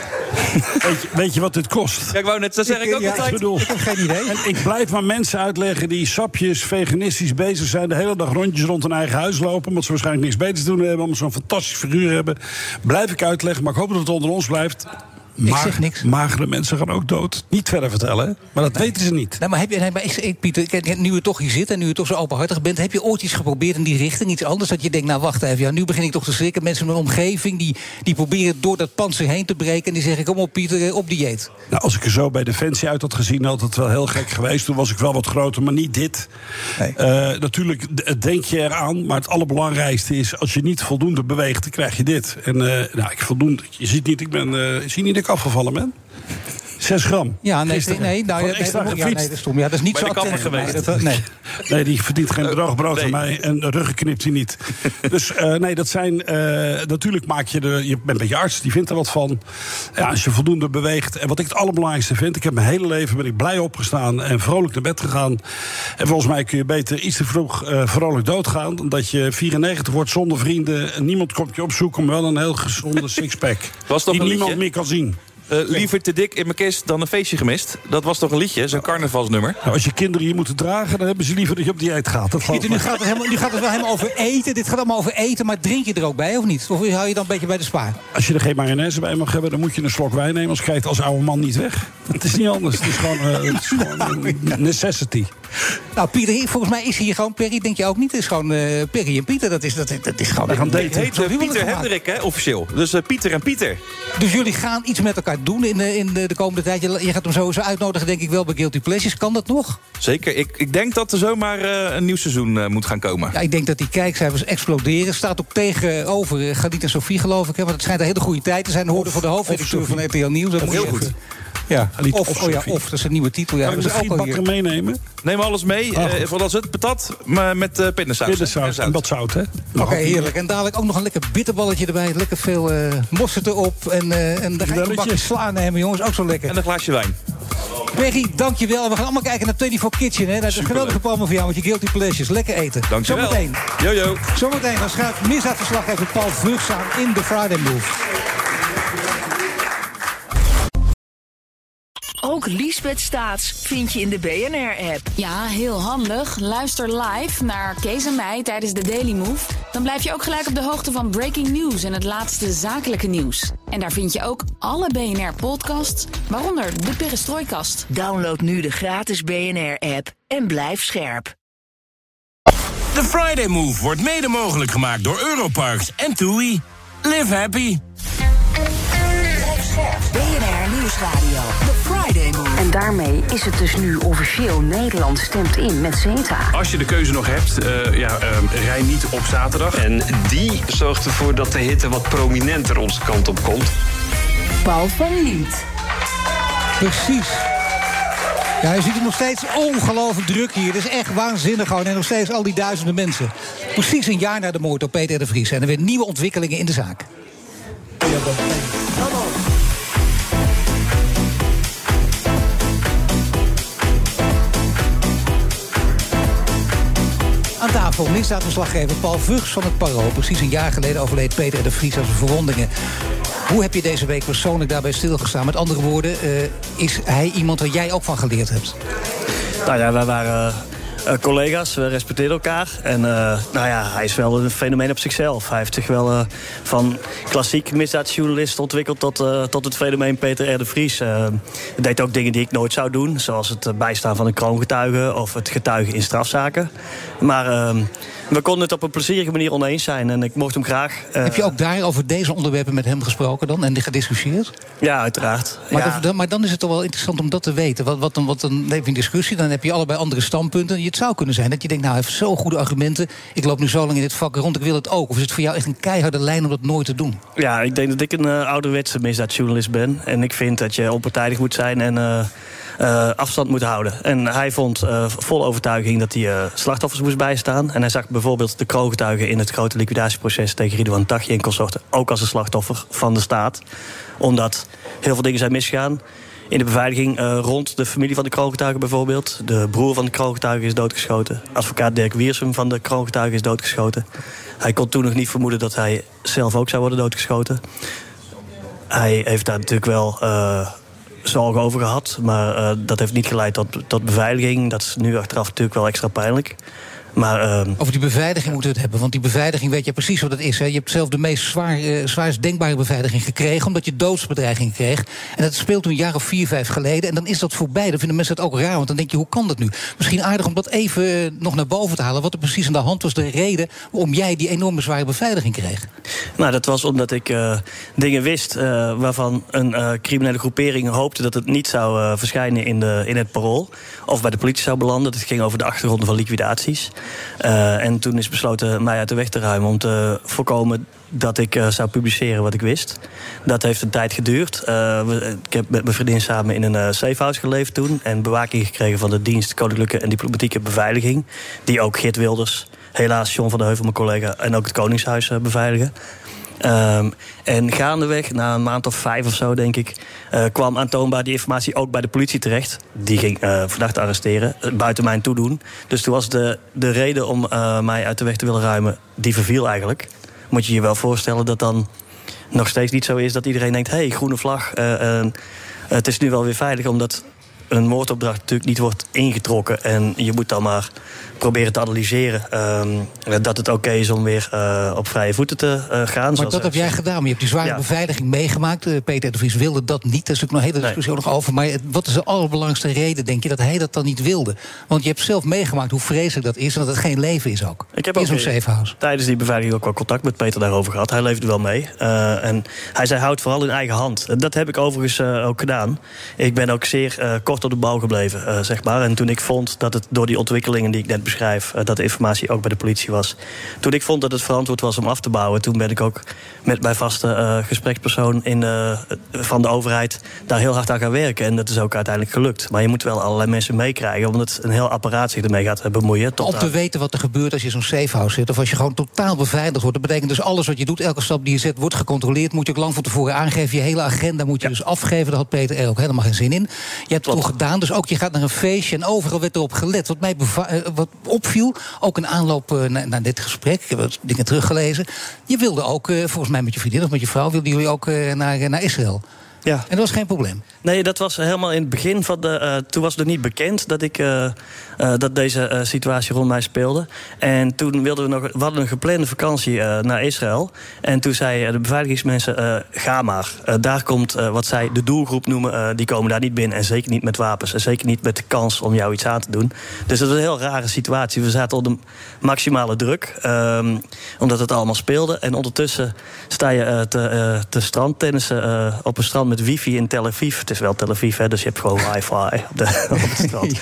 Weet je wat dit kost? Ja, ik wou net, dat zeg ik ook altijd. Ik heb geen idee. En ik blijf maar mensen uitleggen die sapjes veganistisch bezig zijn, de hele dag rondjes rond hun eigen huis lopen, omdat ze waarschijnlijk niks beters te doen hebben, omdat ze zo'n fantastisch figuur hebben. Blijf ik uitleggen, maar ik hoop dat het onder ons blijft. Ik zeg niks. Magere mensen gaan ook dood. Niet verder vertellen, hè? Maar dat weten ze niet. Nee, maar Pieter, nu je toch hier zit en nu je toch zo openhartig bent, heb je ooit iets geprobeerd in die richting? Iets anders dat je denkt, nou wacht even, nu begin ik toch te schrikken. Mensen in mijn omgeving die proberen door dat panzer heen te breken en die zeggen, kom op Pieter, op dieet. Nou, als ik er zo bij Defensie uit had gezien, had het wel heel gek geweest. Toen was ik wel wat groter, maar niet dit. Nee. Natuurlijk denk je eraan, maar het allerbelangrijkste is, als je niet voldoende beweegt, dan krijg je dit. En je ziet niet, zie niet dat ik afgevallen ben. 6 gram. Ja, dat is stom. Ja, dat is niet zo actief geweest. Nee, die verdient geen droog brood van mij. En de ruggen knipt hij niet. Dus dat zijn... natuurlijk maak je je bent een beetje arts, die vindt er wat van. Ja, als je voldoende beweegt. En wat ik het allerbelangrijkste vind, ik heb mijn hele leven ben ik blij opgestaan en vrolijk naar bed gegaan. En volgens mij kun je beter iets te vroeg vrolijk doodgaan, dan dat je 94 wordt zonder vrienden en niemand komt je opzoeken, maar wel een heel gezonde sixpack. Die niemand meer kan zien. Liever te dik in mijn kist dan een feestje gemist. Dat was toch een liedje, zo'n carnavalsnummer? Nou, als je kinderen hier moeten dragen, dan hebben ze liever dat je op dieet gaat. Nu gaat het wel helemaal over eten. Dit gaat allemaal over eten, maar drink je er ook bij, of niet? Of hou je dan een beetje bij de spa? Als je er geen mayonaise bij mag hebben, dan moet je een slok wijn nemen. Anders krijg je het als oude man niet weg. Het is niet anders. Het is gewoon een necessity. Nou, Pieter, volgens mij is hier gewoon Perry, denk je ook niet? Het is gewoon Perry en Pieter. Dat is gewoon We gaan daten. Het heet Pieter Hendrik, hè, officieel. Dus Pieter en Pieter. Dus jullie gaan iets met elkaar doen in de komende tijd. Je gaat hem sowieso uitnodigen, denk ik wel, bij Guilty Pleasures. Kan dat nog? Zeker. Ik denk dat er zomaar een nieuw seizoen moet gaan komen. Ja, ik denk dat die kijkcijfers exploderen. Staat ook tegenover Gadit en Sophie, geloof ik. Hè? Want het schijnt een hele goede tijd te zijn. Hoorden van de hoofdredacteur van RTL Nieuws. Dat heel goed. Ja, of, dat is een nieuwe titel. Ja, kan je misschien bakken meenemen? Neem alles mee. Wat is het? Patat met pindasaus. Pindasaus en wat zout, hè? Oké, heerlijk. En dadelijk ook nog een lekker bitterballetje erbij. Lekker veel mosterd erop. En dan ga ik een bakje sla nemen, jongens. Ook zo lekker. En een glaasje wijn. Perry, dankjewel. We gaan allemaal kijken naar 24 Kitchen. Hè. Dat is een geweldige programma voor jou met je Guilty Pleasures. Lekker eten. Dankjewel. Zometeen. Jojo. Zometeen dan schuift misdaadverslaggever Paul Vruchts aan in de Friday Move. Ook Liesbeth Staats vind je in de BNR-app. Ja, heel handig. Luister live naar Kees en mij tijdens de Daily Move. Dan blijf je ook gelijk op de hoogte van breaking news en het laatste zakelijke nieuws. En daar vind je ook alle BNR-podcasts, waaronder de Perestrooikast. Download nu de gratis BNR-app en blijf scherp. De Friday Move wordt mede mogelijk gemaakt door Europarks en TUI. Live happy. BNR Nieuwsradio. The Friday Move. En daarmee is het dus nu officieel. Nederland stemt in met CETA. Als je de keuze nog hebt, rij niet op zaterdag. En die zorgt ervoor dat de hitte wat prominenter onze kant op komt. Paul van Liemt. Precies. Ja, je ziet het nog steeds ongelooflijk druk hier. Het is echt waanzinnig gewoon. En nog steeds al die duizenden mensen. Precies een jaar na de moord op Peter R. de Vries zijn er weer nieuwe ontwikkelingen in de zaak. Aan tafel misdaadverslaggever Paul Vruchts van het Parool. Precies een jaar geleden overleed Peter R. de Vries aan zijn verwondingen. Hoe heb je deze week persoonlijk daarbij stilgestaan? Met andere woorden, is hij iemand waar jij ook van geleerd hebt? Nou ja, wij waren collega's, we respecteerden elkaar. En hij is wel een fenomeen op zichzelf. Hij heeft zich wel van klassiek misdaadjournalist ontwikkeld tot het fenomeen Peter R. de Vries. Hij deed ook dingen die ik nooit zou doen. Zoals het bijstaan van een kroongetuige of het getuigen in strafzaken. Maar we konden het op een plezierige manier oneens zijn en ik mocht hem graag. Heb je ook daar over deze onderwerpen met hem gesproken dan en gediscussieerd? Ja, uiteraard. Maar dan is het toch wel interessant om dat te weten. Wat dan heb je een discussie, dan heb je allebei andere standpunten. Het zou kunnen zijn dat je denkt, nou, hij heeft zo goede argumenten. Ik loop nu zo lang in dit vak rond, ik wil het ook. Of is het voor jou echt een keiharde lijn om dat nooit te doen? Ja, ik denk dat ik een ouderwetse misdaadjournalist ben. En ik vind dat je onpartijdig moet zijn en afstand moet houden. En hij vond vol overtuiging dat hij slachtoffers moest bijstaan. En hij zag bijvoorbeeld de kroongetuigen in het grote liquidatieproces tegen Ridouan Taghi en consorten ook als een slachtoffer van de staat. Omdat heel veel dingen zijn misgegaan. In de beveiliging rond de familie van de kroongetuigen bijvoorbeeld. De broer van de kroongetuigen is doodgeschoten. Advocaat Dirk Wiersum van de kroongetuigen is doodgeschoten. Hij kon toen nog niet vermoeden dat hij zelf ook zou worden doodgeschoten. Hij heeft daar natuurlijk wel zorgen over gehad. Maar dat heeft niet geleid tot beveiliging. Dat is nu achteraf natuurlijk wel extra pijnlijk. Maar, over die beveiliging moeten we het hebben. Want die beveiliging, weet je precies wat dat is. Hè? Je hebt zelf de meest zwaarst denkbare beveiliging gekregen, omdat je doodsbedreiging kreeg. En dat speelt een jaar of 4, 5 geleden. En dan is dat voorbij. Dan vinden mensen dat ook raar. Want dan denk je, hoe kan dat nu? Misschien aardig om dat even nog naar boven te halen. Wat er precies aan de hand was, de reden waarom jij die enorme zware beveiliging kreeg. Nou, dat was omdat ik dingen wist waarvan een criminele groepering hoopte dat het niet zou verschijnen in het Parool. Of bij de politie zou belanden. Het ging over de achtergronden van liquidaties. En toen is besloten mij uit de weg te ruimen om te voorkomen dat ik zou publiceren wat ik wist. Dat heeft een tijd geduurd. Ik heb met mijn vriendin samen in een safehouse geleefd toen en bewaking gekregen van de dienst Koninklijke en Diplomatieke Beveiliging, die ook Geert Wilders, helaas John van der Heuvel, mijn collega, en ook het Koningshuis beveiligen. En gaandeweg, na een maand of 5 of zo, denk ik, kwam aantoonbaar die informatie ook bij de politie terecht. Die ging verdachte arresteren, buiten mijn toedoen. Dus toen was de reden om mij uit de weg te willen ruimen, die verviel eigenlijk. Moet je je wel voorstellen dat dan nog steeds niet zo is dat iedereen denkt, hey, groene vlag, het is nu wel weer veilig, omdat een moordopdracht natuurlijk niet wordt ingetrokken en je moet dan maar proberen te analyseren dat het oké is om weer op vrije voeten te gaan. Maar dat heb jij gedaan. Maar je hebt die zware beveiliging meegemaakt. Peter de Vries wilde dat niet. Daar is ook nog een hele discussie nog over. Maar wat is de allerbelangrijkste reden, denk je, dat hij dat dan niet wilde? Want je hebt zelf meegemaakt hoe vreselijk dat is en dat het geen leven is ook. Ik heb ook zo'n safe house. Tijdens die beveiliging ook wel contact met Peter daarover gehad. Hij leefde wel mee. En hij zei, houd vooral in eigen hand. Dat heb ik overigens ook gedaan. Ik ben ook zeer kort op de bouw gebleven, zeg maar. En toen ik vond dat het door die ontwikkelingen die ik net beschrijf, dat de informatie ook bij de politie was. Toen ik vond dat het verantwoord was om af te bouwen, toen ben ik ook met mijn vaste gesprekspersoon van de overheid daar heel hard aan gaan werken. En dat is ook uiteindelijk gelukt. Maar je moet wel allerlei mensen meekrijgen, omdat het een heel apparaat zich ermee gaat bemoeien. Om te weten wat er gebeurt als je in zo'n safe house zit, of als je gewoon totaal beveiligd wordt. Dat betekent dus alles wat je doet, elke stap die je zet, wordt gecontroleerd. Moet je ook lang van tevoren aangeven. Je hele agenda moet je dus afgeven. Daar had Peter er ook helemaal geen zin in. Je hebt het al gedaan, dus ook je gaat naar een feestje en overal werd erop gelet. Wat mij wat opviel, ook een aanloop naar dit gesprek, ik heb wat dingen teruggelezen. Je wilde ook, volgens mij met je vriendin of met je vrouw, wilden jullie ook naar Israël. Ja. En dat was geen probleem? Nee, dat was helemaal in het begin van de... toen was het nog niet bekend dat deze situatie rond mij speelde. En toen we hadden een geplande vakantie naar Israël. En toen zei de beveiligingsmensen, ga maar. Daar komt wat zij de doelgroep noemen, die komen daar niet binnen. En zeker niet met wapens. En zeker niet met de kans om jou iets aan te doen. Dus dat was een heel rare situatie. We zaten onder maximale druk. Omdat het allemaal speelde. En ondertussen sta je te strandtennissen op een strand met wifi in Tel Aviv. Het is wel Tel Aviv, hè, dus je hebt gewoon wifi op het strand.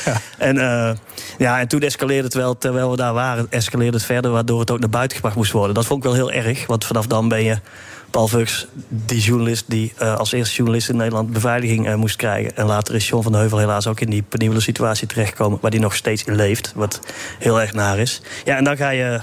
En toen escaleerde het wel, terwijl we daar waren, escaleerde het verder, waardoor het ook naar buiten gebracht moest worden. Dat vond ik wel heel erg, want vanaf dan ben je Paul Vugs, die journalist die als eerste journalist in Nederland beveiliging moest krijgen. En later is John van de Heuvel helaas ook in die penibele situatie terechtgekomen, waar die nog steeds in leeft, wat heel erg naar is. Ja, en dan ga je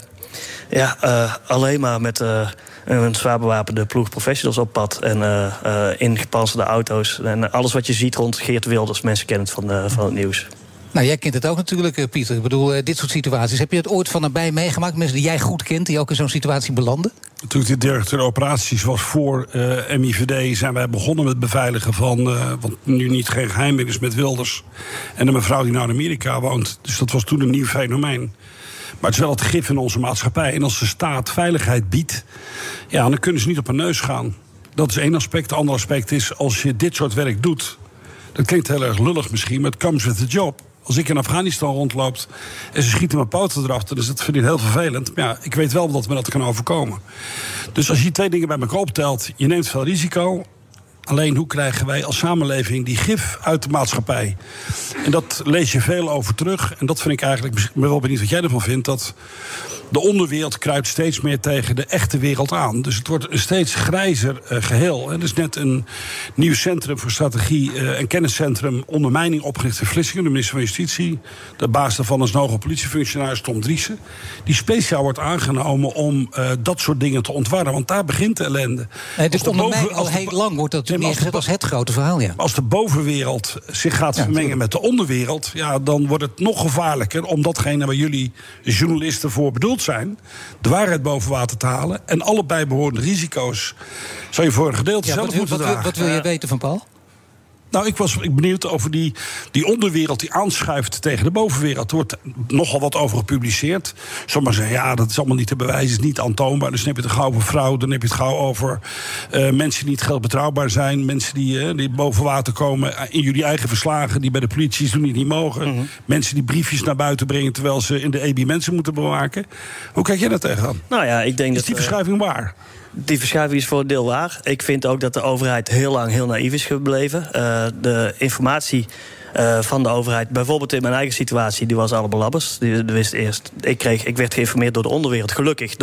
alleen maar met een zwaar bewapende ploeg professionals op pad en in gepantserde auto's. En alles wat je ziet rond Geert Wilders, mensen kennen het van het nieuws. Nou, jij kent het ook natuurlijk, Pieter. Ik bedoel, dit soort situaties. Heb je het ooit van nabij meegemaakt? Mensen die jij goed kent, die ook in zo'n situatie belanden? Toen ik de directeur operaties was voor MIVD, zijn wij begonnen met beveiligen van, wat nu niet geen geheim meer is, met Wilders. En een mevrouw die nou in Amerika woont. Dus dat was toen een nieuw fenomeen. Maar het is wel het gif in onze maatschappij. En als de staat veiligheid biedt, ja, dan kunnen ze niet op hun neus gaan. Dat is één aspect. Het andere aspect is, als je dit soort werk doet, dat klinkt heel erg lullig misschien, maar het comes with the job. Als ik in Afghanistan rondloop en ze schieten mijn poten eraf, dan is dat, vind ik heel vervelend. Maar ja, ik weet wel dat me dat kan overkomen. Dus als je 2 dingen bij elkaar optelt, je neemt veel risico. Alleen hoe krijgen wij als samenleving die gif uit de maatschappij? En dat lees je veel over terug. En dat vind ik eigenlijk, ik ben wel benieuwd wat jij ervan vindt, dat de onderwereld kruipt steeds meer tegen de echte wereld aan. Dus het wordt een steeds grijzer geheel. Er is net een nieuw centrum voor strategie en kenniscentrum ondermijning opgericht in Vlissingen. De minister van Justitie, de baas daarvan is een hoge politiefunctionaris Tom Driessen, die speciaal wordt aangenomen om dat soort dingen te ontwarren. Want daar begint de ellende. Nee, dus ondermijning al heel lang wordt dat neergezet als het grote verhaal, ja. Als de bovenwereld zich gaat vermengen met de onderwereld, ja, dan wordt het nog gevaarlijker om datgene waar jullie journalisten voor bedoeld zijn, de waarheid boven water te halen. En alle bijbehorende risico's zou je voor een gedeelte zelf moeten dragen. Wat wil je weten van Paul? Nou, ik was benieuwd over die onderwereld die aanschuift tegen de bovenwereld. Er wordt nogal wat over gepubliceerd. Sommigen zeggen, ja, dat is allemaal niet te bewijzen, is niet aantoonbaar. Dus dan heb je het gauw over fraude, dan heb je het gauw over mensen die niet geldbetrouwbaar zijn, mensen die boven water komen in jullie eigen verslagen, die bij de politie doen niet mogen. Mm-hmm. Mensen die briefjes naar buiten brengen terwijl ze in de EBI mensen moeten bewaken. Hoe kijk jij daar tegenaan? Nou ja, ik denk is die verschuiving waar? Die verschuiving is voor een deel waar. Ik vind ook dat de overheid heel lang heel naïef is gebleven. De informatie van de overheid, bijvoorbeeld in mijn eigen situatie, die was allemaal labbers. Die wist eerst. Ik werd geïnformeerd door de onderwereld, gelukkig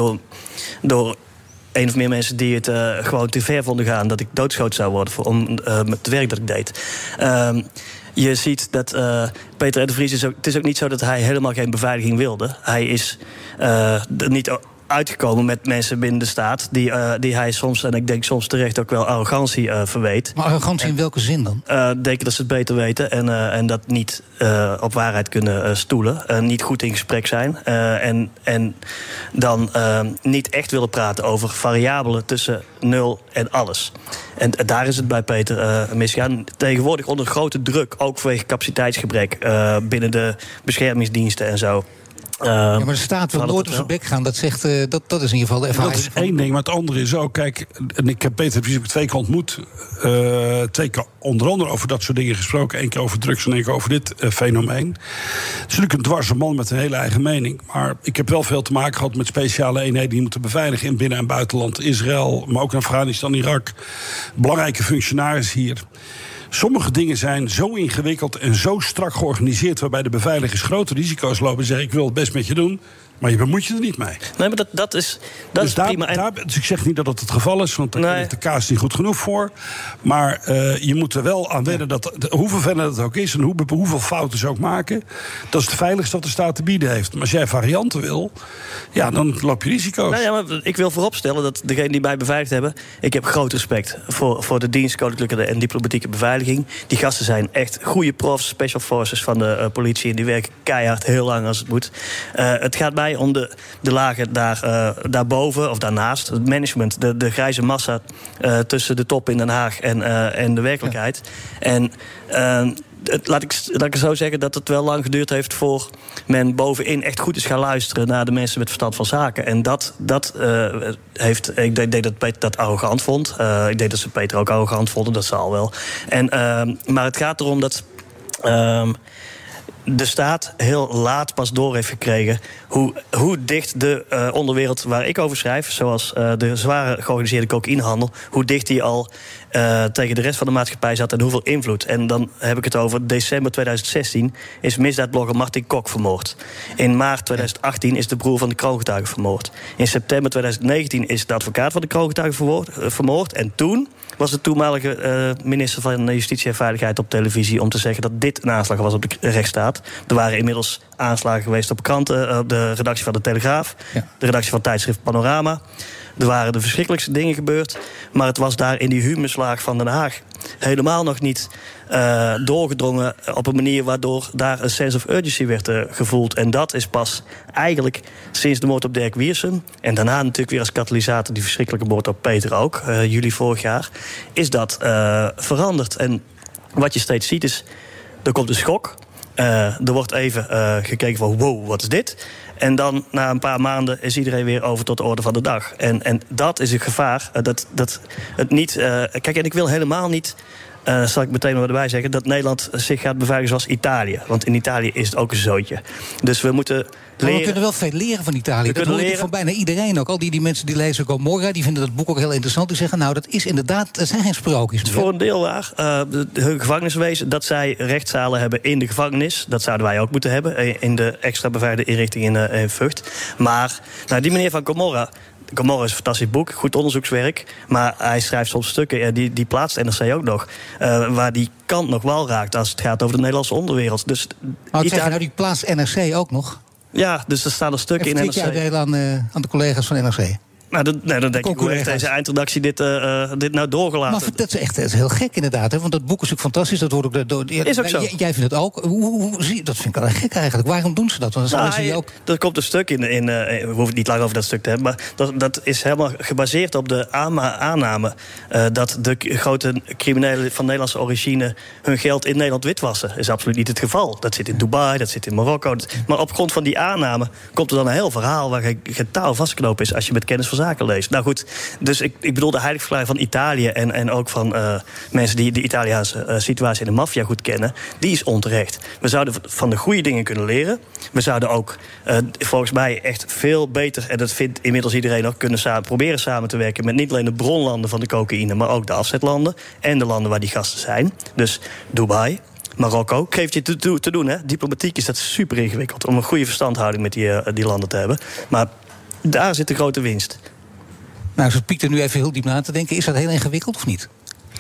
door één of meer mensen die het gewoon te ver vonden gaan dat ik doodgeschoten zou worden om het werk dat ik deed. Je ziet dat Peter R. de Vries het is ook niet zo dat hij helemaal geen beveiliging wilde. Hij is er niet uitgekomen met mensen binnen de staat die hij soms, en ik denk soms terecht, ook wel arrogantie verweet. Maar arrogantie in welke zin dan? Denken dat ze het beter weten en dat niet op waarheid kunnen stoelen. Niet goed in gesprek zijn. En dan niet echt willen praten over variabelen tussen 0 en alles. En daar is het bij Peter misgaan. Tegenwoordig onder grote druk, ook vanwege capaciteitsgebrek binnen de beschermingsdiensten en zo. Ja, maar de staat wil nooit op zijn bek gaan. Dat zegt, dat is in ieder geval de ervaring. Dat is één ding, maar het andere is ook... Kijk, en ik heb Peter precies 2 keer ontmoet. 2 keer onder andere over dat soort dingen gesproken. 1 keer over drugs en 1 keer over dit fenomeen. Het is natuurlijk een dwarse man met een hele eigen mening. Maar ik heb wel veel te maken gehad met speciale eenheden... die moeten beveiligen in binnen- en buitenland. Israël, maar ook in Afghanistan, Irak. Belangrijke functionarissen hier. Sommige dingen zijn zo ingewikkeld en zo strak georganiseerd... waarbij de beveiligers grote risico's lopen en zeggen... ik wil het best met je doen, maar je bemoeit je er niet mee. Nee, maar dat is prima. Dus ik zeg niet dat dat het geval is, want daar is de kaas niet goed genoeg voor. Maar je moet er wel aan wennen dat hoe vervelend het ook is... en hoeveel fouten ze ook maken... dat is het veiligste wat de staat te bieden heeft. Maar als jij varianten wil, ja, dan loop je risico's. Nou ja, maar ik wil vooropstellen dat degenen die mij beveiligd hebben... ik heb groot respect voor de dienst, koninklijke en diplomatieke beveiliging. Die gasten zijn echt goede profs, special forces van de politie... en die werken keihard heel lang als het moet. Het gaat mij om de lagen daarboven of daarnaast. Het management, de grijze massa tussen de top in Den Haag en de werkelijkheid. Ja. En laat ik zo zeggen dat het wel lang geduurd heeft... voor men bovenin echt goed is gaan luisteren... naar de mensen met verstand van zaken. En dat heeft... Ik denk dat Peter dat arrogant vond. Ik denk dat ze Peter ook arrogant vonden, dat zal wel. Maar het gaat erom dat... de staat heel laat pas door heeft gekregen... hoe dicht de onderwereld waar ik over schrijf... zoals de zware georganiseerde cocaïnehandel... hoe dicht die al tegen de rest van de maatschappij zat... en hoeveel invloed. En dan heb ik het over december 2016... is misdaadblogger Martin Kok vermoord. In maart 2018 is de broer van de kroongetuige vermoord. In september 2019 is de advocaat van de kroongetuige vermoord. En toen was de toenmalige minister van Justitie en Veiligheid op televisie... om te zeggen dat dit een aanslag was op de rechtsstaat. Er waren inmiddels aanslagen geweest op kranten... op de redactie van de Telegraaf, de redactie van tijdschrift Panorama. Er waren de verschrikkelijkste dingen gebeurd... maar het was daar in die humuslaag van Den Haag... helemaal nog niet doorgedrongen op een manier... waardoor daar een sense of urgency werd gevoeld. En dat is pas eigenlijk sinds de moord op Dirk Wiersum... en daarna natuurlijk weer als katalysator die verschrikkelijke moord op Peter ook... juli vorig jaar, is dat veranderd. En wat je steeds ziet is, er komt een schok... er wordt even gekeken van wow, wat is dit? En dan na een paar maanden is iedereen weer over tot de orde van de dag. En dat is het gevaar. Dat het niet. Kijk, en ik wil helemaal niet. Zal ik meteen maar erbij zeggen, dat Nederland zich gaat beveiligen zoals Italië. Want in Italië is het ook een zootje. Dus we moeten leren. We kunnen wel veel leren van Italië. Dat hoor ik van bijna iedereen ook. Al die mensen die lezen Gomorra, die vinden dat boek ook heel interessant. Die zeggen, nou, dat is inderdaad, dat zijn geen sprookjes. Het is voor een deel waar. Hun gevangeniswezen, dat zij rechtszalen hebben in de gevangenis. Dat zouden wij ook moeten hebben. In de extra beveiligde inrichting in Vught. Maar die meneer van Gomorra... Gomorra is een fantastisch boek, goed onderzoekswerk. Maar hij schrijft soms stukken, die plaatst NRC ook nog... waar die kant nog wel raakt als het gaat over de Nederlandse onderwereld. Dus wat zeg je nou, die plaatst NRC ook nog? Ja, dus er staan er stukken in NRC. En vertel jij aan de collega's van NRC? Nou, dan denk ik, hoe heeft deze eindredactie dit nou doorgelaten? Maar dat is heel gek inderdaad, hè? Want dat boek is ook fantastisch. Dat wordt ook is ook zo. Jij vindt het ook. Dat vind ik wel gek eigenlijk. Waarom doen ze dat? Want ook... Er komt een stuk in. We hoeven het niet lang over dat stuk te hebben. Maar dat is helemaal gebaseerd op de aanname... dat de grote criminelen van Nederlandse origine... hun geld in Nederland witwassen. Dat is absoluut niet het geval. Dat zit in Dubai, dat zit in Marokko. Maar op grond van die aanname komt er dan een heel verhaal... waar geen touw vastknopen is als je met kennis van zaken leest. Nou goed, dus ik bedoel de heiligverklaring van Italië... en ook van mensen die de Italiaanse situatie in de maffia goed kennen... die is onterecht. We zouden van de goede dingen kunnen leren. We zouden ook volgens mij echt veel beter... en dat vindt inmiddels iedereen ook... kunnen proberen samen te werken met niet alleen de bronlanden van de cocaïne... maar ook de afzetlanden en de landen waar die gasten zijn. Dus Dubai... Marokko, geeft je te doen, hè? Diplomatiek is dat super ingewikkeld... om een goede verstandhouding met die landen te hebben. Maar daar zit de grote winst. Nou, zo piekt er nu even heel diep na te denken. Is dat heel ingewikkeld of niet?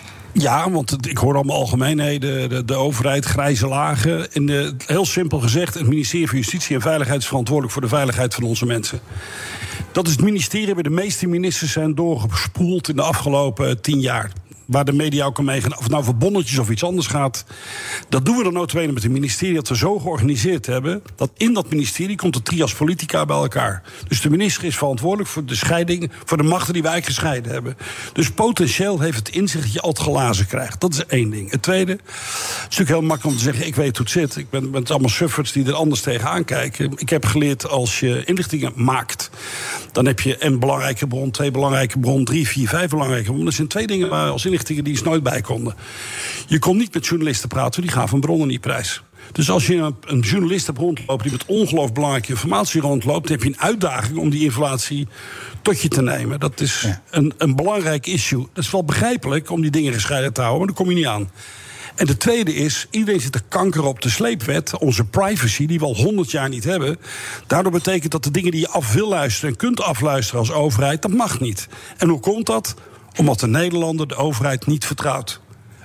Ja, want ik hoor allemaal algemeenheden, de overheid, grijze lagen. Heel simpel gezegd, het ministerie van Justitie en Veiligheid is verantwoordelijk voor de veiligheid van onze mensen. Dat is het ministerie waar de meeste ministers zijn doorgespoeld in de afgelopen 10 jaar. Waar de media ook aan meegaan, of het nou voor bonnetjes of iets anders gaat. Dat doen we dan nota bene met het ministerie, dat we zo georganiseerd hebben, dat in dat ministerie komt de trias politica bij elkaar. Dus de minister is verantwoordelijk voor de scheiding, voor de machten die wij gescheiden hebben. Dus potentieel heeft het inzicht dat je al het glazen krijgt. Dat is 1 ding. Het tweede, het is natuurlijk heel makkelijk om te zeggen, ik weet hoe het zit. Ik ben het allemaal sufferts die er anders tegenaan kijken. Ik heb geleerd, als je inlichtingen maakt, dan heb je 1 belangrijke bron, 2 belangrijke bron, 3, 4, 5 belangrijke bronnen. Er zijn 2 dingen waar als inlichtingen die is nooit bij konden. Je kon niet met journalisten praten, die gaven bronnen niet prijs. Dus als je een journalist hebt rondlopen die met ongelooflijk belangrijke informatie rondloopt, dan heb je een uitdaging om die informatie tot je te nemen. Dat is een belangrijk issue. Dat is wel begrijpelijk om die dingen gescheiden te houden, maar daar kom je niet aan. En de tweede is, iedereen zit er kanker op de sleepwet, onze privacy, die we al 100 jaar niet hebben. Daardoor betekent dat de dingen die je af wil luisteren en kunt afluisteren als overheid, dat mag niet. En hoe komt dat? Omdat de Nederlander de overheid niet vertrouwt.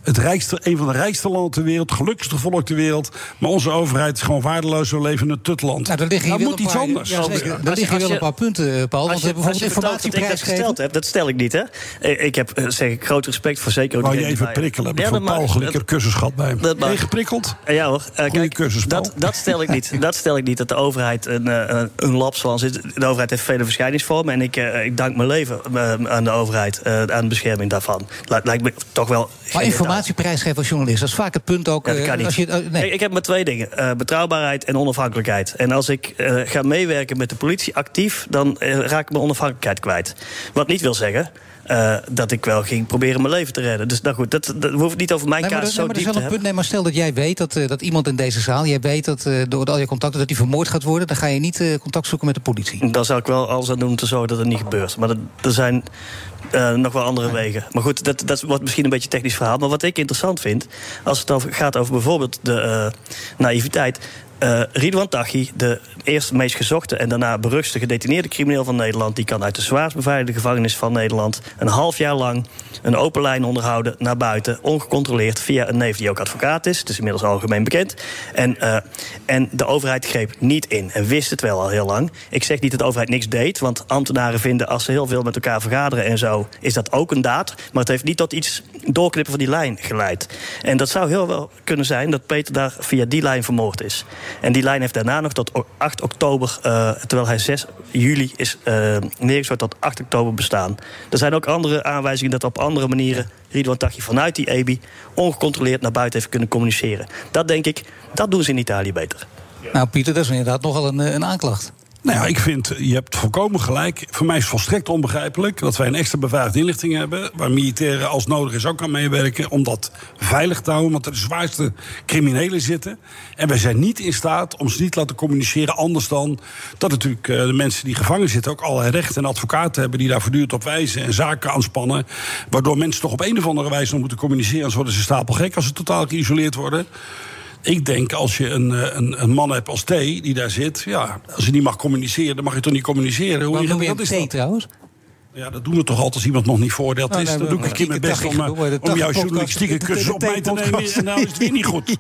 Een van de rijkste landen ter wereld, het gelukkigste volk ter wereld. Maar onze overheid is gewoon waardeloos, we leven in een tutland. Nou, daar liggen moet iets anders. Ja, daar liggen wel een paar punten, Paul. Want we hebben bijvoorbeeld informatieprijs gesteld hebt, dat stel ik niet, hè? Ik heb groot respect voor zeker ook. Wou je even prikkelen? Heb ik van Paul gelijk een cursus gehad bij hem. Ben je geprikkeld? Ja hoor. Goeie cursus, Paul. Dat stel ik niet. Dat stel ik niet, dat de overheid een laps van zit. De overheid heeft vele verschijningsvormen. En ik dank mijn leven aan de overheid, aan de bescherming daarvan. Lijkt me toch wel. Maar informatieprijs geven als journalist, dat is vaak het punt ook. Ja, dat kan niet. Ik heb maar 2 dingen. Betrouwbaarheid en onafhankelijkheid. En als ik ga meewerken met de politie actief, dan raak ik mijn onafhankelijkheid kwijt. Wat niet wil zeggen dat ik wel ging proberen mijn leven te redden. Dus nou goed, dat hoeft niet over mijn casus zo diep te hebben. Punt, nee, maar stel dat jij weet dat iemand in deze zaal, jij weet dat door al je contacten dat hij vermoord gaat worden, dan ga je niet contact zoeken met de politie. Dan zou ik wel alles aan doen te zorgen dat het niet gebeurt. Maar er zijn nog wel andere wegen. Maar goed, dat wordt misschien een beetje een technisch verhaal. Maar wat ik interessant vind, als het gaat over bijvoorbeeld de naïviteit. Ridwan Taghi, de eerst meest gezochte en daarna beruchtste gedetineerde crimineel van Nederland, die kan uit de zwaarst beveiligde gevangenis van Nederland een half jaar lang een open lijn onderhouden naar buiten, ongecontroleerd via een neef die ook advocaat is. Het is inmiddels algemeen bekend. En de overheid greep niet in en wist het wel al heel lang. Ik zeg niet dat de overheid niks deed, want ambtenaren vinden als ze heel veel met elkaar vergaderen en zo, is dat ook een daad. Maar het heeft niet tot iets doorknippen van die lijn geleid. En dat zou heel wel kunnen zijn dat Peter daar via die lijn vermoord is. En die lijn heeft daarna nog tot 8 oktober, terwijl hij 6 juli is neergestort, tot 8 oktober bestaan. Er zijn ook andere aanwijzingen dat op andere manieren Ridwan Taghi vanuit die EBI ongecontroleerd naar buiten heeft kunnen communiceren. Dat denk ik, dat doen ze in Italië beter. Nou Pieter, dat is inderdaad nogal een aanklacht. Nou ja, ik vind, je hebt volkomen gelijk. Voor mij is het volstrekt onbegrijpelijk dat wij een extra beveiligde inlichting hebben, waar militairen als nodig is ook aan meewerken om dat veilig te houden, want er de zwaarste criminelen zitten. En wij zijn niet in staat om ze niet te laten communiceren, anders dan dat natuurlijk de mensen die gevangen zitten ook allerlei rechten en advocaten hebben die daar voortdurend op wijzen en zaken aanspannen, waardoor mensen toch op een of andere wijze nog moeten communiceren, anders worden ze stapelgek als ze totaal geïsoleerd worden. Ik denk, als je een man hebt als T die daar zit, ja, als je niet mag communiceren, dan mag je toch niet communiceren. Hoe noem je hem T trouwens? Ja, dat doen we toch altijd als iemand nog niet voordeeld is. Dan doe ik een keer mijn best om jouw journalistieke cursus op mij te nemen. En nou is het weer niet goed.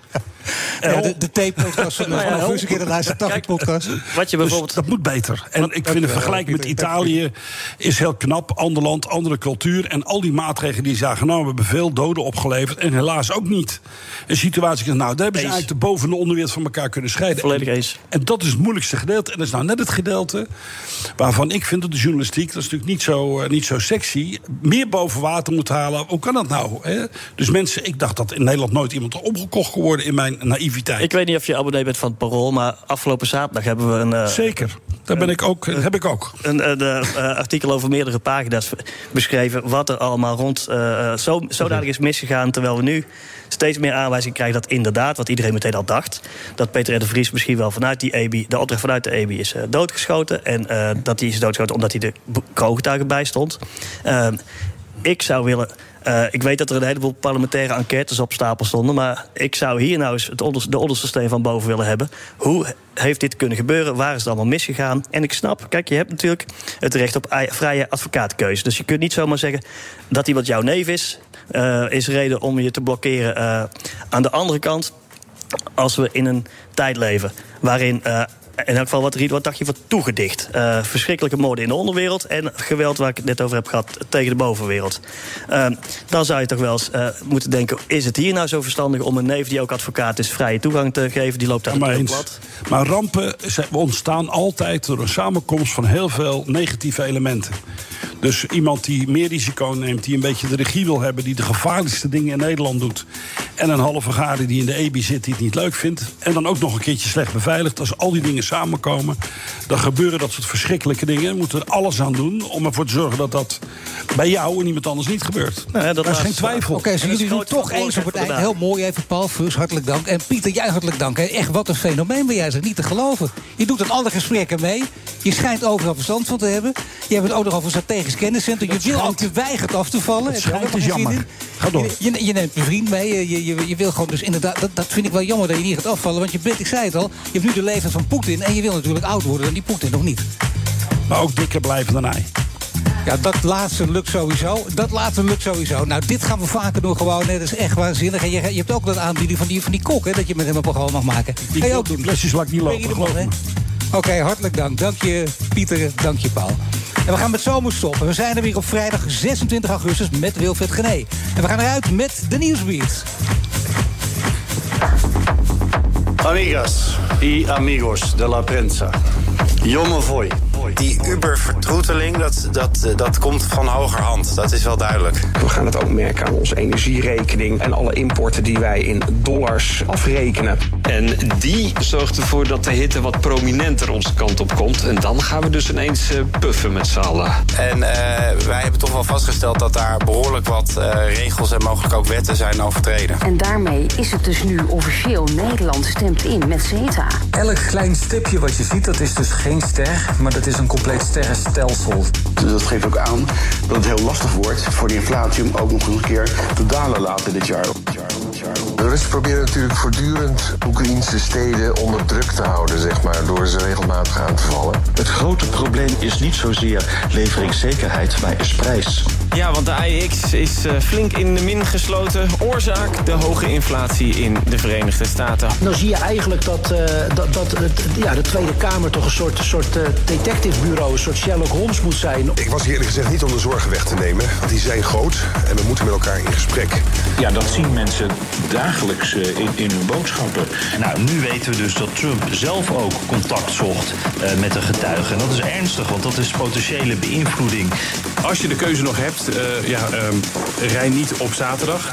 De T-podcast van de eerste keer de podcast. Wat je bijvoorbeeld... Dat moet beter. En ik vind de vergelijking met Italië is heel knap. Ander land, andere cultuur. En al die maatregelen die ze daar genomen hebben veel doden opgeleverd. En helaas ook niet een situatie. Nou, daar hebben ze eigenlijk de boven- en de onderwereld van elkaar kunnen scheiden. Volledig eens. En dat is het moeilijkste gedeelte. En dat is nou net het gedeelte waarvan ik vind dat de journalistiek, dat is natuurlijk niet zo sexy, meer boven water moet halen. Hoe kan dat nou? Hè? Dus mensen, ik dacht dat in Nederland nooit iemand omgekocht geworden in mijn naïviteit. Ik weet niet of je abonnee bent van het Parool, maar afgelopen zaterdag hebben we een... Zeker, daar ben ik ook, heb ik ook. Een artikel over meerdere pagina's beschreven wat er allemaal rond zodanig is misgegaan, terwijl we nu steeds meer aanwijzingen krijgen dat inderdaad, wat iedereen meteen al dacht, dat Peter R. de Vries misschien wel vanuit die EBI, de opdracht vanuit de EBI is doodgeschoten. En dat hij is doodgeschoten omdat hij de kroongetuige bij stond. Ik zou willen... ik weet dat er een heleboel parlementaire enquêtes op stapel stonden, maar ik zou hier nou eens de onderste steen van boven willen hebben. Hoe heeft dit kunnen gebeuren? Waar is het allemaal misgegaan? En ik snap, kijk, je hebt natuurlijk het recht op vrije advocaatkeuze. Dus je kunt niet zomaar zeggen dat iemand jouw neef is reden om je te blokkeren. Aan de andere kant, als we in een tijd leven waarin in elk geval, wat dacht je van toegedicht? Verschrikkelijke moorden in de onderwereld en geweld waar ik het net over heb gehad tegen de bovenwereld. Dan zou je toch wel eens moeten denken, is het hier nou zo verstandig om een neef die ook advocaat is vrije toegang te geven? Die loopt daar heel plat. Maar rampen ontstaan altijd door een samenkomst van heel veel negatieve elementen. Dus iemand die meer risico neemt, die een beetje de regie wil hebben, die de gevaarlijkste dingen in Nederland doet, en een halve gade die in de EBI zit die het niet leuk vindt, en dan ook nog een keertje slecht beveiligd. Als al die dingen samenkomen, dan gebeuren dat soort verschrikkelijke dingen. We moeten er alles aan doen om ervoor te zorgen dat dat bij jou en iemand anders niet gebeurt. Nee, dat is geen twijfel. Oké, dus jullie doen toch eens op het eind. Heel mooi even, Paul Fus, hartelijk dank. En Pieter, jij hartelijk dank. Hè. Echt, wat een fenomeen ben jij, zeg, niet te geloven. Je doet aan alle gesprekken mee. Je schijnt overal verstand van te hebben. Je hebt het ook nog over strategisch kenniscentrum. Je wil ook, je weigert af te vallen. Het is jammer. Ga door. Je neemt een vriend mee. Je wil gewoon dus inderdaad... Dat vind ik wel jammer dat je niet gaat afvallen. Want je bent, ik zei het al, je hebt nu de leeftijd van Poetin. En je wil natuurlijk oud worden dan die Poetin nog niet. Maar ook dikker blijven dan hij. Ja, dat laatste lukt sowieso. Nou, dit gaan we vaker doen gewoon. Dat is echt waanzinnig. En je hebt ook dat aanbieding van die kok, hè, dat je met hem een programma mag maken. Die ga je ook doen. Flesjes laat ik niet lopen, geloof me. Oké, hartelijk dank. Dank je, Pieter. Dank je, Paul. En we gaan met zomer stoppen. We zijn er weer op vrijdag 26 augustus met Wilfred Genee. En we gaan eruit met de Nieuwsbeat. Amigas y amigos de la prensa. Yo voy. Die Uber-vertroeteling, dat komt van hogerhand. Dat is wel duidelijk. We gaan het ook merken aan onze energierekening en alle importen die wij in dollars afrekenen. En die zorgt ervoor dat de hitte wat prominenter onze kant op komt. En dan gaan we dus ineens puffen met z'n allen. En wij hebben toch wel vastgesteld dat daar behoorlijk wat regels en mogelijk ook wetten zijn overtreden. En daarmee is het dus nu officieel. Nederland stemt in met CETA. Elk klein stipje wat je ziet, dat is dus geen ster, maar dat is een compleet sterrenstelsel. Dus dat geeft ook aan dat het heel lastig wordt voor de inflatie om ook nog een keer te dalen later dit jaar. De Russen proberen natuurlijk voortdurend Oekraïnse steden onder druk te houden, zeg maar, door ze regelmatig aan te vallen. Het grote probleem is niet zozeer leveringszekerheid, maar is prijs. Ja, want de AEX is flink in de min gesloten. Oorzaak de hoge inflatie in de Verenigde Staten. Dan zie je eigenlijk dat de Tweede Kamer toch een soort detectivebureau, een soort Sherlock Holmes moet zijn. Ik was hier eerlijk gezegd niet om de zorgen weg te nemen, want die zijn groot en we moeten met elkaar in gesprek. Ja, dat zien mensen dagelijks in hun boodschappen. Nou, nu weten we dus dat Trump zelf ook contact zocht met een getuige. En dat is ernstig, want dat is potentiële beïnvloeding. Als je de keuze nog hebt, rij niet op zaterdag.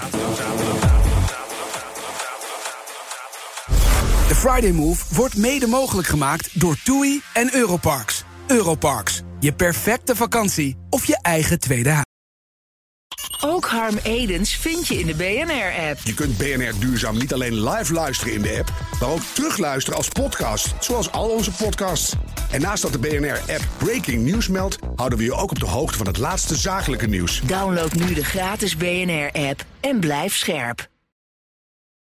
De Friday Move wordt mede mogelijk gemaakt door TUI en Europarks. Europarks, je perfecte vakantie of je eigen tweede huis. Ook Harm Edens vind je in de BNR-app. Je kunt BNR Duurzaam niet alleen live luisteren in de app, maar ook terugluisteren als podcast, zoals al onze podcasts. En naast dat de BNR-app Breaking News meldt, houden we je ook op de hoogte van het laatste zakelijke nieuws. Download nu de gratis BNR-app en blijf scherp.